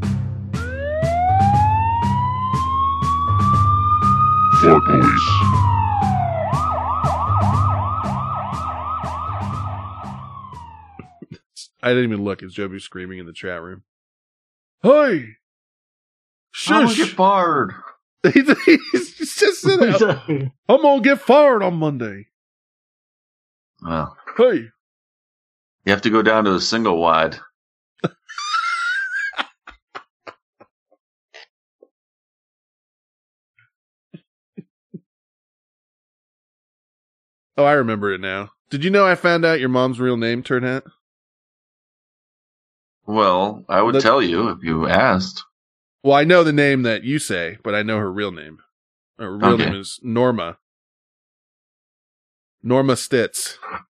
Fart police. I didn't even look. It's Jobu screaming in the chat room. Hey! Shush! I'm gonna get fired. he's, he's just said it. I'm gonna get fired on Monday. Well, hey! You have to go down to a single wide. Oh, I remember it now. Did you know I found out your mom's real name, Turd Hat? Well, I would The- tell you if you asked. Well, I know the name that you say, but I know her real name. Her real Okay. name is Norma. Norma Stitz.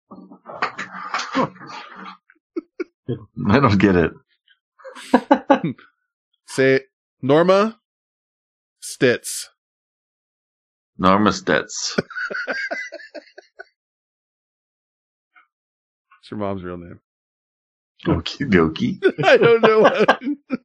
I don't get it. Say it. Norma Stitz. Norma Stitz. It's your mom's real name. Okie dokie. I don't know what.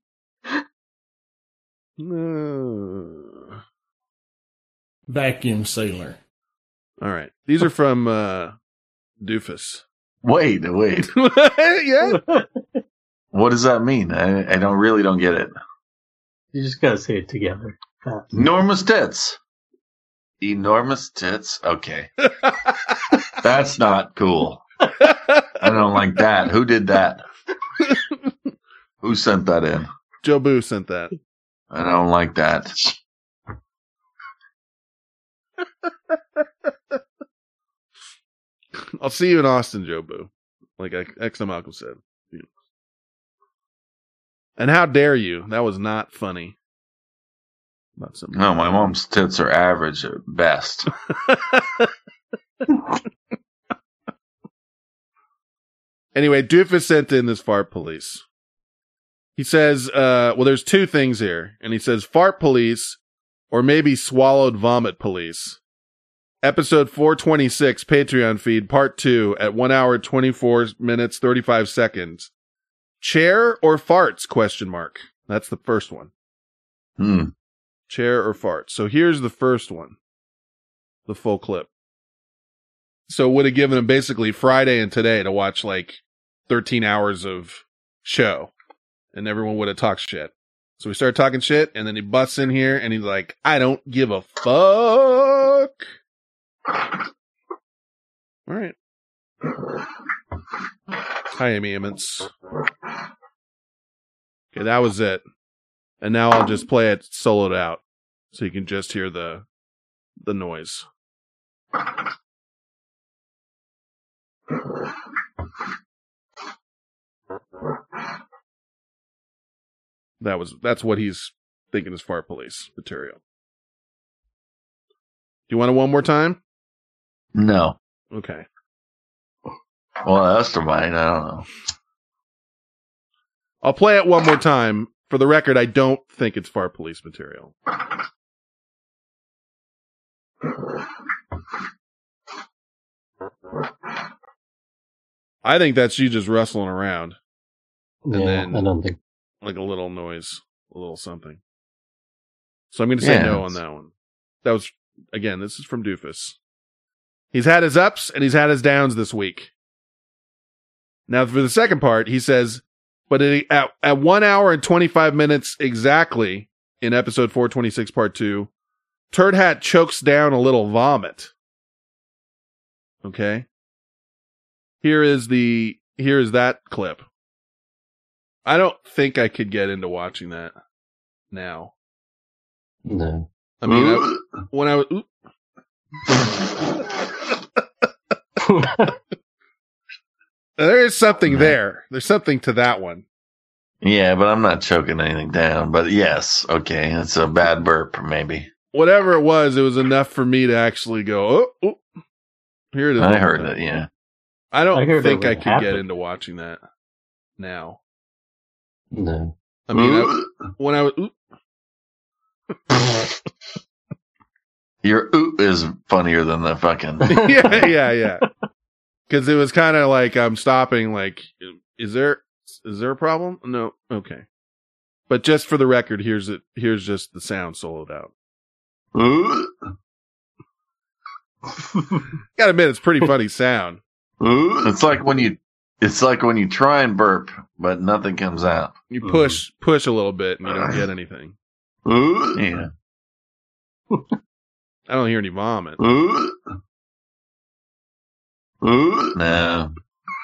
No. Vacuum sealer. All right. These are from uh, Doofus. Wait, wait. Yeah. What does that mean? I, I don't really don't get it. You just gotta say it together. Fast. Enormous tits. Enormous tits. Okay. That's not cool. I don't like that. Who did that? Who sent that in? Joe Boo sent that. I don't like that. I'll see you in Austin, Joe Boo. Like X M Malcolm said. And how dare you? That was not funny. Not something. No, my mom's tits are average at best. Anyway, Doofus sent in this fart police. He says, uh, well, there's two things here. And he says fart police or maybe swallowed vomit police. Episode four twenty-six Patreon feed part two at one hour, twenty-four minutes, thirty-five seconds. Chair or farts? Question mark. That's the first one. Hmm. Chair or farts. So here's the first one. The full clip. So would have given him basically Friday and today to watch like thirteen hours of show. And everyone would have talked shit. So we started talking shit and then he busts in here and he's like, I don't give a fuck. All right. Hi, Amy Emmons. Okay, that was it. And now I'll just play it soloed out so you can just hear the the noise. That was that's what he's thinking is fart police material. Do you want it one more time? No. Okay. Well, that's the mine. I don't know. I'll play it one more time. For the record, I don't think it's fart police material. I think that's you just rustling around. And Yeah, then I don't think. like a little noise, a little something. So I'm going to say Yeah, no on it's- that one. That was, again, this is from Doofus. He's had his ups and he's had his downs this week. Now for the second part, he says, but it, at, at one hour and twenty-five minutes exactly in episode four twenty-six part two, Turd Hat chokes down a little vomit. Okay. Here is the, here is that clip. I don't think I could get into watching that now. No. I mean, I, when I was, oop. There is something there. There's something to that one. Yeah, but I'm not choking anything down. But yes, okay, it's a bad burp, maybe. Whatever it was, it was enough for me to actually go, oh, oh. Here it is. I heard it, yeah. I don't I heard think it I could happen. get into watching that now. No. I mean, I, when I was, oop. Your oot is funnier than the fucking. yeah, yeah, yeah. Because it was kind of like I'm stopping. Like, is there is there a problem? No, okay. But just for the record, here's it. Here's just the sound soloed out. Gotta admit, it's pretty funny sound. It's like when you, It's like when you try and burp, but nothing comes out. You push, mm. push a little bit, and you don't get anything. Yeah. I don't hear any vomit. No.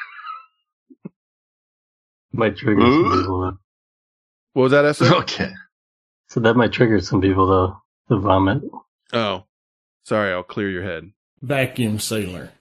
Might trigger some people, though. What was that, Esther? Okay. So that might trigger some people, though, the vomit. Oh. Sorry, I'll clear your head. Vacuum sealer.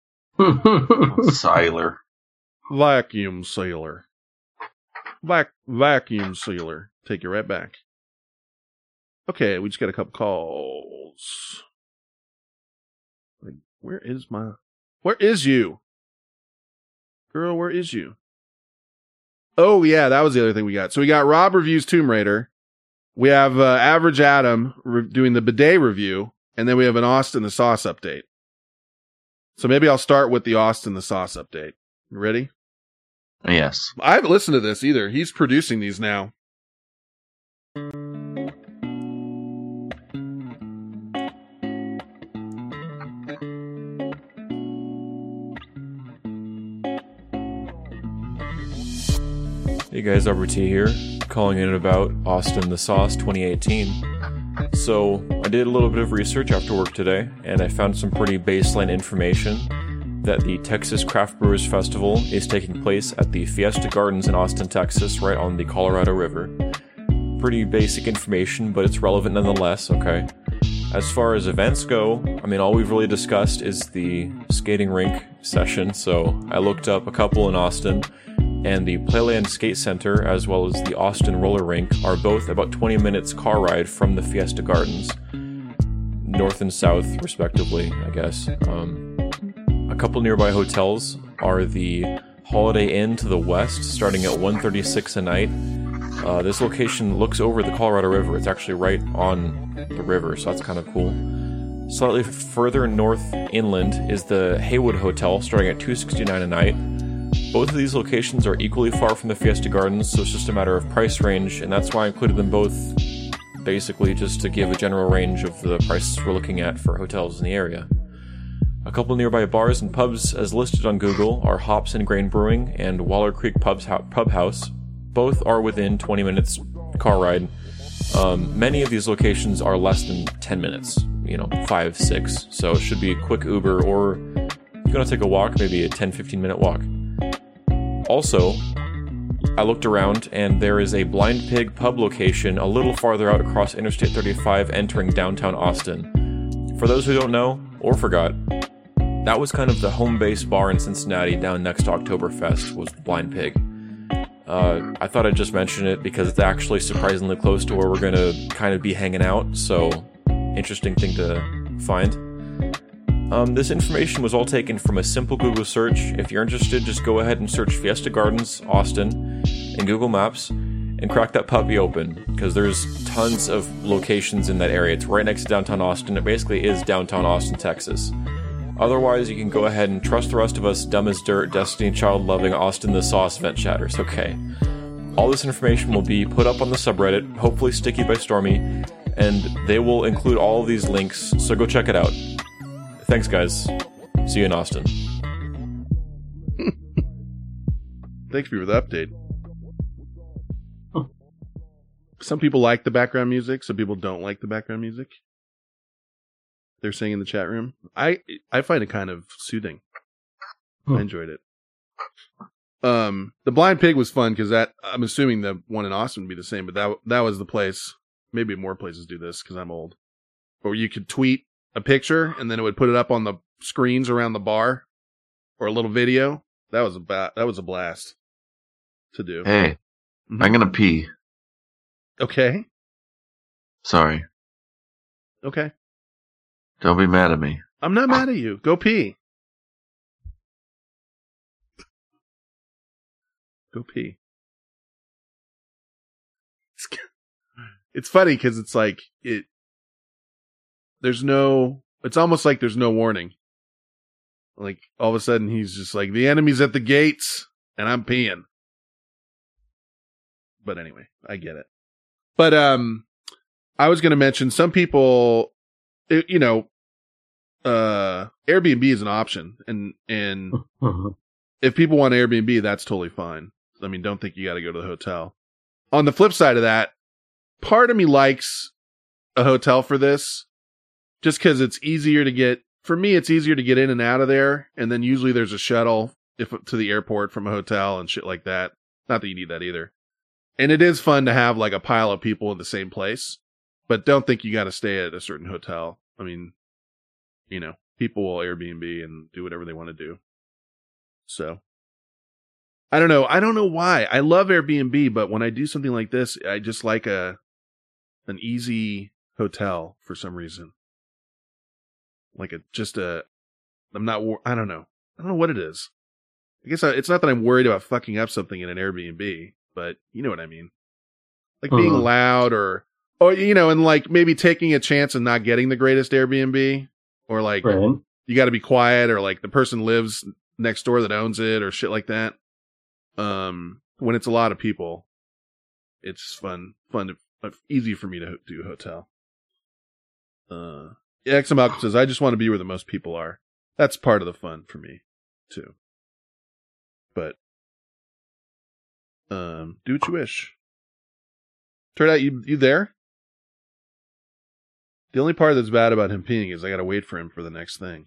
Sealer. Vacuum sealer. Vac- vacuum sealer. Take you right back. Okay, we just got a couple calls. Like, where is my... Where is you? Girl, where is you? Oh, yeah, that was the other thing we got. So we got Rob reviews Tomb Raider. We have uh, Average Adam re- doing the bidet review. And then we have an Austin the Sauce update. So maybe I'll start with the Austin the Sauce update. You ready? Yes. I haven't listened to this either. He's producing these now. Hey guys, Robert T here, calling in about Austin the Sauce twenty eighteen. So, I did a little bit of research after work today, and I found some pretty baseline information that the Texas Craft Brewers Festival is taking place at the Fiesta Gardens in Austin, Texas, right on the Colorado River. Pretty basic information, but it's relevant nonetheless, okay? As far as events go, I mean, all we've really discussed is the skating rink session, so I looked up a couple in Austin, and the Playland Skate Center, as well as the Austin Roller Rink, are both about twenty minutes car ride from the Fiesta Gardens. North and south, respectively, I guess. Um, a couple nearby hotels are the Holiday Inn to the west, starting at one thirty-six a night. Uh, this location looks over the Colorado River. It's actually right on the river, so that's kind of cool. Slightly further north inland is the Haywood Hotel, starting at two sixty-nine a night. Both of these locations are equally far from the Fiesta Gardens, so it's just a matter of price range, and that's why I included them both, basically just to give a general range of the prices we're looking at for hotels in the area. A couple nearby bars and pubs, as listed on Google, are Hops and Grain Brewing and Waller Creek Pubs Ho- Pub House. Both are within twenty minutes car ride. Um, many of these locations are less than ten minutes, you know, five, six, so it should be a quick Uber, or if you're going to take a walk, maybe a ten, fifteen minute walk. Also, I looked around, and there is a Blind Pig pub location a little farther out across Interstate thirty-five entering downtown Austin. For those who don't know, or forgot, that was kind of the home base bar in Cincinnati down next to Oktoberfest, was Blind Pig. Uh, I thought I'd just mention it because it's actually surprisingly close to where we're going to kind of be hanging out, so interesting thing to find. Um, this information was all taken from a simple Google search. If you're interested, just go ahead and search Fiesta Gardens, Austin, in Google Maps, and crack that puppy open, because there's tons of locations in that area. It's right next to downtown Austin. It basically is downtown Austin, Texas. Otherwise, you can go ahead and trust the rest of us dumb as dirt, Destiny Child-loving Austin the Sauce vent chatters, okay? All this information will be put up on the subreddit, hopefully Sticky by Stormy, and they will include all of these links, so go check it out. Thanks, guys. See you in Austin. Thanks for the update. Some people like the background music, some people don't like the background music. They're saying in the chat room. I I find it kind of soothing. Hmm. I enjoyed it. Um, the Blind Pig was fun because that I'm assuming the one in Austin would be the same, but that that was the place. Maybe more places do this because I'm old. Or you could tweet a picture and then it would put it up on the screens around the bar, or a little video. That was a ba- that was a blast to do. Hey, mm-hmm. I'm gonna pee. Okay. Sorry. Okay. Don't be mad at me. I'm not mad at you. Go pee. Go pee. It's, it's funny because it's like it. There's no. It's almost like there's no warning. Like all of a sudden he's just like, the enemy's at the gates and I'm peeing. But anyway, I get it. But um, I was going to mention some people. It, you know, uh, Airbnb is an option, and and uh-huh. if people want Airbnb, that's totally fine. I mean, don't think you got to go to the hotel. On the flip side of that, part of me likes a hotel for this just because it's easier to get. For me, it's easier to get in and out of there. And then usually there's a shuttle if to the airport from a hotel and shit like that. Not that you need that either. And it is fun to have like a pile of people in the same place. But don't think you got to stay at a certain hotel. I mean, you know, people will Airbnb and do whatever they want to do. So, I don't know. I don't know why. I love Airbnb, but when I do something like this, I just like a an easy hotel for some reason. Like a just a. I'm not. I don't know. I don't know what it is. I guess I, it's not that I'm worried about fucking up something in an Airbnb, but you know what I mean. Like being Mhm. loud or, or you know, and like maybe taking a chance and not getting the greatest Airbnb, or like Right. you got to be quiet, or like the person lives next door that owns it, or shit like that. Um, when it's a lot of people, it's fun, fun, to, uh, easy for me to ho- do a hotel. Uh, X M Malcolm says, I just want to be where the most people are. That's part of the fun for me, too. But, um, do what you wish. Turn out you, you there? The only part that's bad about him peeing is I gotta wait for him for the next thing.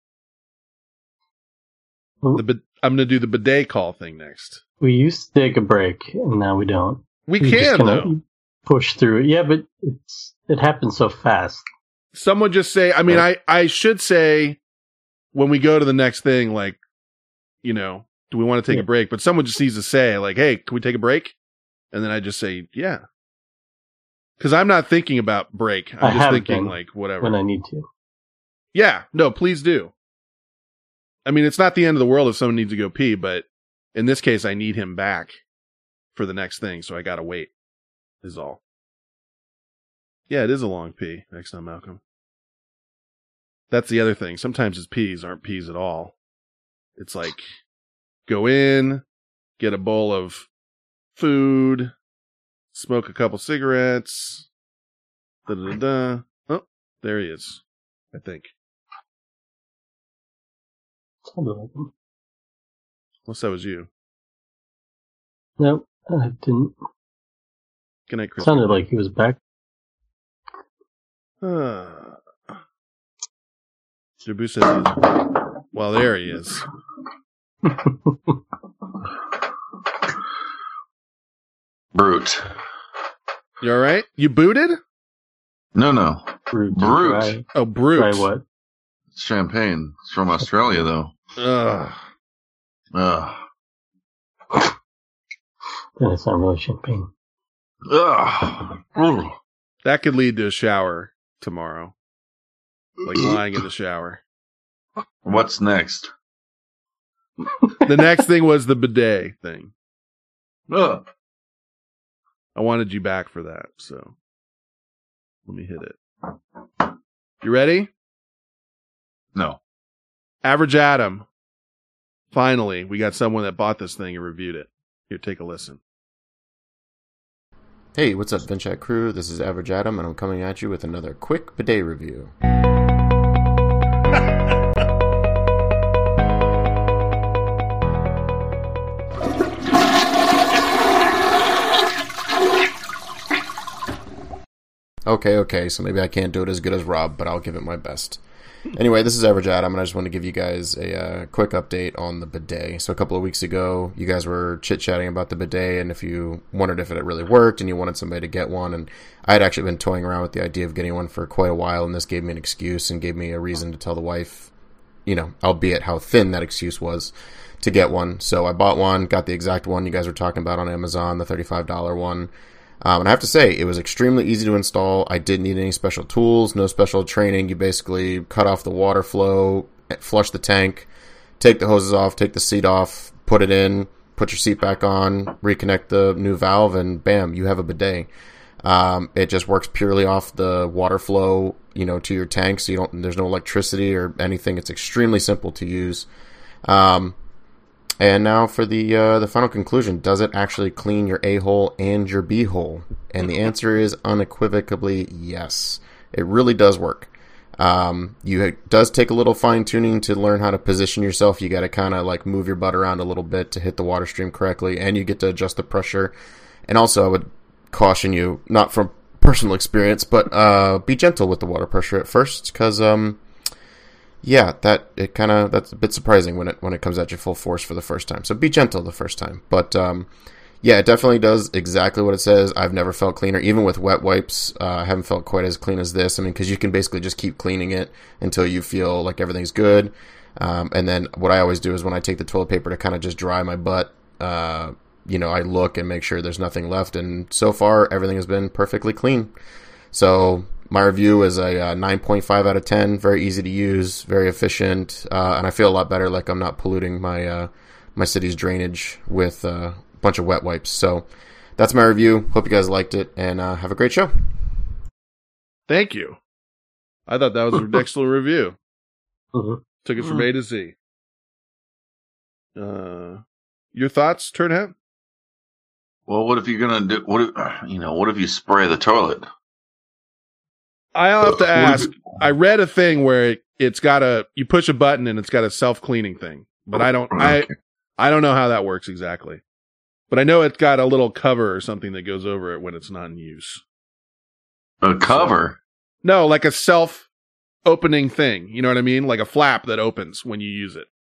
The bid- I'm gonna do the bidet call thing next. We used to take a break, and now we don't. We We're just can, gonna though. Push through it. Yeah, but it's it happens so fast. Someone just say, I mean, I, I should say when we go to the next thing, like, you know, do we want to take Yeah. a break? But someone just needs to say, like, hey, can we take a break? And then I just say, yeah. Because I'm not thinking about break. I'm I just have thinking, been like, whatever. when I need to. Yeah, no, please do. I mean, it's not the end of the world if someone needs to go pee, but in this case, I need him back for the next thing, so I gotta wait, is all. Yeah, it is a long pee, next time, Malcolm. That's the other thing. Sometimes his pees aren't pees at all. It's like, go in, get a bowl of food, smoke a couple cigarettes, da da da. Oh, there he is, I think. Sounded like him. Unless that was you. Nope, I didn't. Good night, Chris. Sounded like he was back. Uh, Jabu says he's... Well, there he is. Brute. You alright? You booted? No, no. Brute. Brute. Try, Oh, brute. try what? It's champagne. It's from Australia, though. Ugh. Ugh. Then it's not really champagne. Ugh. Ugh. That could lead to a shower tomorrow. Like lying in the shower. What's next? The next thing was the bidet thing. Ugh. I wanted you back for that, so let me hit it. You ready? No. Average Adam. Finally, we got someone that bought this thing and reviewed it. Here, take a listen. Hey, what's up, VinChat crew? This is Average Adam, and I'm coming at you with another quick bidet review. Okay, okay, so maybe I can't do it as good as Rob, but I'll give it my best. Anyway, this is Average Adam, and I just want to give you guys a uh, quick update on the bidet. So a couple of weeks ago, you guys were chit-chatting about the bidet, and if you wondered if it really worked, and you wanted somebody to get one, and I had actually been toying around with the idea of getting one for quite a while, and this gave me an excuse and gave me a reason to tell the wife, you know, albeit how thin that excuse was, to get one. So I bought one, got the exact one you guys were talking about on Amazon, the thirty-five dollars one. Um, and I have to say, it was extremely easy to install. I didn't need any special tools, no special training. You basically cut off the water flow, flush the tank, take the hoses off, take the seat off, put it in, put your seat back on, reconnect the new valve, and bam, you have a bidet. Um, it just works purely off the water flow, you know, to your tank, so you don't, there's no electricity or anything. It's extremely simple to use. Um, And now for the uh, the final conclusion. Does it actually clean your A-hole and your B-hole? And the answer is unequivocally yes. It really does work. Um, you it does take a little fine tuning to learn how to position yourself. You got to kind of like move your butt around a little bit to hit the water stream correctly, and you get to adjust the pressure. And also, I would caution you, not from personal experience, but uh, be gentle with the water pressure at first, because um, yeah, that it kind of that's a bit surprising when it when it comes at you full force for the first time. So be gentle the first time, but um, yeah, it definitely does exactly what it says. I've never felt cleaner, even with wet wipes. Uh, I haven't felt quite as clean as this. I mean, because you can basically just keep cleaning it until you feel like everything's good. Um, and then what I always do is when I take the toilet paper to kind of just dry my butt, uh, you know, I look and make sure there's nothing left. And so far, everything has been perfectly clean. So my review is a uh, nine point five out of ten. Very easy to use, very efficient, uh, and I feel a lot better. Like I'm not polluting my uh, my city's drainage with uh, a bunch of wet wipes. So that's my review. Hope you guys liked it, and uh, have a great show. Thank you. I thought that was an excellent review. Mm-hmm. Took it from Mm-hmm. A to Z. Uh, your thoughts, Turnhat? Well, what if you're gonna do? What if you know? What if you spray the toilet? I'll have to What if ask. you- I read a thing where it, it's got a you push a button and it's got a self cleaning thing, but I don't I I don't know how that works exactly. But I know it's got a little cover or something that goes over it when it's not in use. A cover? No, like a self opening thing. You know what I mean? Like a flap that opens when you use it.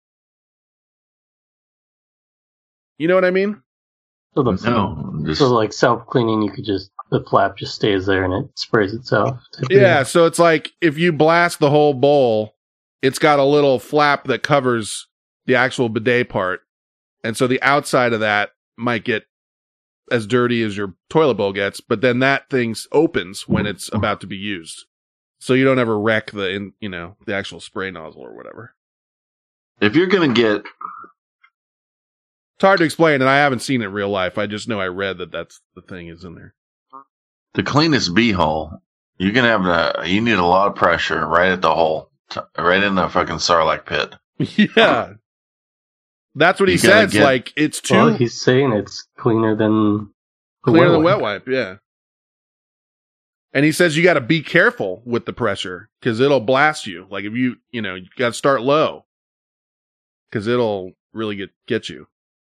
You know what I mean? So, the, No, just- so like self cleaning, you could just the flap just stays there and it sprays itself. Yeah, so it's like if you blast the whole bowl, it's got a little flap that covers the actual bidet part. And so the outside of that might get as dirty as your toilet bowl gets, but then that thing opens when it's about to be used. So you don't ever wreck the, in, you know, the actual spray nozzle or whatever. If you're gonna get, It's hard to explain, and I haven't seen it in real life. I just know I read that that's the thing is in there. the cleanest beehole, you're gonna have a, you need a lot of pressure right at the hole, t- right in the fucking Sarlacc pit. Yeah. That's what he You gotta says. get- Like, it's too Well, he's saying it's cleaner than the cleaner wet than wipe. wet wipe, yeah. And he says you got to be careful with the pressure because it'll blast you. Like if you, you know, you got to start low because it'll really get get you.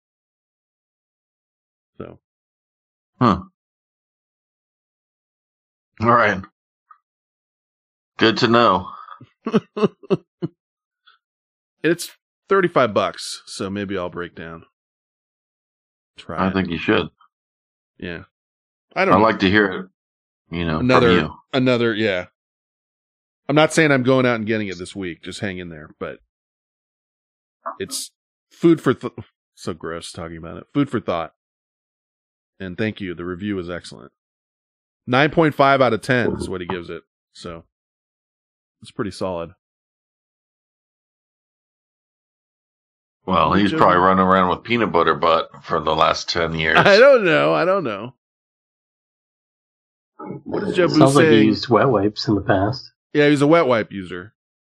So, Huh. All right. Good to know. it's thirty-five bucks, so maybe I'll break down. Try. I it. think you should. Yeah. I don't I'd know. like to hear it, you know, another from you. another yeah. I'm not saying I'm going out and getting it this week. Just hang in there, but it's food for th- so gross talking about it. Food for thought. And thank you. The review was excellent. nine point five out of ten is what he gives it. So it's pretty solid. Well, he's probably running around with peanut butter butt for the last ten years. I don't know. I don't know. What is Jabu Sounds like he saying? used wet wipes in the past. Yeah, he's a wet wipe user.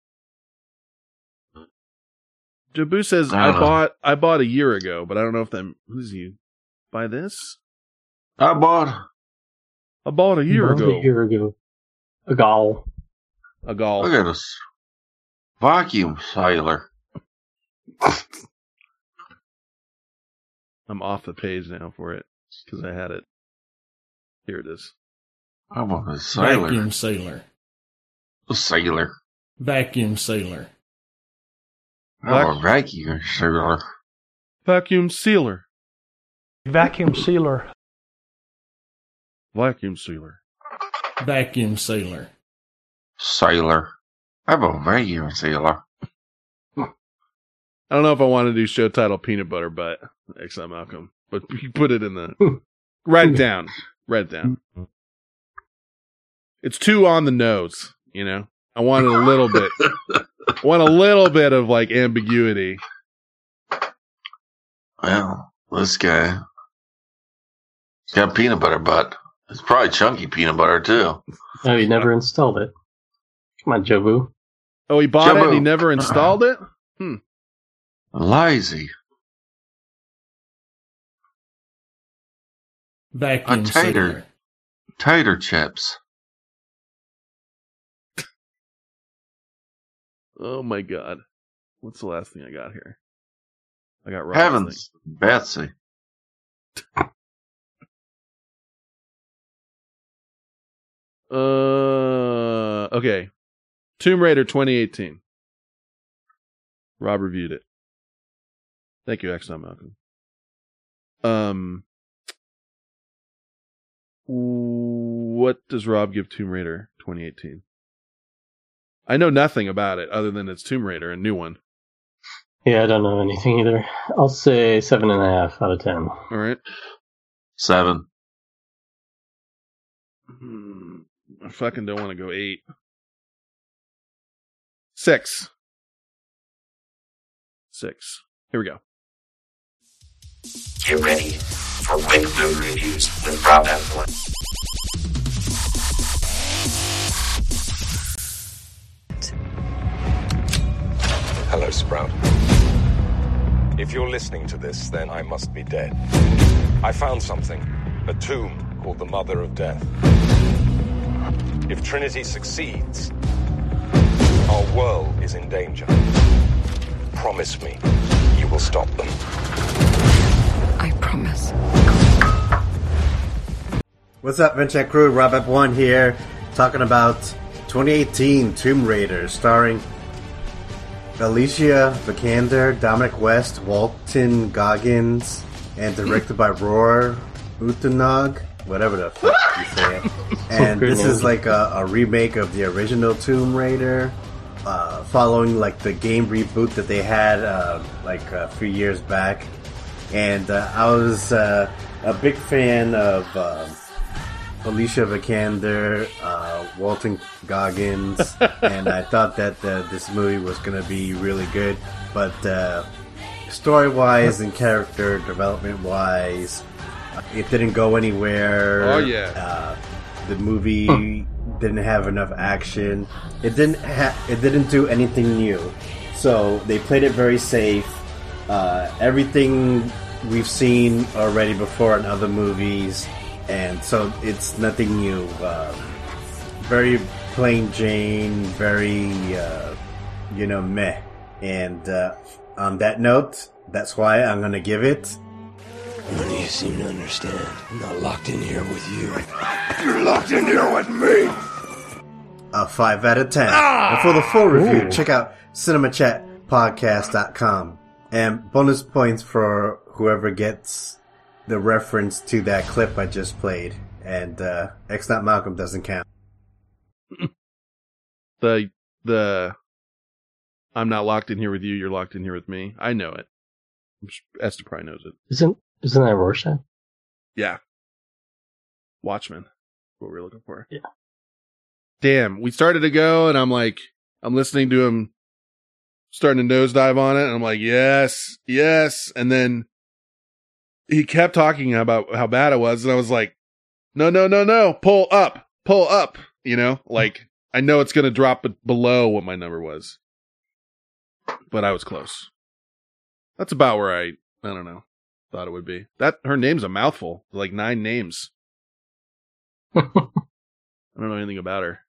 Jabu says I I, don't know. bought I bought a year ago, but I don't know if that who's you buy this? I bought I bought a year About ago. A year ago. A gall. A gall. Look at this vacuum sealer. I'm off the page now for it because I had it. Here it is. I want a sailor. Vacuum sealer. A sailor. Vacuum sealer. I want a vacuum sealer. Vacuum sealer. Vacuum sealer. Vacuum sealer. Vacuum sealer. Sailor. I have a vacuum sealer. I don't know if I want to do show title peanut butter butt X M Malcolm, but you put it in the write it down. Write it down. It's too on the nose, you know. I wanted a little bit. I want a little bit of like ambiguity. Well, this guy, he's got peanut butter butt. It's probably chunky peanut butter too. Oh, you never installed it. Come on, Jobu. Oh, he bought it and he Jabu. never installed it? Hmm. Lazy. Vacuum A tater. sealer. Tater chips. Oh my god. What's the last thing I got here? I got Rob's Heavens, Betsy. Uh, okay. Tomb Raider twenty eighteen. Rob reviewed it. Thank you, X Not Malcolm. Um, what does Rob give Tomb Raider twenty eighteen? I know nothing about it other than it's Tomb Raider, a new one. Yeah, I don't know anything either. I'll say seven and a half out of ten. All right. Seven. Hmm, I fucking don't want to go eight. Six. Six. Here we go. Get ready for Quick Movie Reviews with Rob Evelyn. Hello, Sprout. If you're listening to this, then I must be dead. I found something, a tomb called the Mother of Death. If Trinity succeeds, our world is in danger. Promise me you will stop them. I promise. What's up, Venture Crew? Rob F one here, talking about twenty eighteen Tomb Raider, starring Alicia Vikander, Dominic West, Walton Goggins, and directed by Roar Uthnaug, whatever the fuck you say it. And this is like a, a remake of the original Tomb Raider, uh, following like the game reboot that they had uh, like a few years back. And uh, I was uh, a big fan of uh, Alicia Vikander, uh, Walton Goggins, and I thought that uh, this movie was going to be really good. But uh, story-wise and character development-wise, uh, it didn't go anywhere. Oh, yeah. Uh, the movie didn't have enough action. It didn't ha- It didn't do anything new. So they played it very safe. Uh, everything we've seen already before in other movies. And so it's nothing new. Uh, very plain Jane, very, uh, you know, meh. And uh, on that note, that's why I'm going to give it... None of you seem to understand. I'm not locked in here with you. You're locked in here with me! A five out of ten. Ah! And for the full review, Ooh. check out cinema chat podcast dot com. And bonus points for whoever gets the reference to that clip I just played. And uh, X Not Malcolm doesn't count. the the I'm not locked in here with you, you're locked in here with me. I know it. Esther probably knows it. Isn't isn't that Rorschach? Yeah. Watchmen. What we're looking for. Yeah. Damn, we started to go and I'm like, I'm listening to him starting to nosedive on it, and I'm like, yes, yes. And then he kept talking about how bad it was, and I was like, no, no, no, no, pull up, pull up, you know, like, I know it's going to drop below what my number was, but I was close. That's about where I, I don't know, thought it would be. That, her name's a mouthful, like nine names. I don't know anything about her.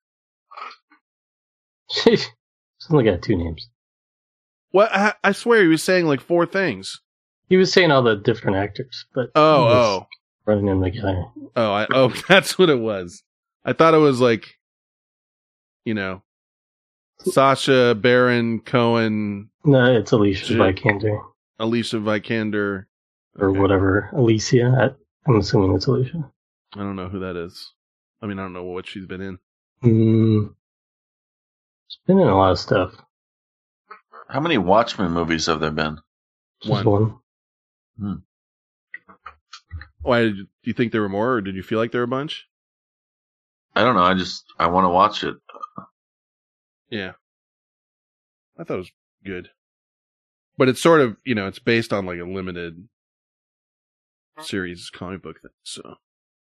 She's only got two names. What? I, I swear he was saying like four things. He was saying all the different actors, but oh, oh, running them together. Oh, I, oh, that's what it was. I thought it was like, you know, Sacha Baron Cohen. No, it's Alicia J- Vikander. Alicia Vikander, or okay. whatever. Alicia. I, I'm assuming it's Alicia. I don't know who that is. I mean, I don't know what she's been in. Mm, she's been in a lot of stuff. How many Watchmen movies have there been? Just one. one. Hmm. Why did you, do you think there were more, or did you feel like there were a bunch? I don't know. I just I want to watch it. Yeah, I thought it was good, but it's sort of, you know, it's based on like a limited series comic book thing. So,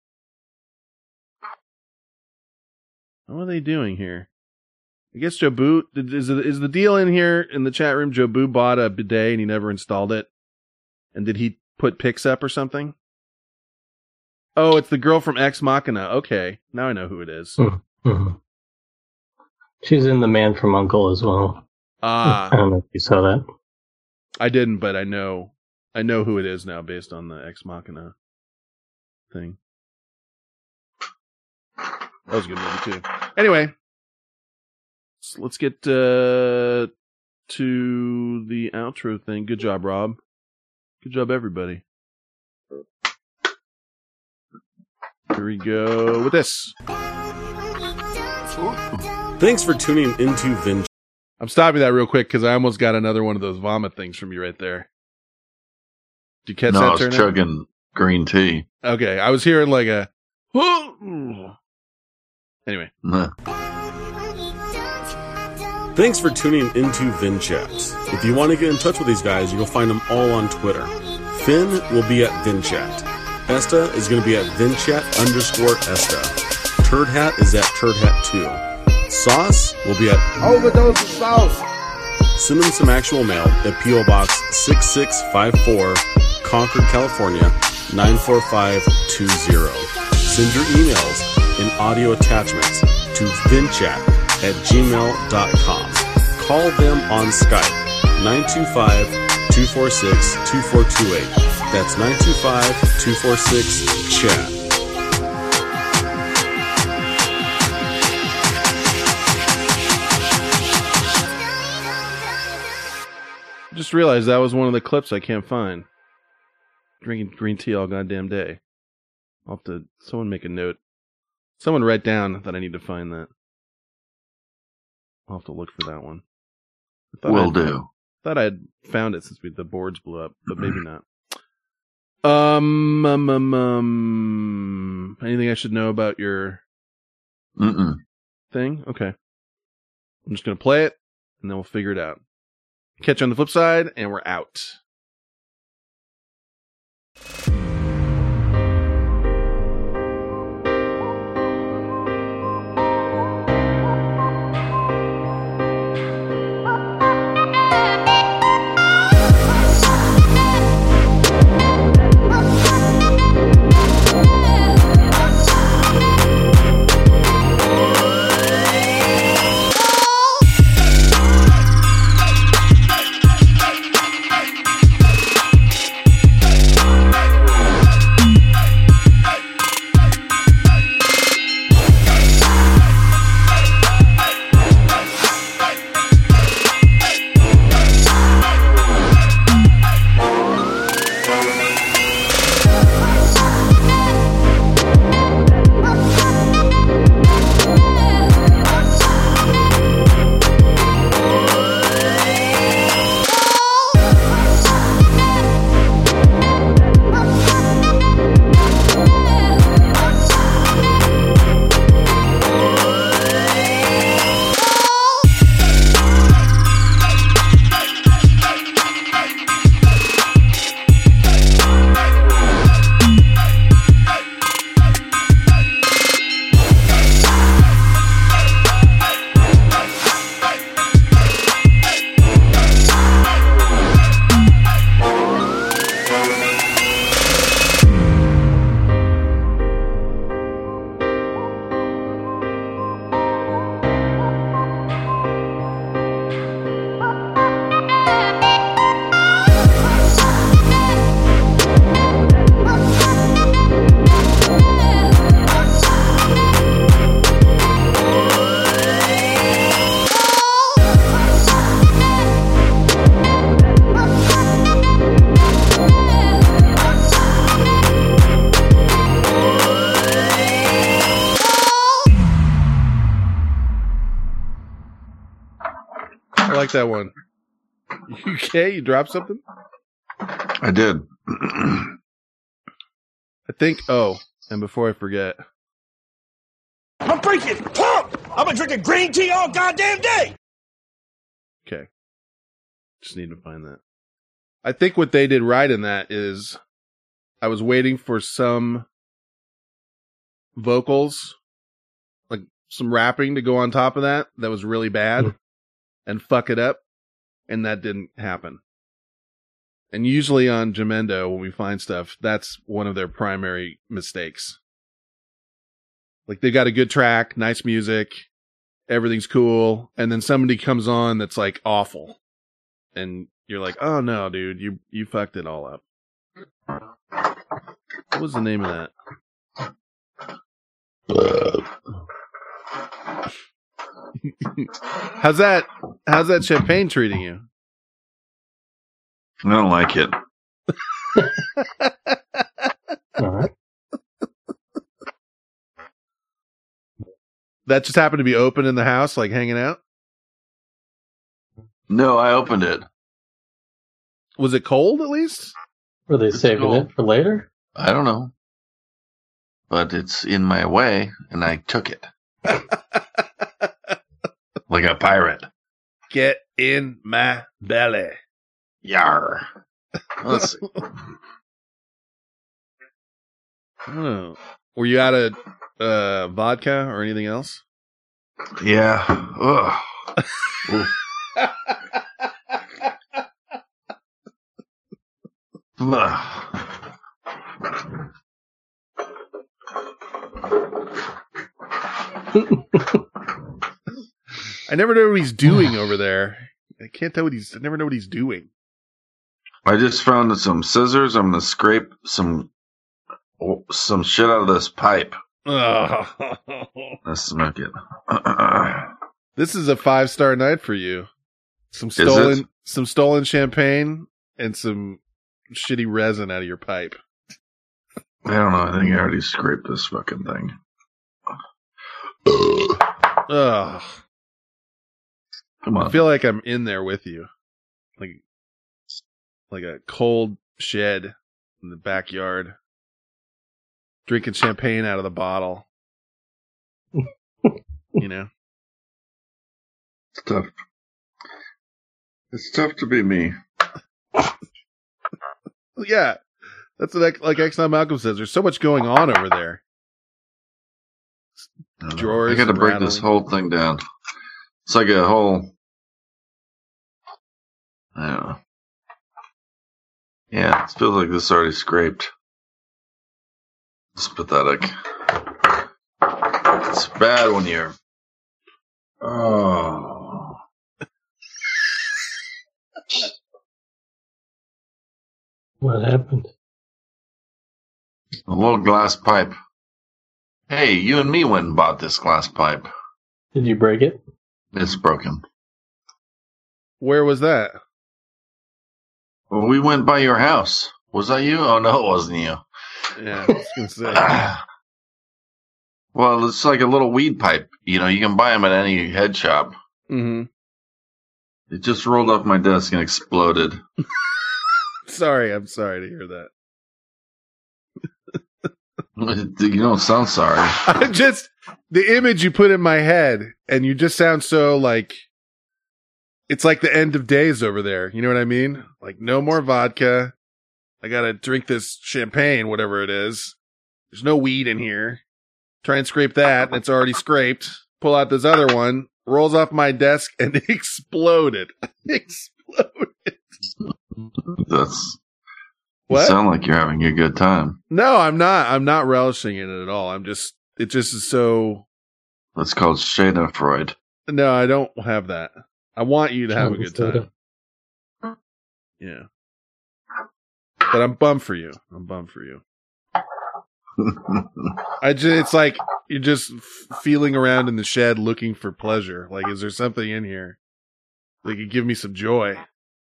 what are they doing here? I guess Joe Boo, is the, is the deal in here in the chat room? Joe Boo bought a bidet and he never installed it. And did he put pics up or something? Oh, it's the girl from Ex Machina. Okay, now I know who it is. Mm-hmm. She's in The Man from U N C L E as well. Ah, I don't know if you saw that. I didn't, but I know, I know who it is now based on the Ex Machina thing. That was a good movie too. Anyway, so let's get uh, to the outro thing. Good job, Rob. Good job, everybody. Here we go with this. Thanks for tuning into Vin. I'm stopping that real quick because I almost got another one of those vomit things from you right there. Did you catch no, that? I was turn chugging green tea. Okay, I was hearing like a. Anyway. Nah. Thanks for tuning into Vin Chat. If you want to get in touch with these guys, you'll find them all on Twitter. Finn will be at Vin Chat. Esta is going to be at VinChat underscore Esta. Turd Hat is at Turd Hat two. Sauce will be at Overdose of Sauce. Send them some actual mail at P O Box six six five four, Concord, California nine four five two zero. Send your emails and audio attachments to vinchat at gmail dot com. Call them on Skype nine two five, two four six, two four two eight. That's nine two five, two four six, chat. Just realized that was one of the clips I can't find. Drinking green tea all goddamn day. I'll have to, someone make a note. Someone write down that I need to find that. I'll have to look for that one. Will I'd, do. Thought I'd found it since we, the boards blew up, but maybe not. Um, um, um, um, anything I should know about your Mm-mm. thing? Okay. I'm just going to play it, and then we'll figure it out. Catch you on the flip side, and we're out. I like that one. You okay? You dropped something? I did. I think, oh, and before I forget. I'm freaking pumped! I've been drinking green tea all goddamn day! Okay. Just need to find that. I think what they did right in that is I was waiting for some vocals, like some rapping to go on top of that that was really bad mm. and fuck it up, and that didn't happen. And usually on Jamendo, when we find stuff, that's one of their primary mistakes. Like, they got a good track, nice music, everything's cool, and then somebody comes on that's like awful, and you're like, oh no, dude, you you fucked it all up. What was the name of that? how's that? How's that champagne treating you? I don't like it. All right. That just happened to be open in the house, like hanging out? No, I opened it. Was it cold at least? Were they saving cold. it for later? I don't know. But it's in my way, and I took it. Like a pirate. Get in my belly. Yar. Let's see. Oh. Were you out of uh, vodka or anything else? Yeah. Ugh. I never know what he's doing over there. I can't tell what he's. I never know what he's doing. I just found some scissors. I'm gonna scrape some some shit out of this pipe. Oh. Let's smoke it. This is a five star night for you. Some stolen, some stolen champagne and some shitty resin out of your pipe. I don't know. I think I already scraped this fucking thing. Ugh. Come on. I feel like I'm in there with you, like, like a cold shed in the backyard, drinking champagne out of the bottle. You know, it's tough. It's tough to be me. Yeah, that's what, like Exxon Malcolm says. There's so much going on over there. Drawers. I got to break rattling. this whole thing down. It's like a whole. I don't know. Yeah, it feels like this is already scraped. It's pathetic. It's bad when you're. Oh. What happened? A little glass pipe. Hey, you and me went and bought this glass pipe. Did you break it? It's broken. Where was that? Well, we went by your house. Was that you? Oh, no, it wasn't you. Yeah, I was going to say. Well, it's like a little weed pipe. You know, you can buy them at any head shop. Mm-hmm. It just rolled off my desk and exploded. Sorry, I'm sorry to hear that. You don't sound sorry. I just, the image you put in my head, and you just sound so like, it's like the end of days over there. You know what I mean? Like, no more vodka. I gotta drink this champagne, whatever it is. There's no weed in here. Try and scrape that, and it's already scraped. Pull out this other one, rolls off my desk, and exploded. Exploded. That's. What? You sound like you're having a good time. No, I'm not. I'm not relishing it at all. I'm just, it just is so. That's called Schadenfreude. No, I don't have that. I want you to have a good time. Yeah. But I'm bummed for you. I'm bummed for you. I just, it's like you're just f- feeling around in the shed looking for pleasure. Like, is there something in here that could give me some joy?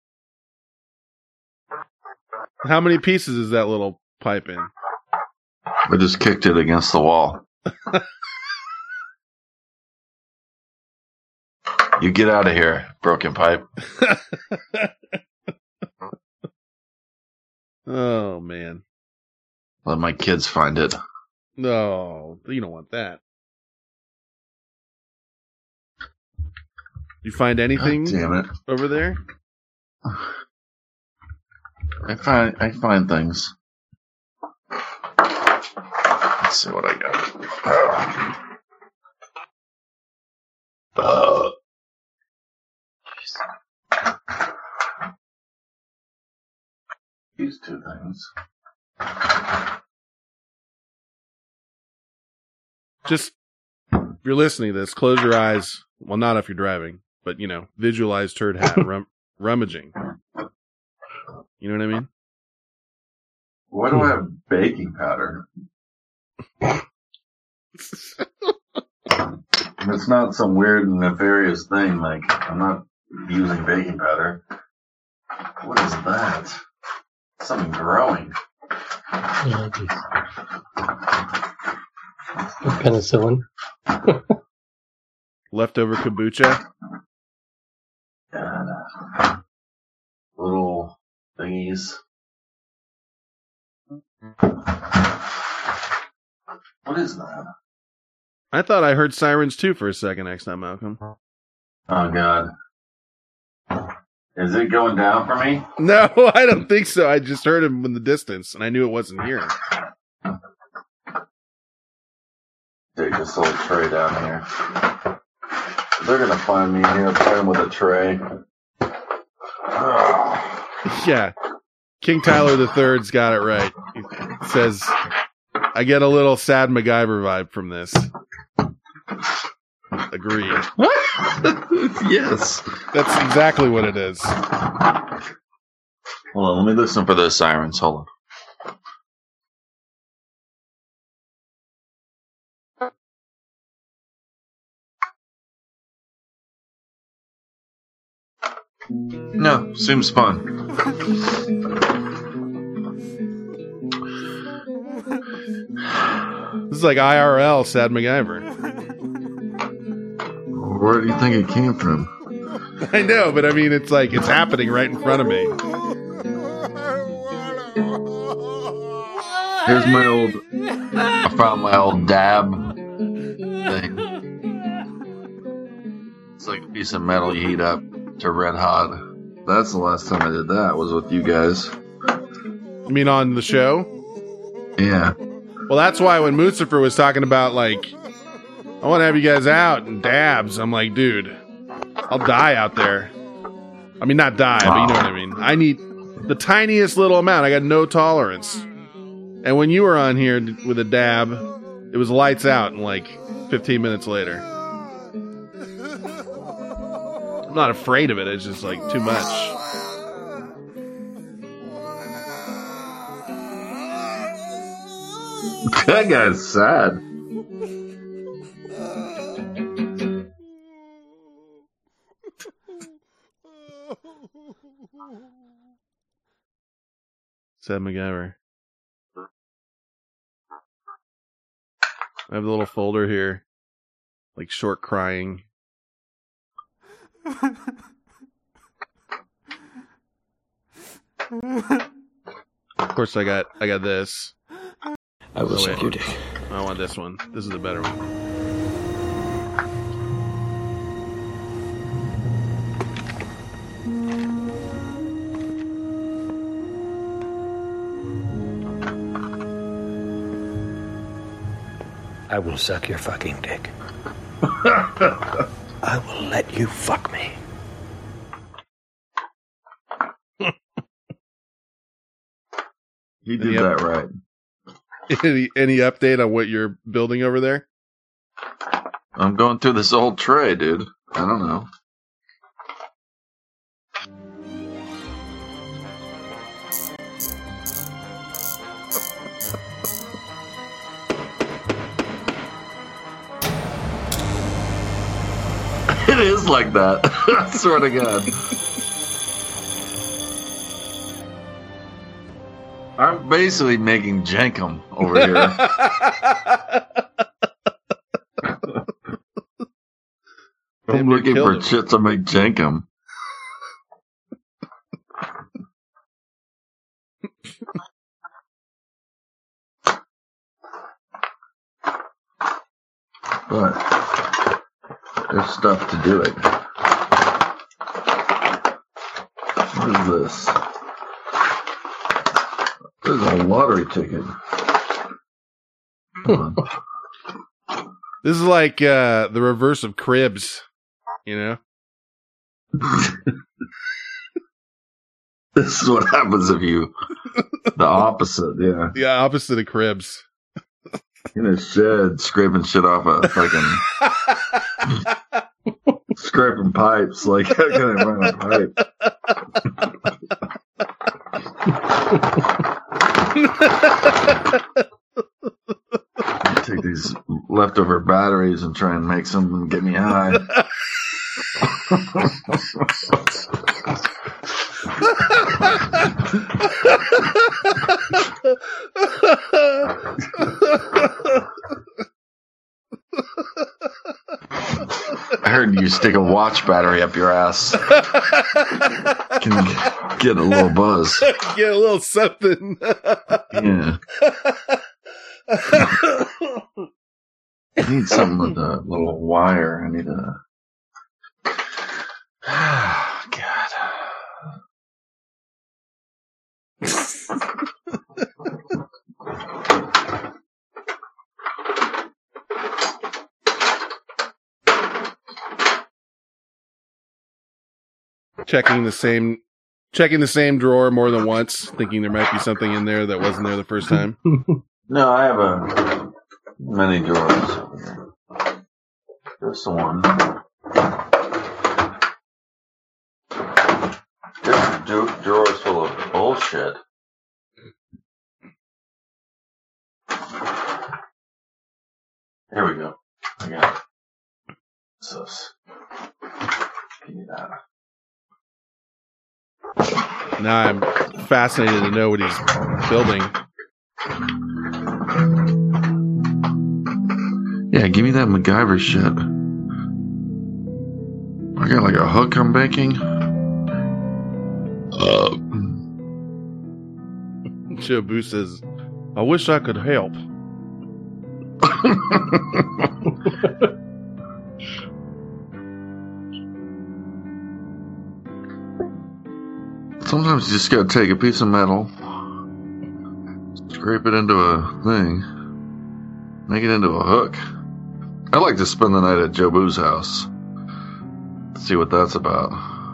How many pieces is that little pipe in? I just kicked it against the wall. You get out of here, broken pipe. Oh, man. Let my kids find it. No, you don't want that. You find anything God damn it. over there? I find I find things. Let's see what I got. Uh, these two things. Just If you're listening to this, close your eyes. Well, not if you're driving, but, you know, visualize turd hat rum- rummaging. You know what I mean? Why do I have baking powder? It's not some weird nefarious thing. Like, I'm not using baking powder. What is that? Something growing. Penicillin. Leftover kombucha. Uh, little thingies. What is that? I thought I heard sirens too for a second next time, Malcolm. Oh, God. Is it going down for me? No, I don't think so. I just heard him in the distance, and I knew it wasn't here. Take this little tray down here. They're going to find me here playing with a tray. Oh. Yeah. King Tyler the Third's got it right. He says, I get a little sad MacGyver vibe from this. Agreed. Yes. That's exactly what it is. Hold on, let me listen for those sirens. Hold on. No, seems fun. This is like I R L sad MacGyver. Where do you think it came from? I know, but I mean, it's like, it's happening right in front of me. Here's my old, I found my old dab thing. It's like a piece of metal you heat up to red hot. That's the last time I did that, was with you guys. You mean on the show? Yeah. Well, that's why when Moosifer was talking about, like, I want to have you guys out and dabs, I'm like, dude, I'll die out there. I mean, not die, but you know what I mean. I need the tiniest little amount. I got no tolerance. And when you were on here with a dab, it was lights out in like fifteen minutes later. I'm not afraid of it. It's just like too much. That guy's sad. Sad MacGyver. I have a little folder here, like short crying. Of course, I got I got this. I will oh, suck your dick. I want this one. This is the better one. I will suck your fucking dick. I will let you fuck me. He did any that up- right. Any any update on what you're building over there? I'm going through this old tray, dude. I don't know. It is like that. I swear to God. I'm basically making Jenkum over here. I'm looking for him. Shit to make Jenkum. But there's stuff to do it. What is this? This is a lottery ticket. Come on. This is like uh, the reverse of Cribs, you know? This is what happens if you... The opposite, yeah. The opposite of Cribs. In a shed, scraping shit off a fucking scraping pipes. Like how can I run a pipe? Take these leftover batteries and try and make some and get me high. I heard you stick a watch battery up your ass. Can get a little buzz. Get a little something. Yeah. I need something with a little wire. I need a. God. Checking the same, checking the same drawer more than once, thinking there might be something in there that wasn't there the first time. No, I have a many drawers. There's the one. This dra- drawer is full of bullshit. Here we go. I got it. What's this? Give me that. Now I'm fascinated to know what he's building. Yeah, give me that MacGyver shit. I got like a hook I'm making. Uh, Joe Boo says, I wish I could help. Sometimes you just gotta take a piece of metal, scrape it into a thing, make it into a hook. I'd like to spend the night at Joe Boo's house. See what that's about.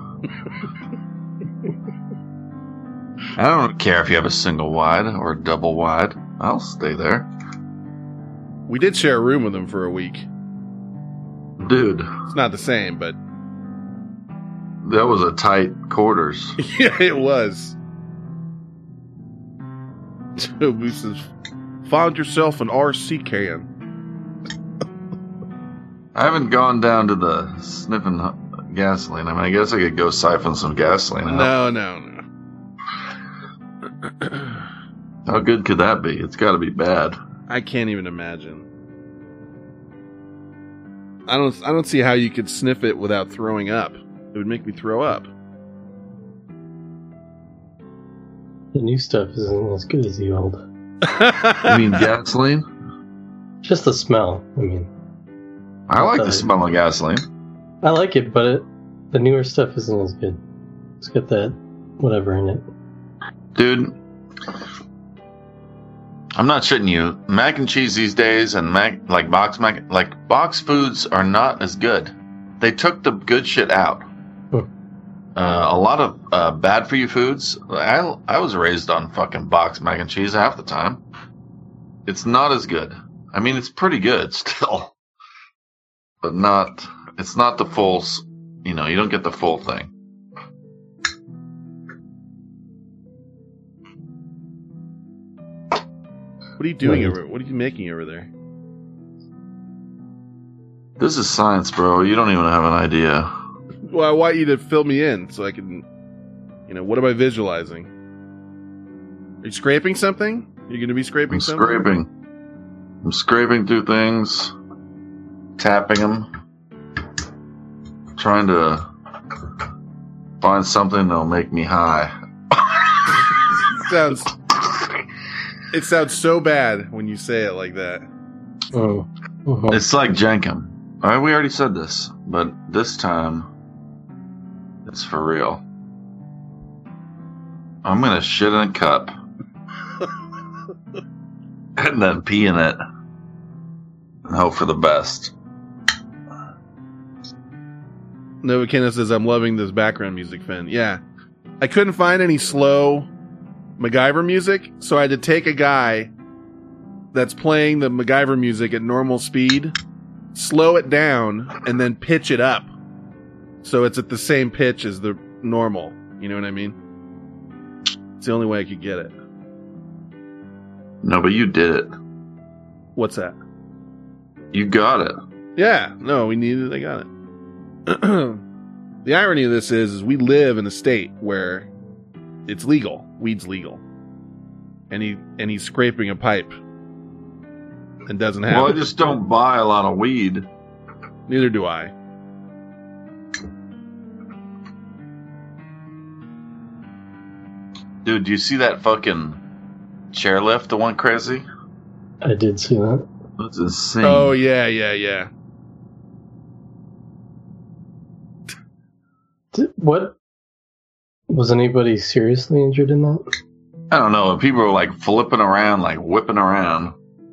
I don't care if you have a single wide or a double wide. I'll stay there. We did share a room with him for a week. Dude. It's not the same, but... That was a tight quarters. Yeah, it was. Joe Boo says, found yourself an R C can. I haven't gone down to the sniffing gasoline. I mean, I guess I could go siphon some gasoline out. No, no, no. How good could that be? It's got to be bad. I can't even imagine. I don't. I don't see how you could sniff it without throwing up. It would make me throw up. The new stuff isn't as good as the old. You mean gasoline? Just the smell. I mean, I like the smell of gasoline. I like it, but it, the newer stuff isn't as good. It's got that whatever in it. Dude, I'm not shitting you. Mac and cheese these days and mac like box mac like box foods are not as good. They took the good shit out. Hmm. Uh, a lot of uh, bad for you foods. I I was raised on fucking box mac and cheese half the time. It's not as good. I mean, it's pretty good still, but not. It's not the full. You know, you don't get the full thing. What are you doing over? What are you making over there? This is science, bro. You don't even have an idea. Well, I want you to fill me in so I can, you know, what am I visualizing? Are you scraping something? Are you going to be scraping I'm something? scraping. I'm scraping through things, tapping them, trying to find something that'll make me high. sounds. It sounds so bad when you say it like that. Oh. Uh-huh. It's like Jenkem. All right, we already said this, but this time it's for real. I'm gonna shit in a cup and then pee in it and hope for the best. Nova Kenna says, I'm loving this background music, Finn. Yeah. I couldn't find any slow MacGyver music, so I had to take a guy that's playing the MacGyver music at normal speed, slow it down, and then pitch it up. So it's at the same pitch as the normal. You know what I mean? It's the only way I could get it. No, but you did it. What's that? You got it. Yeah. No, we needed it. I got it. The irony of this is, is we live in a state where it's legal. Weed's legal. And he and he's scraping a pipe and doesn't have Well, it. I just don't buy a lot of weed. Neither do I. Dude, do you see that fucking chairlift that went crazy? I did see that. That's insane. Oh, yeah, yeah, yeah. Did, what? Was anybody seriously injured in that? I don't know. People were like flipping around, like whipping around.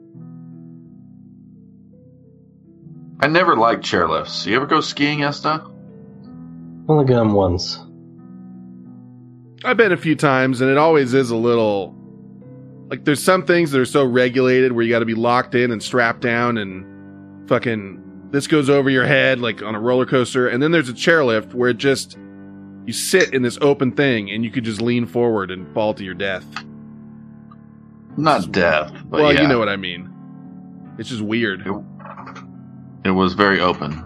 I never liked chairlifts. You ever go skiing, Esta? Only got them once. I've been a few times, and it always is a little... Like, there's some things that are so regulated where you got to be locked in and strapped down, and fucking... This goes over your head, like on a roller coaster, and then there's a chairlift where it just... You sit in this open thing, and you could just lean forward and fall to your death. Not death, but well, yeah. You know what I mean. It's just weird. It, it was very open.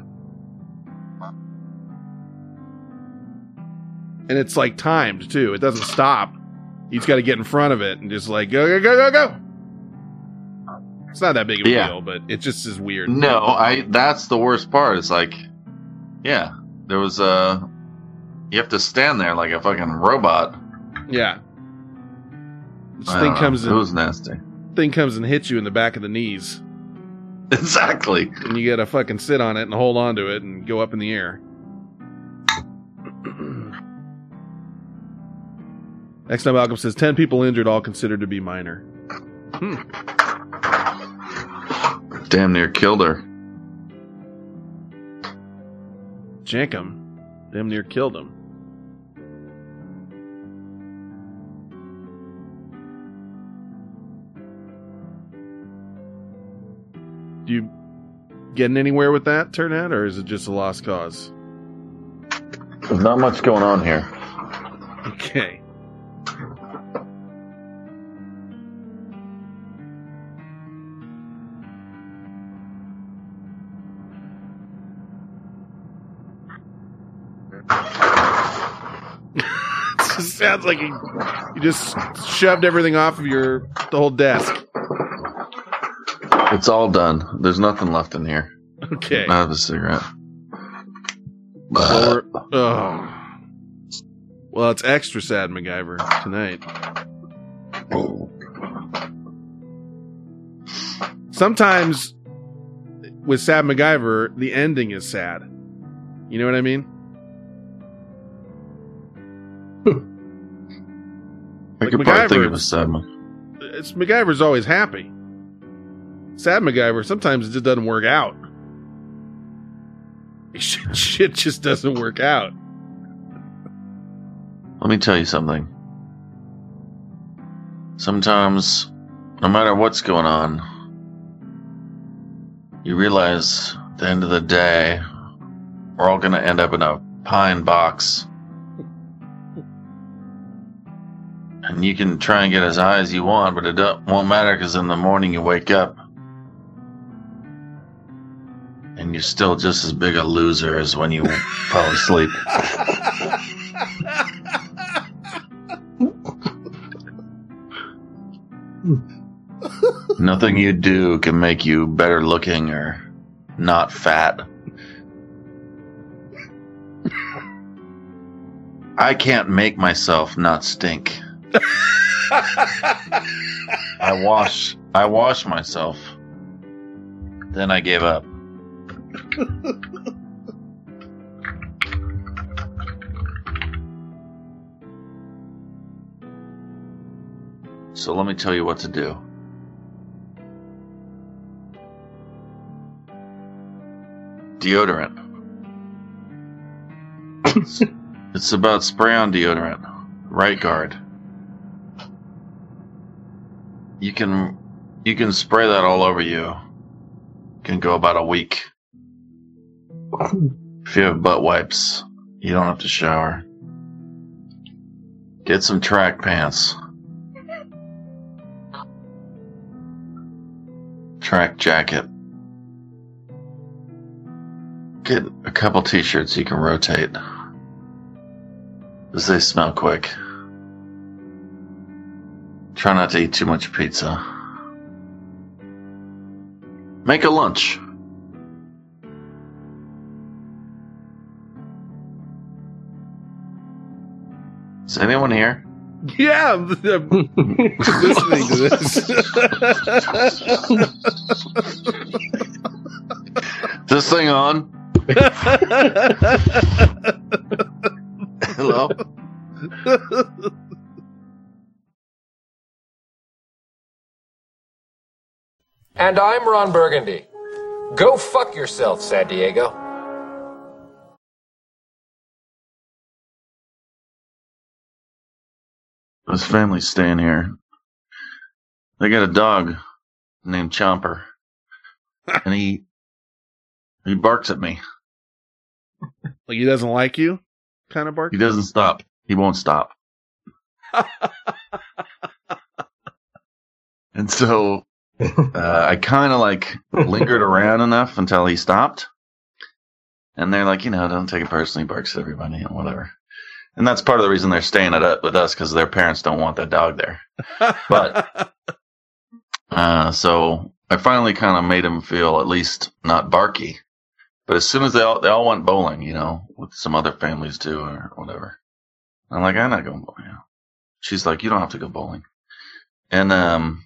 And it's like timed too. It doesn't stop. You just got to get in front of it and just like go go go go go. It's not that big of a Yeah. deal, but it just is weird. No, I. That's the worst part. It's like, yeah, there was a. You have to stand there like a fucking robot. Yeah. This I thing don't comes know. in. It was nasty. Thing comes and hits you in the back of the knees. Exactly. And you got to fucking sit on it and hold on to it and go up in the air. Next time Malcolm says ten people injured, all considered to be minor. Hmm. Damn near killed her. Jankum damn near killed him. Do you getting anywhere with that, Turnet, or is it just a lost cause? There's not much going on here. Okay. It just sounds like you, you just shoved everything off of your the whole desk. It's all done. There's nothing left in here. Okay. I have a cigarette. Well, we're- oh. Well, it's extra sad, MacGyver, tonight. Sometimes with Sad MacGyver, the ending is sad. You know what I mean? I Like could probably think MacGyver- of a sad one. It's MacGyver's always happy. Sad MacGyver, sometimes it just doesn't work out. Shit, shit just doesn't work out. Let me tell you something. Sometimes, no matter what's going on, you realize at the end of the day, we're all going to end up in a pine box. And you can try and get as high as you want, but it don't, won't matter because in the morning you wake up and you're still just as big a loser as when you fell asleep. Nothing you do can make you better looking or not fat. I can't make myself not stink. I wash I wash myself. Then I gave up. So let me tell you what to do. Deodorant. It's, it's about spray on deodorant. Right guard. You can You can spray that all over you. Can go about a week. If you have butt wipes, you don't have to shower. Get some track pants. Track jacket. Get a couple t-shirts you can rotate. Because they smell quick. Try not to eat too much pizza. Make a lunch. Is anyone here? Yeah, I'm, I'm listening to this. Is this thing on? Hello? And I'm Ron Burgundy. Go fuck yourself, San Diego. His family's staying here. They got a dog named Chomper. And he he barks at me. Like he doesn't like you? Kind of bark? He doesn't stop. He won't stop. And so uh, I kind of like lingered around enough until he stopped. And they're like, you know, don't take it personally. He barks at everybody and whatever. And that's part of the reason they're staying at, with us, because their parents don't want that dog there. But uh, so I finally kind of made him feel at least not barky. But as soon as they all they all went bowling, you know, with some other families too or whatever. I'm like, I'm not going bowling. She's like, you don't have to go bowling. And um,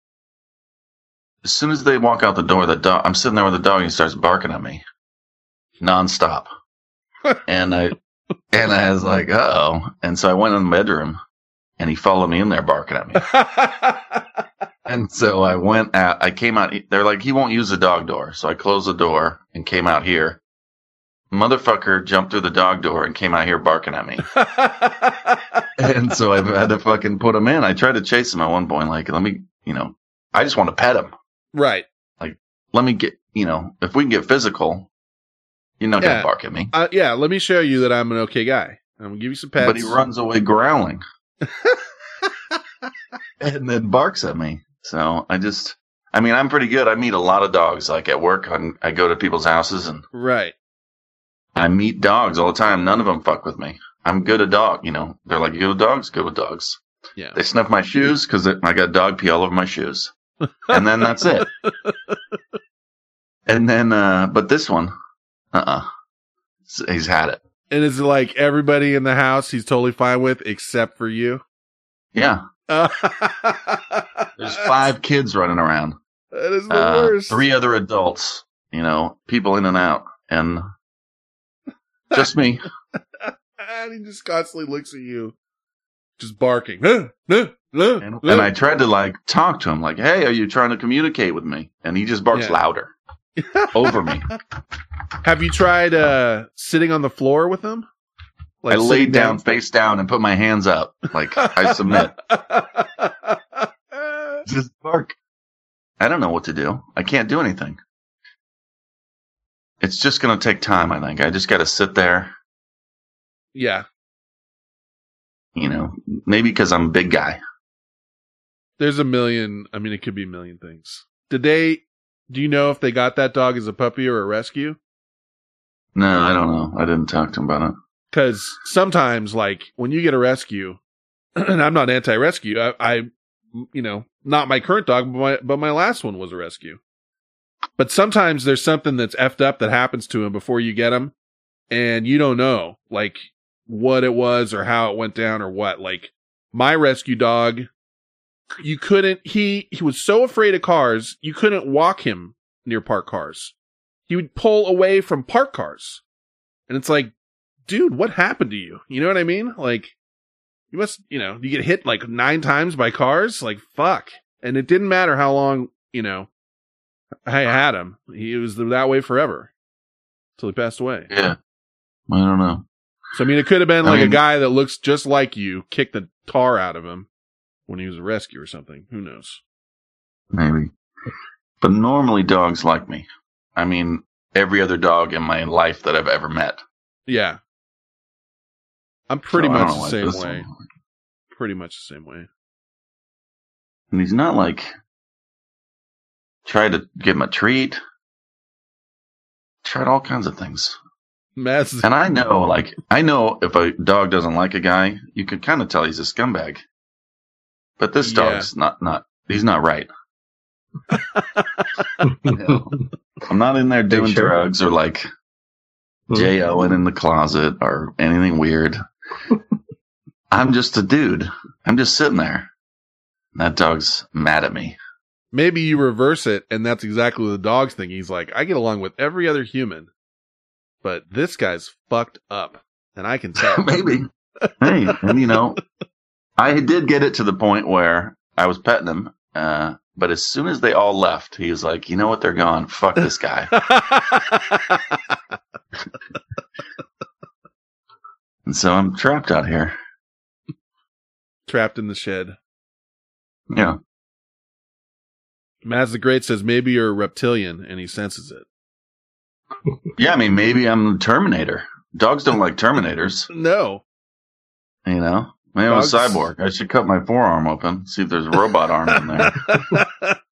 as soon as they walk out the door, the dog, I'm sitting there with the dog, and he starts barking at me nonstop. and I. And I was like, uh-oh. And so I went in the bedroom, and he followed me in there barking at me. And so I went out. I came out. They're like, he won't use the dog door. So I closed the door and came out here. Motherfucker jumped through the dog door and came out here barking at me. And so I had to fucking put him in. I tried to chase him at one point. Like, let me, you know, I just want to pet him. Right. Like, let me get, you know, if we can get physical. You're not yeah. going to bark at me. Uh, yeah, let me show you that I'm an okay guy. I'm going to give you some pets. But he runs away growling. And then barks at me. So I just, I mean, I'm pretty good. I meet a lot of dogs. Like at work, I'm, I go to people's houses and right. I meet dogs all the time. None of them fuck with me. I'm good at dog, you know. They're like, you good with dogs? Good with dogs. Yeah. They sniff my shoes because I got dog pee all over my shoes. And then that's it. And then, uh, but this one, Uh-uh. He's had it. And it's like everybody in the house he's totally fine with except for you? Yeah. There's five kids running around. That is the uh, worst. Three other adults, you know, people in and out. And just me. And he just constantly looks at you. Just barking. and, and I tried to like talk to him like, hey, are you trying to communicate with me? And he just barks yeah. louder. Over me. Have you tried uh, sitting on the floor with him? Like I laid down, down face down and put my hands up. Like I submit. Just bark. I don't know what to do. I can't do anything. It's just going to take time, I think. I just got to sit there. Yeah. You know, maybe because I'm a big guy. There's a million. I mean, it could be a million things. Did they... Do you know if they got that dog as a puppy or a rescue? No, I don't know. I didn't talk to him about it. Because sometimes, like, when you get a rescue, and I'm not anti-rescue, I, I, you know, not my current dog, but my, but my last one was a rescue. But sometimes there's something that's effed up that happens to him before you get him, and you don't know, like, what it was or how it went down or what. Like, my rescue dog... You couldn't, he, he was so afraid of cars, you couldn't walk him near parked cars. He would pull away from parked cars. And it's like, dude, what happened to you? You know what I mean? Like, you must, you know, you get hit like nine times by cars? Like, fuck. And it didn't matter how long, you know, I had him. He was that way forever. Until he passed away. Yeah. I don't know. So, I mean, it could have been like I mean, a guy that looks just like you, kicked the tar out of him when he was a rescue or something. Who knows? Maybe. But normally dogs like me. I mean, every other dog in my life that I've ever met. Yeah. I'm pretty So I much don't the like same this way. one. Pretty much the same way. And he's not like, tried to give him a treat. Tried all kinds of things. Matt's And I know, like, I know if a dog doesn't like a guy, you could kind of tell he's a scumbag. But this Yeah. dog's not, not, he's not right. You know, I'm not in there doing sure? drugs or like J O-ing in the closet or anything weird. I'm just a dude. I'm just sitting there. That dog's mad at me. Maybe you reverse it, and that's exactly what the dog's thinking. He's like, I get along with every other human, but this guy's fucked up, and I can tell. Maybe. Hey, and you know, I did get it to the point where I was petting him, uh, but as soon as they all left, he was like, you know what, they're gone. Fuck this guy. And so I'm trapped out here. Trapped in the shed. Yeah. Maz the Great says, maybe you're a reptilian, and he senses it. Yeah, I mean, maybe I'm the Terminator. Dogs don't like Terminators. No. You know? Maybe I'm a Dogs- cyborg. I should cut my forearm open, see if there's a robot arm in there.